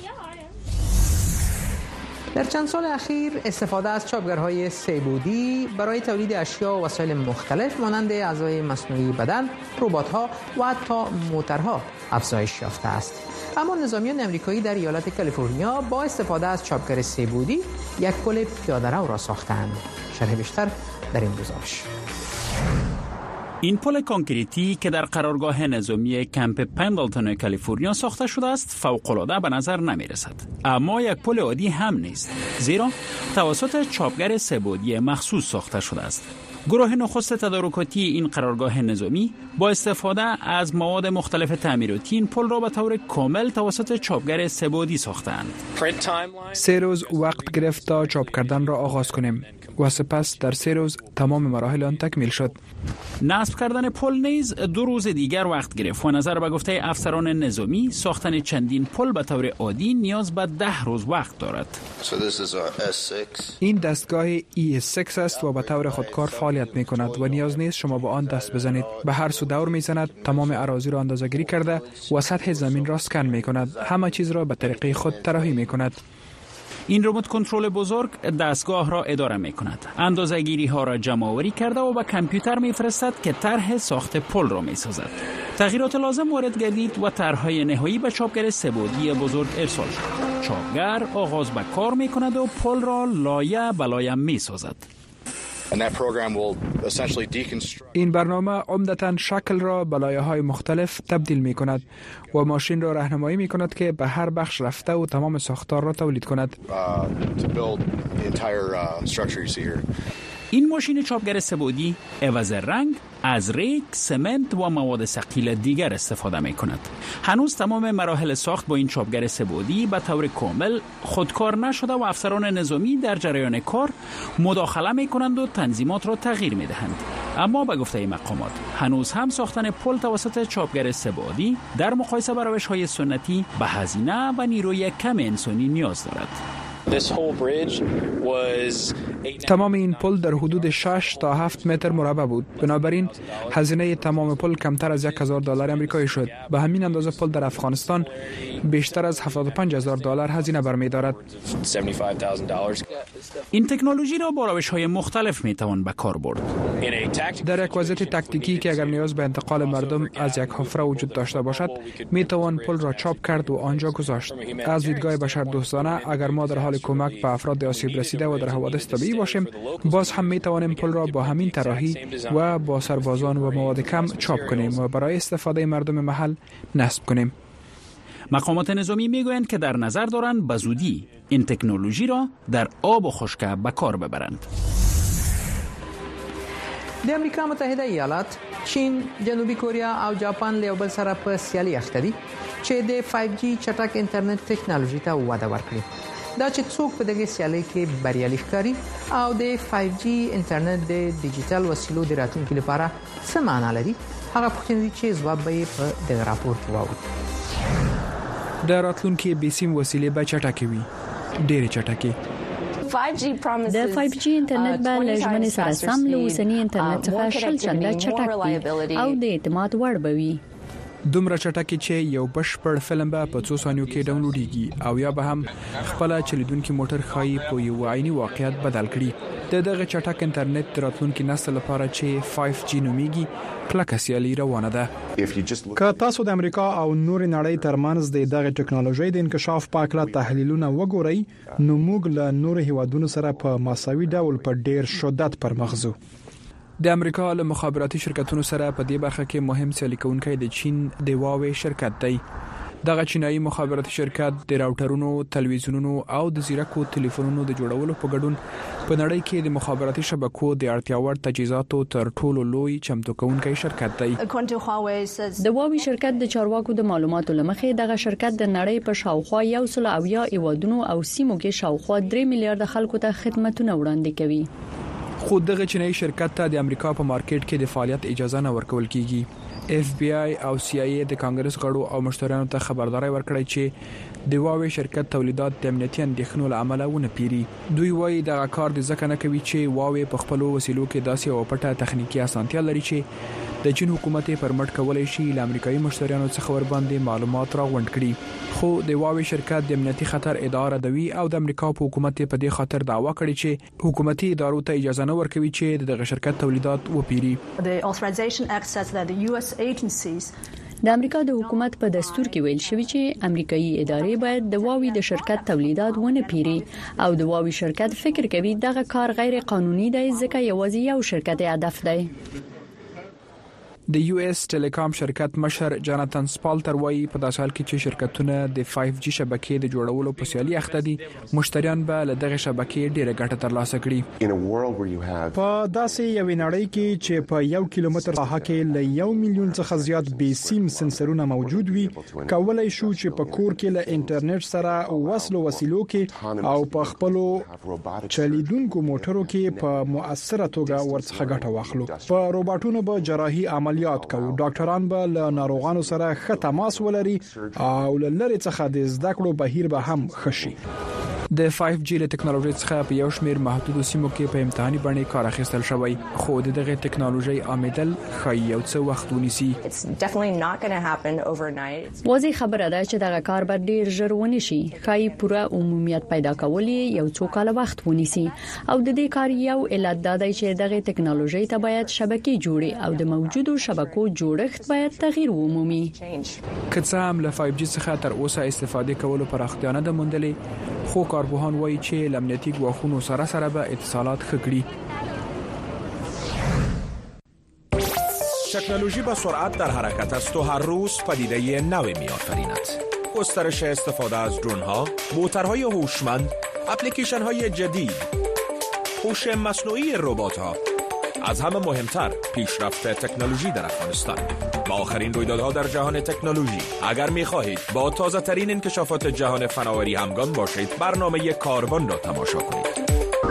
در چند سال اخیر استفاده از چاپگرهای سه‌بعدی برای تولید اشیا و وسایل مختلف مانند اعضای مصنوعی بدن، ربات‌ها و حتی موتورها افزایش یافته است. اما نظامیان آمریکایی در ایالت کالیفرنیا با استفاده از چاپگر سه‌بعدی یک پل پیاده‌رو را ساختند. شرح بیشتر در این گزارش. این پل کانکریتی که در قرارگاه نظامی کمپ پندلتون کالیفرنیا ساخته شده است فوق‌العاده به نظر نمی رسد، اما یک پل عادی هم نیست، زیرا توسط چاپگر سه‌بعدی مخصوص ساخته شده است. گروه نخست تدارکاتی این قرارگاه نظامی با استفاده از مواد مختلف تعمیراتی این پل را به طور کامل توسط چاپگر سه‌بعدی ساختند. 3 روز وقت گرفت تا چاپ کردن را آغاز کنیم و سپس در 3 روز تمام مراحل آن تکمیل شد. نصب کردن پل نیز 2 روز دیگر وقت گرفت و نظر به گفته افسران نظامی ساختن چندین پل به طور عادی نیاز به 10 روز وقت دارد. این دستگاه ES6 است و به طور خودکار فعالیت می کند و نیاز نیست شما با آن دست بزنید. به هر سو دور می زند، تمام اراضی را اندازه‌گیری کرده و سطح زمین را اسکن می کند. همه چیز را به طریق خود طراحی می کند. این رموت کنترل بزرگ دستگاه را اداره می کند. اندازه‌گیری ها را جمع آوری کرده و به کامپیوتر می فرستد که طرح ساخت پل را می سازد. تغییرات لازم وارد گردید و طرح‌های نهایی به چاپگر سه‌بعدی بزرگ ارسال شد. چاپگر آغاز به کار می کند و پل را لایه به لایه می سازد. این برنامه عمدتاً شکل را به لایه‌های مختلف تبدیل می کند و ماشین را راهنمایی می کند که به هر بخش رفته و تمام ساختار را تولید کند. این ماشین چاپگر سه‌بعدی عوض رنگ از ریگ، سمنت و مواد ثقیل دیگر استفاده می کند. هنوز تمام مراحل ساخت با این چاپگر سه‌بعدی به طور کامل خودکار نشده و افسران نظامی در جریان کار مداخله می کنند و تنظیمات را تغییر می دهند. اما به گفته مقامات هنوز هم ساختن پل توسط چاپگر سه‌بعدی در مقایسه با روش‌های سنتی به هزینه و نیروی کم انسانی نیاز دارد. تمام این پل در حدود 6 تا 7 متر مربع بود. بنابراین هزینه تمام پل کمتر از $1,000 آمریکایی شد. به همین اندازه پل در افغانستان بیشتر از $75,000 هزینه برمی‌دارد. این تکنولوژی را با روش‌های مختلف می‌توان به کار برد. در یک وضعیت تاکتیکی که اگر نیاز به انتقال مردم از یک حفره وجود داشته باشد، می‌توان پل را چاپ کرد و آنجا گذاشت. از دیدگاه بشردوستانه اگر ما در حال کمک به افراد آسیب رسیده و در حوادث طبیعی راضی باشیم باز هم می توانیم پل را با همین طراحی و با سربازان و مواد کم چاپ کنیم و برای استفاده مردم محل نصب کنیم. مقامات نظامی میگویند که در نظر دارند به زودی این تکنولوژی را در آب و خشک به کار ببرند. د امریکا متحده ایالات، چین، جنوبي کوریا او جاپان له بل سره په سیالي اخته دي چې د 5G چټک انټرنیټ ټکنالوژي ته وده ورکړي. دا چې څوک په دغه سیالي کې بریالي ښکاري او د 5G انټرنیټ د ډیجیټل وسیلو د راتلونکو لپاره څه معنا لري، هغه پوښتنې چې ځواب به په دغه راپور کې واورو. د راتلونکو بیسیم وسیلې به چټکې وي، ډېرې چټکې. د 5G انټرنیټ به له ژمنې سره سم له اوسنی انټرنیټ څخه شل چنده چټک وي او د اعتماد وړ به وي. دومره چټکې چې یو بشپړ فلم به په 2 ثانیو کې ډاونلوډیږي او یا به هم خپل چلیدونکو موټر خایي په یو عیني واقعیت بدل کړي. دغه چټک انټرنیټ د راتلونکو نسل لپاره چې 5G نومیږي کلکه سیالي روانه ده. که تاسو د امریکا او نور نړۍ ترمنځ دغه ټکنالوژي د انکشاف په اړه تحلیلونه وګورئ، نو موږ له نور هیوادونو سره په مساوي ډول په ډیر شدت پرمخ ځو. د امریکا له مخابراتي شرکتونو سره په دې برخه کې مهم سیالي کوونکی د چین د هواوی شرکت دی. دغه چینایي مخابراتي شرکت د راوټرونو، تلویزیونونو او د زیرکو ټلیفونونو د جوړولو په ګډون په نړۍ کې د مخابراتي شبکو د اړتیا وړ تجهیزاتو تر ټولو لوی چمتو کوونکی شرکت دی. د هواوی شرکت د چارواکو د معلوماتو لمخې دغه شرکت د نړۍ په شاوخوا 170 ایوادونو او سیمو کې شاوخوا 3 میلیارډ خلکو ته خدماتونه وړاندې کوي. خو دغه چینایي شرکت ته د امریکا په مارکیټ کې د فعالیت اجازه نه ورکول کیږي. FBI او CIA د کانګرس غړو او مشتریانو ته خبرداري ورکړی چې د هواوی شرکت تولیدات د امنیتي اندېښنو له امله ونه پیری. دوی وایي دا کار د ځکه نه کوي چې هواوی په خپل وسیلو کې داسې او پټه تخنیکی اسانتیا لري چې د چین حکومت پر مټ کولای شي له امریکایي مشتریانو څخه ور باندې معلومات راغونډ کړي. خو د هواوی شرکت د امنیتي خطر اداره دوی او د امریکا په حکومت په دې خاطر دعوا کړې چې حکومتي ادارو ته اجازه نه ورکوي چې دغه شرکت تولیدات وپیری. د امریکا د حکومت په دستور کې ویل شوی چې امریکایي ادارې باید د هواوی د شرکت تولیدات ونه پیری او د هواوی شرکت فکر کوي دغه کار غیر قانوني دی ځکه یوازې یو شرکت هدف دی. د US ټیلیکام شرکت مشر جاناتن سپالټر وایي په داسې حال کې چې شرکتونه د 5G شبکې د جوړولو په سیالي اخته دي، مشتریان به له دغه شبکې ډیره ګټه ترلاسه کړي. په داسې یو نړۍ کې چې په 1 کیلومتر ساحه کې له 1 میلیون څخه زیات بیسیم سنسرونه موجود وي، کولای شو چې په کور کې له انټرنیټ سره وصلو وسیلو کې او په خپل چلیدونکو موټرو کې په مؤثره توګه ورڅخه ګټه واخلو. په روباټونو به جراحي عملیات کوو، ډاکټران به له ناروغانو سره ښه تماس ولري او له لرې څخه د زده کړو بهیر به هم خشي. د 5G له ټکنالوژي څخه په یو شمېر محدود سیمو کې په امتحاني باندې کار اخیستل شوی، خو دغه ټکنالوژي عامدل خای یو څه وخت ونیسي. واضح خبره ده چې دغه کار به ډیر ژر ونشي، خای پوره عمومیت پیدا کولې یو څو کال وخت ونیسي او د دې کار یو علت ده چې دغه ټکنالوژي ته باید شبکې جوړي او د موجودو شبکو جوړښت باید تغییر ومومي. که هم له 5G څخه تر اوسه استفاده کولو پراختیا نه ده موندلې، خو کارپوهان وایي چې لامنیتي ګواښونو سره به اتصالات ښه کړي. تکنولوژی با سرعت در حرکت است و هر روز پدیده نوی می‌آفریند. گسترش استفاده از درون‌ها، موتورهای هوشمند، اپلیکیشن‌های جدید، هوش مصنوعی ربات‌ها، از همه مهمتر پیشرفت تکنولوژی در افغانستان. با آخرین رویدادها در جهان تکنولوژی اگر می‌خواهید با تازه ترین انکشافات جهان فناوری همگام باشید، برنامه کاروان را تماشا کنید.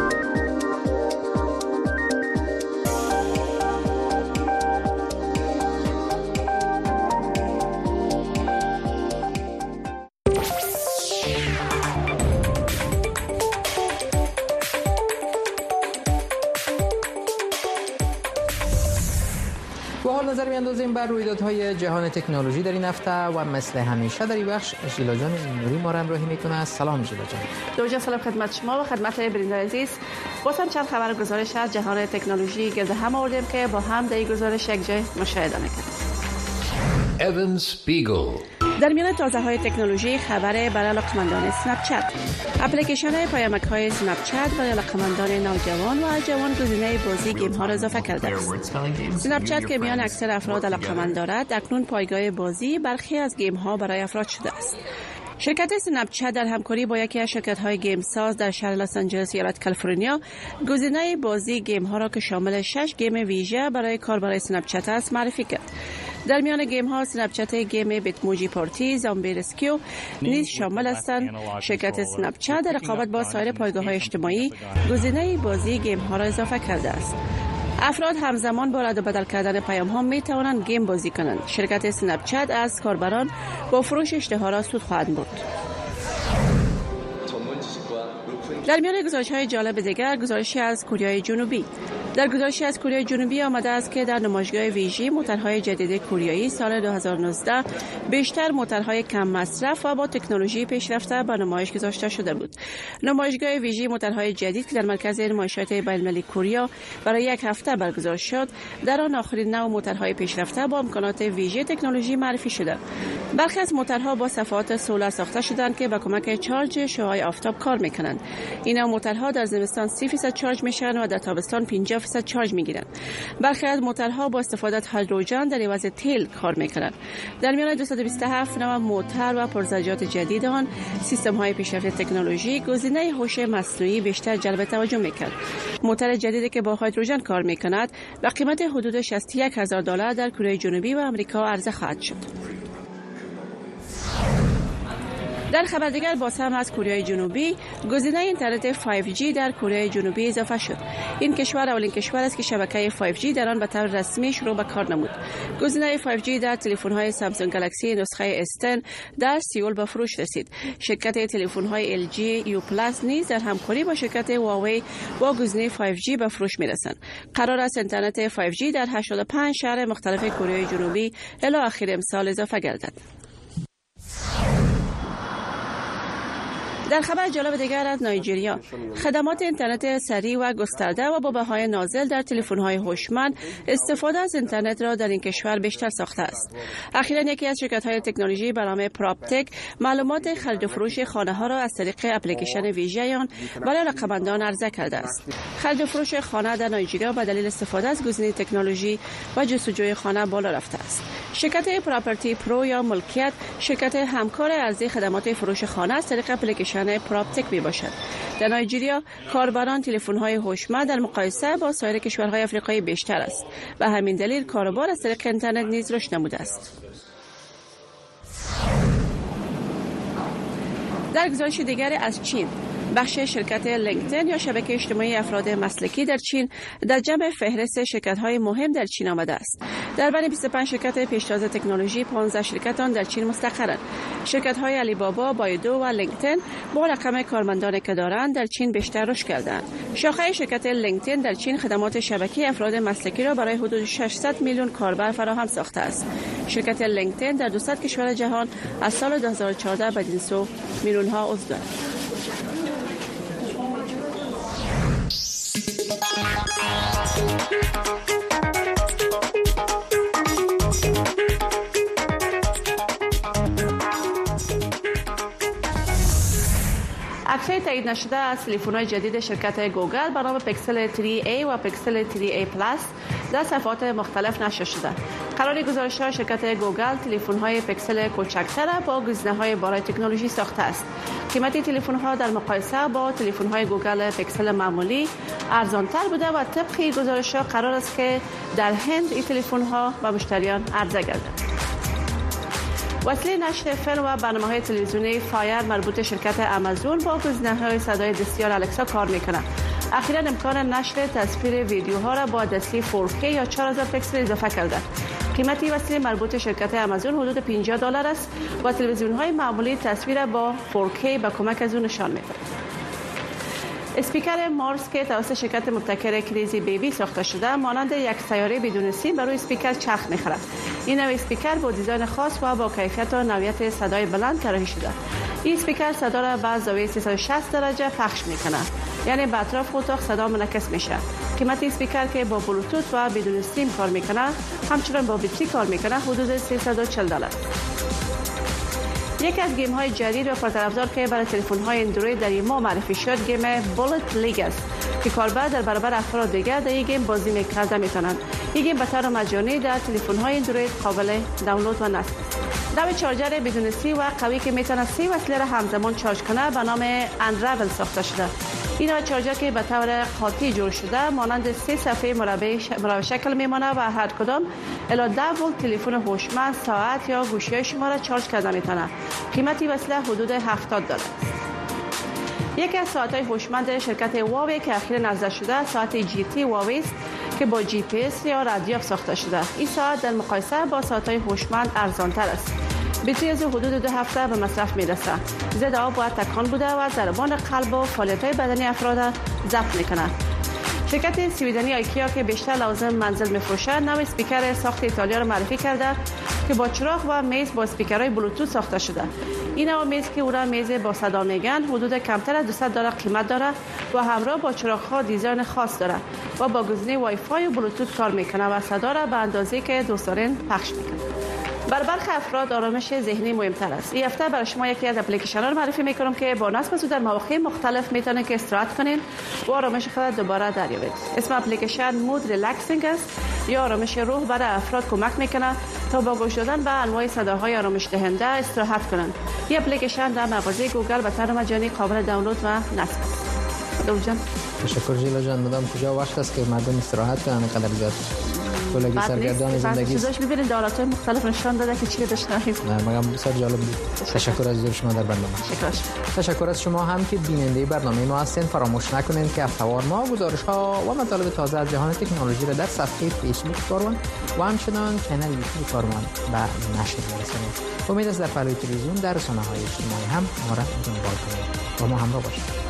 نظر می‌اندازیم بر رویدادهای جهان تکنولوژی در این هفته و مثل همیشه در این بخش ژیلا جان نوری ما را همراهی می‌کنه. سلام ژیلا جان. دوجه سلام خدمت شما و خدمت برنده عزیز. بازم چند خبر گزارش از جهان تکنولوژی گرد هم آوردیم که با هم در این گزارش یک جای مشاهده می‌کنیم. Evan Spiegel در میان تازه‌های تکنولوژی خبر برای علاقه‌مندان اسنپ چت. اپلیکیشن پیامک‌های اسنپ چت برای علاقه‌مندان نوجوان و جوان گزینه بازی گیم‌ها را اضافه کرده است. اسنپ چت که میان اکثر افراد علاقه‌مند دارد، اکنون پایگاه بازی برخی از گیم‌ها برای افراد شده است. شرکت اسنپ چت در همکاری با یکی از شرکت‌های گیم ساز در شهر لس آنجلس ایالت کالیفرنیا گزینه بازی گیم‌ها را که شامل 6 گیم ویژه برای کاربر اسنپ چت است معرفی کرد. در میان گیم ها اسنپ چت گیم بیتموجی پارتی، زامبی رسکیو نیز شامل هستند. شرکت اسنپ چت در رقابت با سایر پایگاه‌های اجتماعی گزینه بازی گیم ها را اضافه کرده است. افراد همزمان با رد و بدل کردن پیام ها می توانند گیم بازی کنند. شرکت اسنپ چت از کاربران با فروش اشتهارات سود خواهد برد. در میان گزارش‌های جالب دیگر گزارشی از کره جنوبی. در گزارشی از کره جنوبی آمده است که در نمایشگاه ویژی موتورهای جدید کره سال 2019 بیشتر موتورهای کم مصرف و با تکنولوژی پیشرفته به نمایش گذاشته شده بود. نمایشگاه ویژی موتورهای جدید که در مرکز نمایشات بین‌المللی کره برای یک هفته برگزار شد، در آن آخرین نوع موتورهای پیشرفته با امکانات ویژه تکنولوژی معرفی شده. برخی از موتورها با صفحات سولار ساخته شدند که با کمک چارج شعاع آفتاب کار می‌کنند. این موتورها در زمستان 30% چارج میشن و در تابستان 50% چارج میگیرند. برخی از موتورها با استفاده از هیدروژن در عوض تیل کار میکنند. در میان 227 نوع موتور و پرزجاجات جدید آن، سیستم‌های پیشرفته تکنولوژی گزینه هوش مصنوعی بیشتر جلب توجه میکرد. موتور جدیدی که با هیدروژن کار میکند به قیمت حدود $61,000 در کره جنوبی و آمریکا عرضه خواهد شد. در خبر دیگر باز هم از کره جنوبی گزینه اینترنت 5G در کره جنوبی اضافه شد. این کشور اولین کشور است که شبکه 5G در آن به طور رسمی شروع به کار نمود. گزینه 5G در تلفن‌های سامسونگ گالاکسی نسخه S10 در سئول به فروش رسید. شرکت تلفن‌های LG U+ نیز در همکاری با شرکت هواوی با گزینه 5G به فروش می‌رسند. قرار است اینترنت 5G در 85 شهر مختلف کره جنوبی الی آخر امسال اضافه گردد. در خبر جالب دیگر از نایجریا، خدمات اینترنت سریع و گسترده و با بهای نازل در تلفن‌های هوشمند استفاده از اینترنت را در این کشور بیشتر ساخته است. اخیراً یکی از شرکت‌های تکنولوژی به نام پراپتک معلومات خرید و فروش خانه‌ها را از طریق اپلیکیشن ویژه آن برای علاقه‌مندان عرضه کرده است. خرید و فروش خانه در نایجریا به دلیل استفاده از گزینه تکنولوژی و جستجوی خانه بالا رفته است. شرکت پراپرتی پرو یا ملکیت شرکت همکار ارزی خدمات فروش خانه از طریق اپلیکیشن پراپتک می باشد. در نایجریا کاربران تلفن‌های هوشمند در مقایسه با سایر کشورهای آفریقایی بیشتر است و همین دلیل کاروبار از طریق اینترنت نیز رشد نموده است. در گزارش دیگری از چین، بخش شرکت لینکدین یا شبکه اجتماعی افراد مسلکی در چین در جمع فهرست شرکت‌های مهم در چین آمده است. در بین 25 شرکت پیشتاز تکنولوژی 15 شرکت آن در چین مستقرند. شرکت‌های علی بابا، بایدو و لینکدین با رقم کارمندانی که دارند در چین بیشتر رشد کردند. شاخه شرکت لینکدین در چین خدمات شبکه افراد مسلکی را برای حدود 600 میلیون کاربر فراهم ساخته است. شرکت لینکدین در 200 کشور جهان از سال 2014 به این سو میلیون‌ها عضو دارد. عکس‌های تایید نشده از تلفن‌های جدید شرکت گوگل به نام پیکسل 3A و پیکسل 3A پلاس در صفحات مختلف نشر شده. قرار گزارش‌ها شرکت گوگل تلفن‌های پیکسل کوچکتر با گزینه‌های بالای تکنولوژی ساخته است. قیمت تلفن‌ها در مقایسه با تلفن‌های گوگل پیکسل معمولی ارزان‌تر بوده و طبق گزارش‌ها قرار است که در هند این تلفن‌ها به مشتریان عرضه گردد. وسیله نشر فیلم و برنامه‌های تلویزیونی فایر مربوط شرکت آمازون با گزینه‌های صدای دستیار الکسا کار می‌کند. اخیراً امکان نشر تصویر ویدیوها را با دستی 4K یا 4000 پیکسل اضافه کرده. قیمت وسیله مربوط شرکت آمازون حدود $50 است و تلویزیون‌های معمولی تصویر با 4K به کمک از اون نشان می‌دهد. اسپیکر مارس که توسط شرکت مبتکر کریزی بیبی ساخته شده مانند یک سیاره بدون سیم بر روی اسپیکر چرخ می‌خورد. این نوع اسپیکر با دیزاین خاص و با کیفیت و نوعیت صدای بلند طراحی شده. این اسپیکر صدا را به زاویه 360 درجه پخش می‌کند، یعنی به اطراف اتاق صدا منعکس میشه. قیمت اسپیکر که با بلوتوث و بدون سیم کار می‌کند، همچنین با باتری کار می‌کند، حدود $340. یکی از گیم های جدید و پرطرفدار که برای تلفن های اندروید در این ماه معرفی شد گیم بولت لیگ است که کاربر در برابر افراد دیگر در این گیم بازی می‌کنند. این گیم به طور مجانی در تلفن های اندروید قابل دانلود و نصب است. نوع چارجر بدون سی و قوی که میتونه 3 وسیله را همزمان چارج کنه به نام انرابل ساخته شده. این نوع چارجر که به طور قاطی جوړ شده مانند 3 صفحه مربع شکل میمونه و هر کدام الی 10 ولت تلفن هوشمند، ساعت یا گوشی شما را چارج کرده میتونه. قیمت وسیله حدود $70 است. یکی از ساعت‌های هوشمند شرکت هواوی که اخیراً نزد شده ساعت جی تی هواوی است که با جی پی اس یا رادیو ساخته شده. این ساعت در مقایسه با ساعت‌های هوشمند ارزان‌تر است. بطری از حدود 2 هفته به مصرف میرسه. ضد آب و تکان بوده و ضربان قلب و فعالیت‌های بدنی افراد ضبط میکنه. شرکت سویدنی آیکیا که بیشتر لوازم منزل میفروشه نوع اسپیکر ساخت ایتالیا را معرفی کرده که با چراغ و میز با اسپیکرهای بلوتوث ساخته شده. این نوع میز که او را میز با صدا میگن حدود کمتر از $200 قیمت داره و همراه با چراغ‌ها دیزاین خاص داره و با گزینه وای فای و بلوتوث کار میکنه و صدا را به اندازه‌ای که دوست دارین پخش میکنه. برای برخی افراد آرامش ذهنی مهمتر است. این هفته برای شما یکی از اپلیکیشن‌ها رو معرفی می‌کنم که با نصب در مواقع مختلف میتونه که استراحت کنین و آرامش خود دوباره دریابید. اسم اپلیکیشن مود ریلکسینگ است یا آرامش روح برای افراد کمک میکنه تا با گوش دادن به انواع صداهای آرامش دهنده استراحت کنند. این اپلیکیشن در مغازه گوگل به طور مجانی قابل دانلود و نصب است. دوجان تشکر جیلا جان. مدام کجا وقت است که مردم استراحت کنن قدر زیاد طولگی سرگردان زندگی است. ببینید دولت‌های مختلف نشان داده که چی داشته هست. نه مگه بسیار جالب بود. تشکر از حضور شما در برنامه. تشکر از شما هم که بیننده برنامه ما هستین. فراموش نکنید که هفته‌وار ما گزارش‌ها و مطالب تازه از جهان تکنولوژی را در صفحه فیسبوک کاروان و همچنین کانال یوتیوب کاروان به نشر می‌رسانیم. امید است در پهلوی تلویزیون در رسانه‌های اجتماعی هم ما را دنبال کنید. با ما همراه باشید.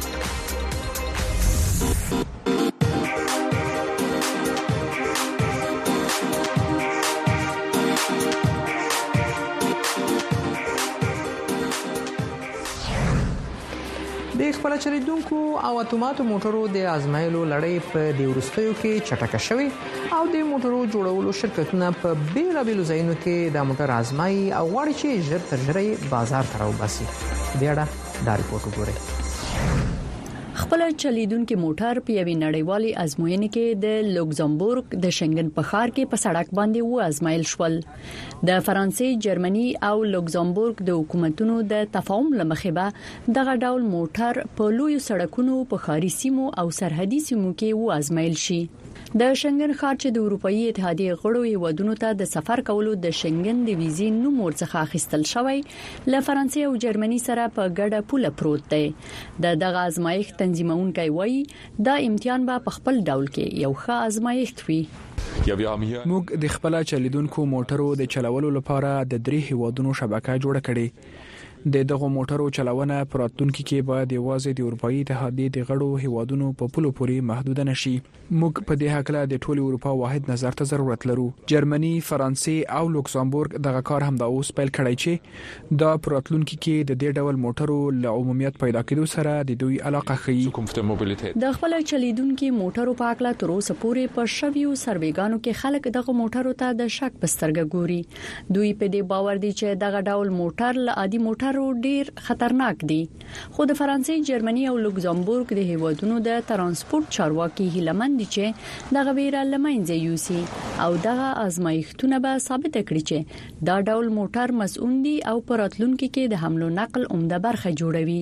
د خپل چریدونکو او اتوماتو موټرو د ازمایلو لړۍ په د ورستیو کې چټکه شوی او د موټرو جوړولو شرکتونه په بیلابیلو ځایونو کې د موټر ازمایي او غواړي چې ژر تر ژره بازار ته راوباسي. د اړه دا ریپورت وګورئ. خپل چلیدونکو موټر په یوې نړیوالي ازموینې کې د لوکزامبورګ د شنګن په ښار کې په سړک باندې و ازمایل شول. د فرانسې، جرمني او لوکزامبورګ د حکومتونو د تفاهم لمخې به دغه ډول موټر په لوی سړکونو په ښاري سیمو او سرحدي سیمو کې و ازمایل شي. د شنګن ښار چې د اروپאי اتحادیې غړو هیوادونو ته د سفر کولو د شنګن د ویزې نوم ورڅخه اخیستل شوی له فرانسې او جرمني سره په ګډه پوله پروت دی. دغه ازمایښت تنظیمونکي وایي دا امتحان به په خپل ډول کې یو ښه ازمایښت وي. موږ د خپل چلیدونکو موټرو د چلولو لپاره د 3 هیوادونو شبکه جوړه کړې. د دغه موټرو چلونه پراتونکو کې باید یوازې د اروپאי اتحادیې د غړو هیوادونو په پولو پورې محدود نشي. موږ په دې حق له د ټول اروپا واحد نظر ته ضرورت لرو. جرمني، فرانسې او لوکزامبورګ دغه کار هم د اوس پیل کړی چې دا پراتونکو کې د دې ډول موټرو له عمومیت پیدا کېدو سره د دوی علاقه ښيي. د خپل چلیدونکو موټرو په اړه تر اوسه پورې په شویو سروېګانو کې خلک دغه موټرو ته د شک پسترګه ګوري. دوی په دې باور دي چې دغه ډول موټر له عادي موټر ډیر خطرناک دي. خو د فرانسې، جرمني او لوکزامبورګ د هیوادونو د ترانسپورت چارواکي هیلمن دي چې دغه ویره لمنځه یوسي او دغه ازمایښتونه به ثابت کړي چې دا ډول موټر مسؤل دي او پراتلونکو کې د حمل او نقل عمده برخه جوړوي.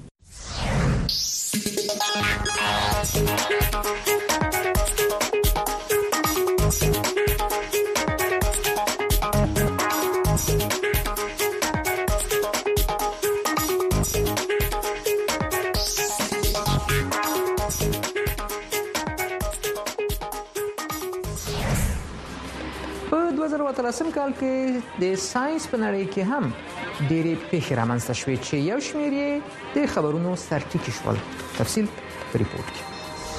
په 2013 کال کې د ساينس په نړۍ کې هم ډېری پیښې رامنځته شوې چې یو شمېر یې د خبرونو سرټیټ شول. تفصیل په ریپورت کې.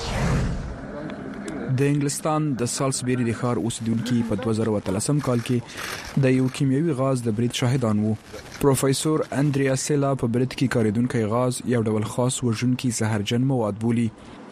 د انګلستان د سالزبری د ښار اوسیدونکو په 2013 کال کې د یو کیمیاوي غاز د برید شاهدان وو. پروفیسور اندریا سیلا په برید کې کاریدونکو غاز یو ډول خاص وژونکي زهرجن مواد بولي.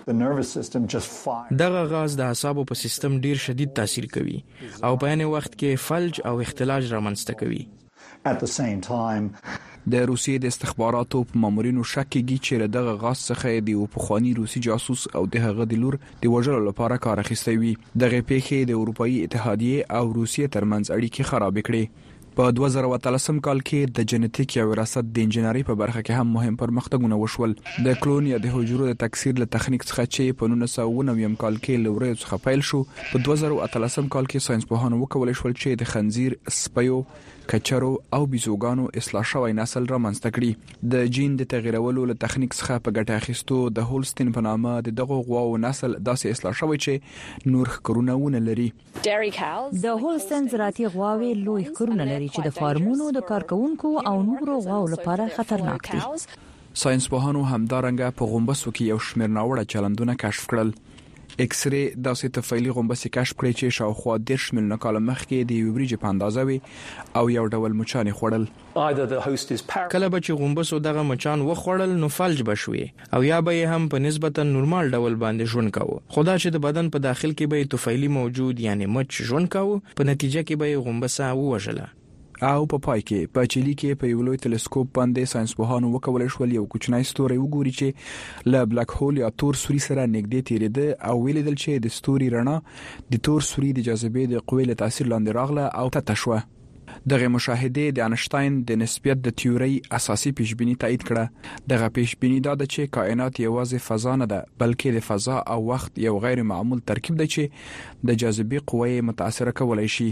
دغه غاز د اعصابو په سیستم ډیر شدید تاثیر کوي او په عین وخت کې فلج او اختلاج رامنځته کوي. د روسیې د استخباراتو په مامورینو شک کیږي چې له دغه غاز څخه د پخوانی روسي جاسوس او د هغه د لور د وژلو لپاره کار اخیستی وي. دغه پیښې د اروپאי اتحادیه او روسیې ترمنځ اړیکې خراب کړې. په 2013 کال کې د جنټیک او وراثت د انجنیری په برخه کې هم مهم پرمختګونه وشول. د کلون یا د حجرو د تکثیر له تخنیک څخه چې په 1990 کال کې لوري څخه پیل شو، په 2013 کال کې ساينسپوهانو وکولای شول چې د خنزیر، سپیو، کچرو او بیزوګانو اصلاح شوی نسل رامنځته کړي. د جین د تغیرولو له تخنیک څخه په ګټه اخیستو د هولستین په نامه د دغه غواو نسل داسې اصلاح شوی چې نور ښکرونه ونه لري. د هولستین زراعتي غواوي لوی ښکرونه لري چې د فارمونو د کارکونکو او نورو غواو لپاره خطرناک دي. ساينسپوهانو همدارنګه په غومبسو کې یو شمېر ناوړه چلندونه کشف کړل. ایکس ری داسې طفیلي غومبسې کشف کړې چې شاوخوا 10 میلیونه کاله مخکې د یو وریجې په اندازه وي او یو ډول مچان خوړل. کله به چې غومبسو دغه مچان وخوړل نو فلج بشوي او یا به هم په نسبتا نورمال ډول باندې ژوند کاوه. خدا چې د بدن په داخل کې به طفیلي موجود یعنی مچ ژوند کاوه، په نتیجه کې به غومبسه ووژله. او په پای کې په چيلي کې په یو لوی ټلسکوپ باندې ساينسپوهانو وکولای شول یو کوچنی ستوری وګوري چې له بلاک هول یا تور سوري سره نږدې تیریده او ویلیدل چې د ستوري رڼا د تور سوري د جاذبې د قوې له تاثیر لاندې راغله او تتشوه. دغه مشاهده د انشتاین د نسبیت د تیوري اساسي پیشبینی تایید کړه. دغه پیشبینی دا ده چې کائنات یوازې فضا نه ده بلکې د فضا او وخت یو غیر معمول ترکیب دی چې د جاذبې قوې متاثر کولای شي.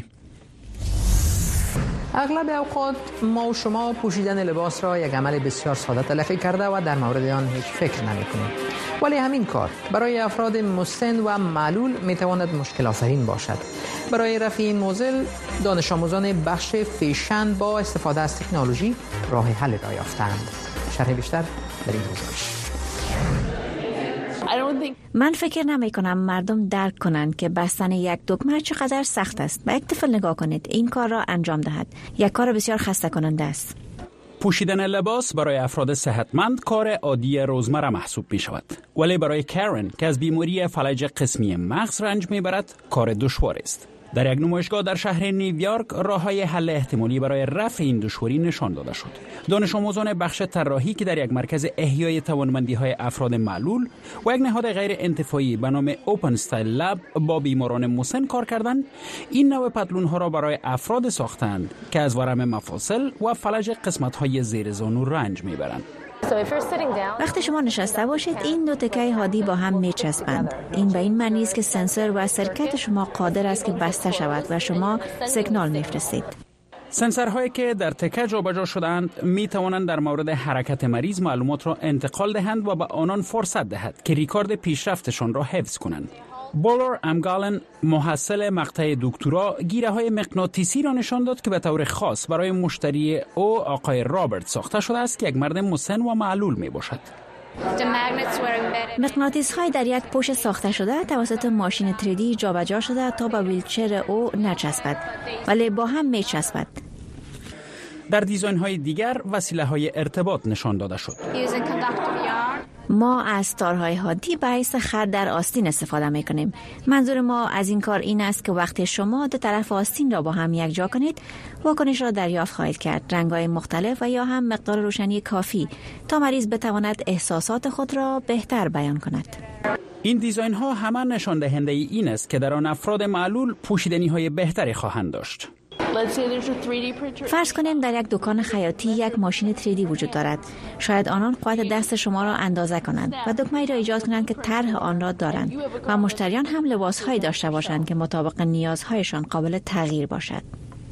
اغلب اوقات ما و شما پوشیدن لباس را یک عمل بسیار ساده تلقی کرده و در مورد آن هیچ فکر نمی کنیم. ولی همین کار برای افراد مسن و معلول می تواند مشکل آفرین باشد. برای رفع این معضل دانش آموزان بخش فیشن با استفاده از تکنولوژی راه حل را یافتند. شرح بیشتر در این گزارش. من فکر نمی کنم مردم درک کنند که بستن یک دکمه چقدر سخت است. به یک طفل نگاه کنید، این کار را انجام دهد. یک کار بسیار خسته کننده است. پوشیدن لباس برای افراد صحتمند کار عادی روزمره محسوب می شود، ولی برای کارن که از بیماری فلج قسمی مغز رنج می برد کار دشوار است. در یک نمایشگاه در شهر نیویورک راه‌های حل احتمالی برای رفع این دشواری نشان داده شد. دانش آموزان بخش طراحی که در یک مرکز احیای توانمندی‌های افراد معلول و یک نهاد غیر انتفاعی به نام اوپن استایل لب با بیماران مسن کار کردند، این نوع پتلون‌ها را برای افراد ساختند که از ورم مفاصل و فلج قسمت‌های زیر زانو رنج می‌برند. وقتی شما نشسته باشید این دو تکه هادی با هم میچسبند. این به این معنی است که سنسور و سرکت شما قادر است که بسته شود و شما سیگنال میفرستید. سنسورهایی که در تکه جابجا شده‌اند می توانند در مورد حرکت مریض معلومات را انتقال دهند و به آنان فرصت دهد که ریکارد پیشرفتشان را حفظ کنند. بولر امگالن محصل مقطع دکترا گیره‌های مغناطیسی را نشان داد که به طور خاص برای مشتری او آقای رابرت ساخته شده است که یک مرد مسن و معلول می باشد. مغناطیس‌های در یک پوش ساخته شده توسط ماشین 3D جابجا شده تا به ویلچر او نچسبد، ولی با هم میچسبد. در دیزاین‌های دیگر وسیله‌های ارتباط نشان داده شد. ما از تارهای هادی به حیث خط در آستین استفاده می‌کنیم. منظور ما از این کار این است که وقتی شما دو طرف آستین را با هم یکجا کنید، واکنش را دریافت خواهید کرد، رنگ‌های مختلف و یا هم مقدار روشنی کافی تا مریض بتواند احساسات خود را بهتر بیان کند. این دیزاین‌ها همه نشان دهنده این است که در آن افراد معلول پوشیدنی‌های بهتری خواهند داشت. فرض کنیم در یک دکان خیاطی یک ماشین 3D وجود دارد. شاید آنان قوت دست شما را اندازه کنند و دکمه‌ای را ایجاد کنند که طرح آن را دارند و مشتریان هم لباس‌هایی داشته باشند که مطابق نیازهایشان قابل تغییر باشد.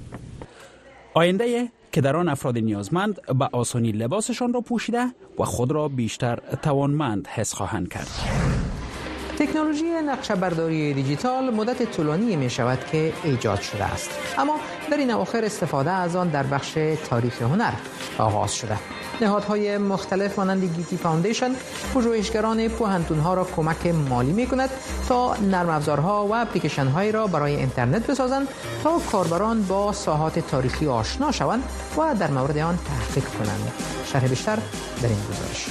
آینده که در آن افراد نیازمند به آسانی لباسشان را پوشیده و خود را بیشتر توانمند حس خواهند کرد. تکنولوژی نقشه برداری دیجیتال مدت طولانی می شود که ایجاد شده است، اما در این اواخر استفاده از آن در بخش تاریخ هنر آغاز شده. نهادهای مختلف مانند گیتی فاوندیشن پژوهشگران پوهنتون‌ها را کمک مالی می کند تا نرم افزارها و اپلیکیشن هایی را برای اینترنت بسازند تا کاربران با ساحات تاریخی آشنا شوند و در مورد آن تحقیق کنند. شرح بیشتر در این گزارش.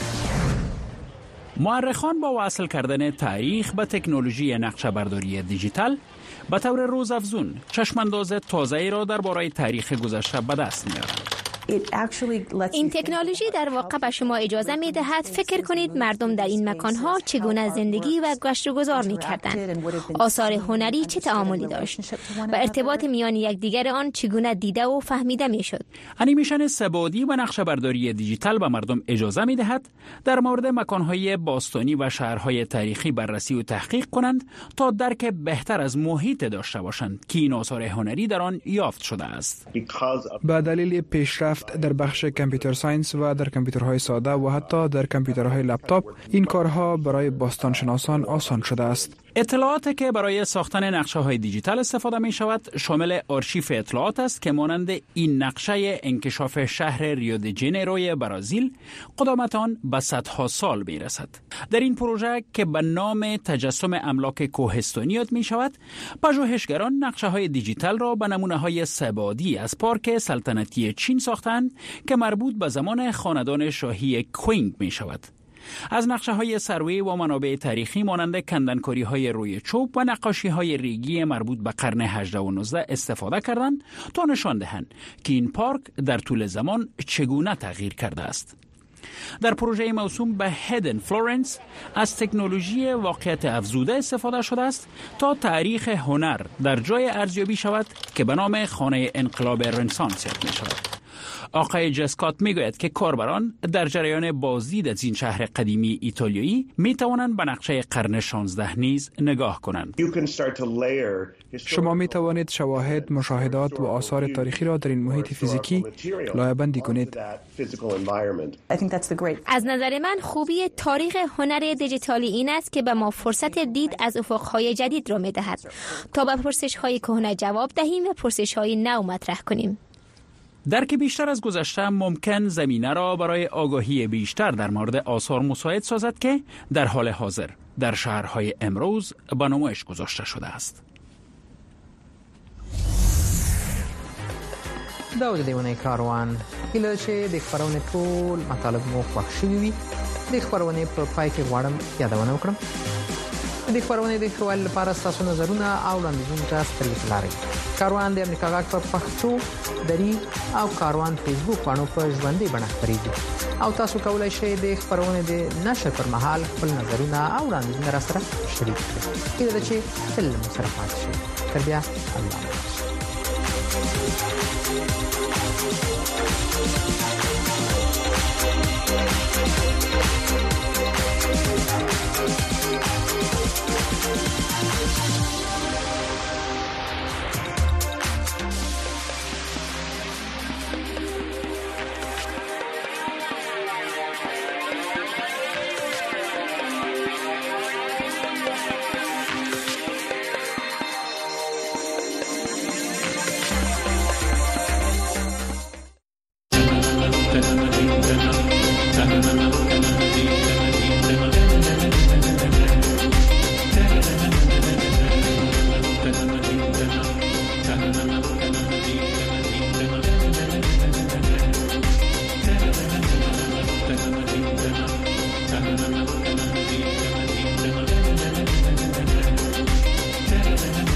مورخان با وصل کردن تاریخ به تکنولوژی نقشه برداری دیجیتال به طور روزافزون چشمانداز تازه‌ای را درباره تاریخ گذشته به دست می‌آورند. این تکنولوژی در واقع به شما اجازه می دهد فکر کنید مردم در این مکانها چگونه زندگی و گشت و گذار می کردند، آثار هنری چه تعاملی داشت و ارتباط میان یکدیگر آن چگونه دیده و فهمیده می شد. انیمیشن سه‌بعدی و نقشه برداری دیجیتال به مردم اجازه می دهد در مورد مکانهای باستانی و شهرهای تاریخی بررسی و تحقیق کنند تا درک بهتر از محیط داشته باشند که این آثار هنری در آن یافت شده است. به دلیل پیشرفت در بخش کامپیوتر ساینس و در کامپیوترهای ساده و حتی در کامپیوترهای لپتاپ این کارها برای باستانشناسان آسان شده است. اطلاعاتی که برای ساختن نقشه‌های دیجیتال استفاده می شود شامل آرشیو اطلاعات است که مانند این نقشه انکشاف شهر ریو دی ژانیروی برزیل قدامت آن به صدها سال می رسد. در این پروژه که به نام تجسم املاک کوهستانی یاد می شود، پژوهشگران نقشه‌های دیجیتال را به نمونه‌های سه‌بعدی از پارک سلطنتی چین ساختند که مربوط به زمان خاندان شاهی کوینگ می شود. از نقشه‌های سروی و منابع تاریخی مانند کندنکاری‌های روی چوب و نقاشی‌های ریگی مربوط به قرن 18 و 19 استفاده کردند تا نشان دهند که این پارک در طول زمان چگونه تغییر کرده است. در پروژه موسوم به هیدن فلورنس از تکنولوژی واقعیت افزوده استفاده شده است تا تاریخ هنر در جای ارزیابی شود که به نام خانه انقلاب رنسانس یاد می شود. آقای جسکات میگوید که کاربران در جریان بازدید از این شهر قدیمی ایتالیایی می توانند به نقشه قرن 16 نیز نگاه کنند. شما می توانید شواهد، مشاهدات و آثار تاریخی را در این محیط فیزیکی لایه‌بندی کنید. از نظر من خوبی تاریخ هنر دیجیتالی این است که به ما فرصت دید از افق‌های جدید را می دهد تا به پرسش‌های کهنه جواب دهیم و پرسش‌های نو مطرح کنیم. درک بیشتر از گذشته ممکن زمینه را برای آگاهی بیشتر در مورد آثار مساعد سازد که در حال حاضر در شهرهای امروز به نمایش گذاشته شده است. دا د دیونه کاروان هیله چې د خبرونه ټول مطالب مو خوښ شوي وي. د خبرونه په پای کې غواړم یادونه وکړم د خبرونه د خپل لپاره تاسو نظرونه او وړاندیزونه تاسو ته لري. کاروان د امریکا غاک په پښتو دری او کاروان فیسبوک باندې په ژوندۍ بڼه خبرېږي او تاسو کولای شئ د خبرونه د نشر پر مهال خپل نظرونه او وړاندیزونه را سره شریک کړئ. کله چې تل مو سره پاتې شئ. تر بیا الله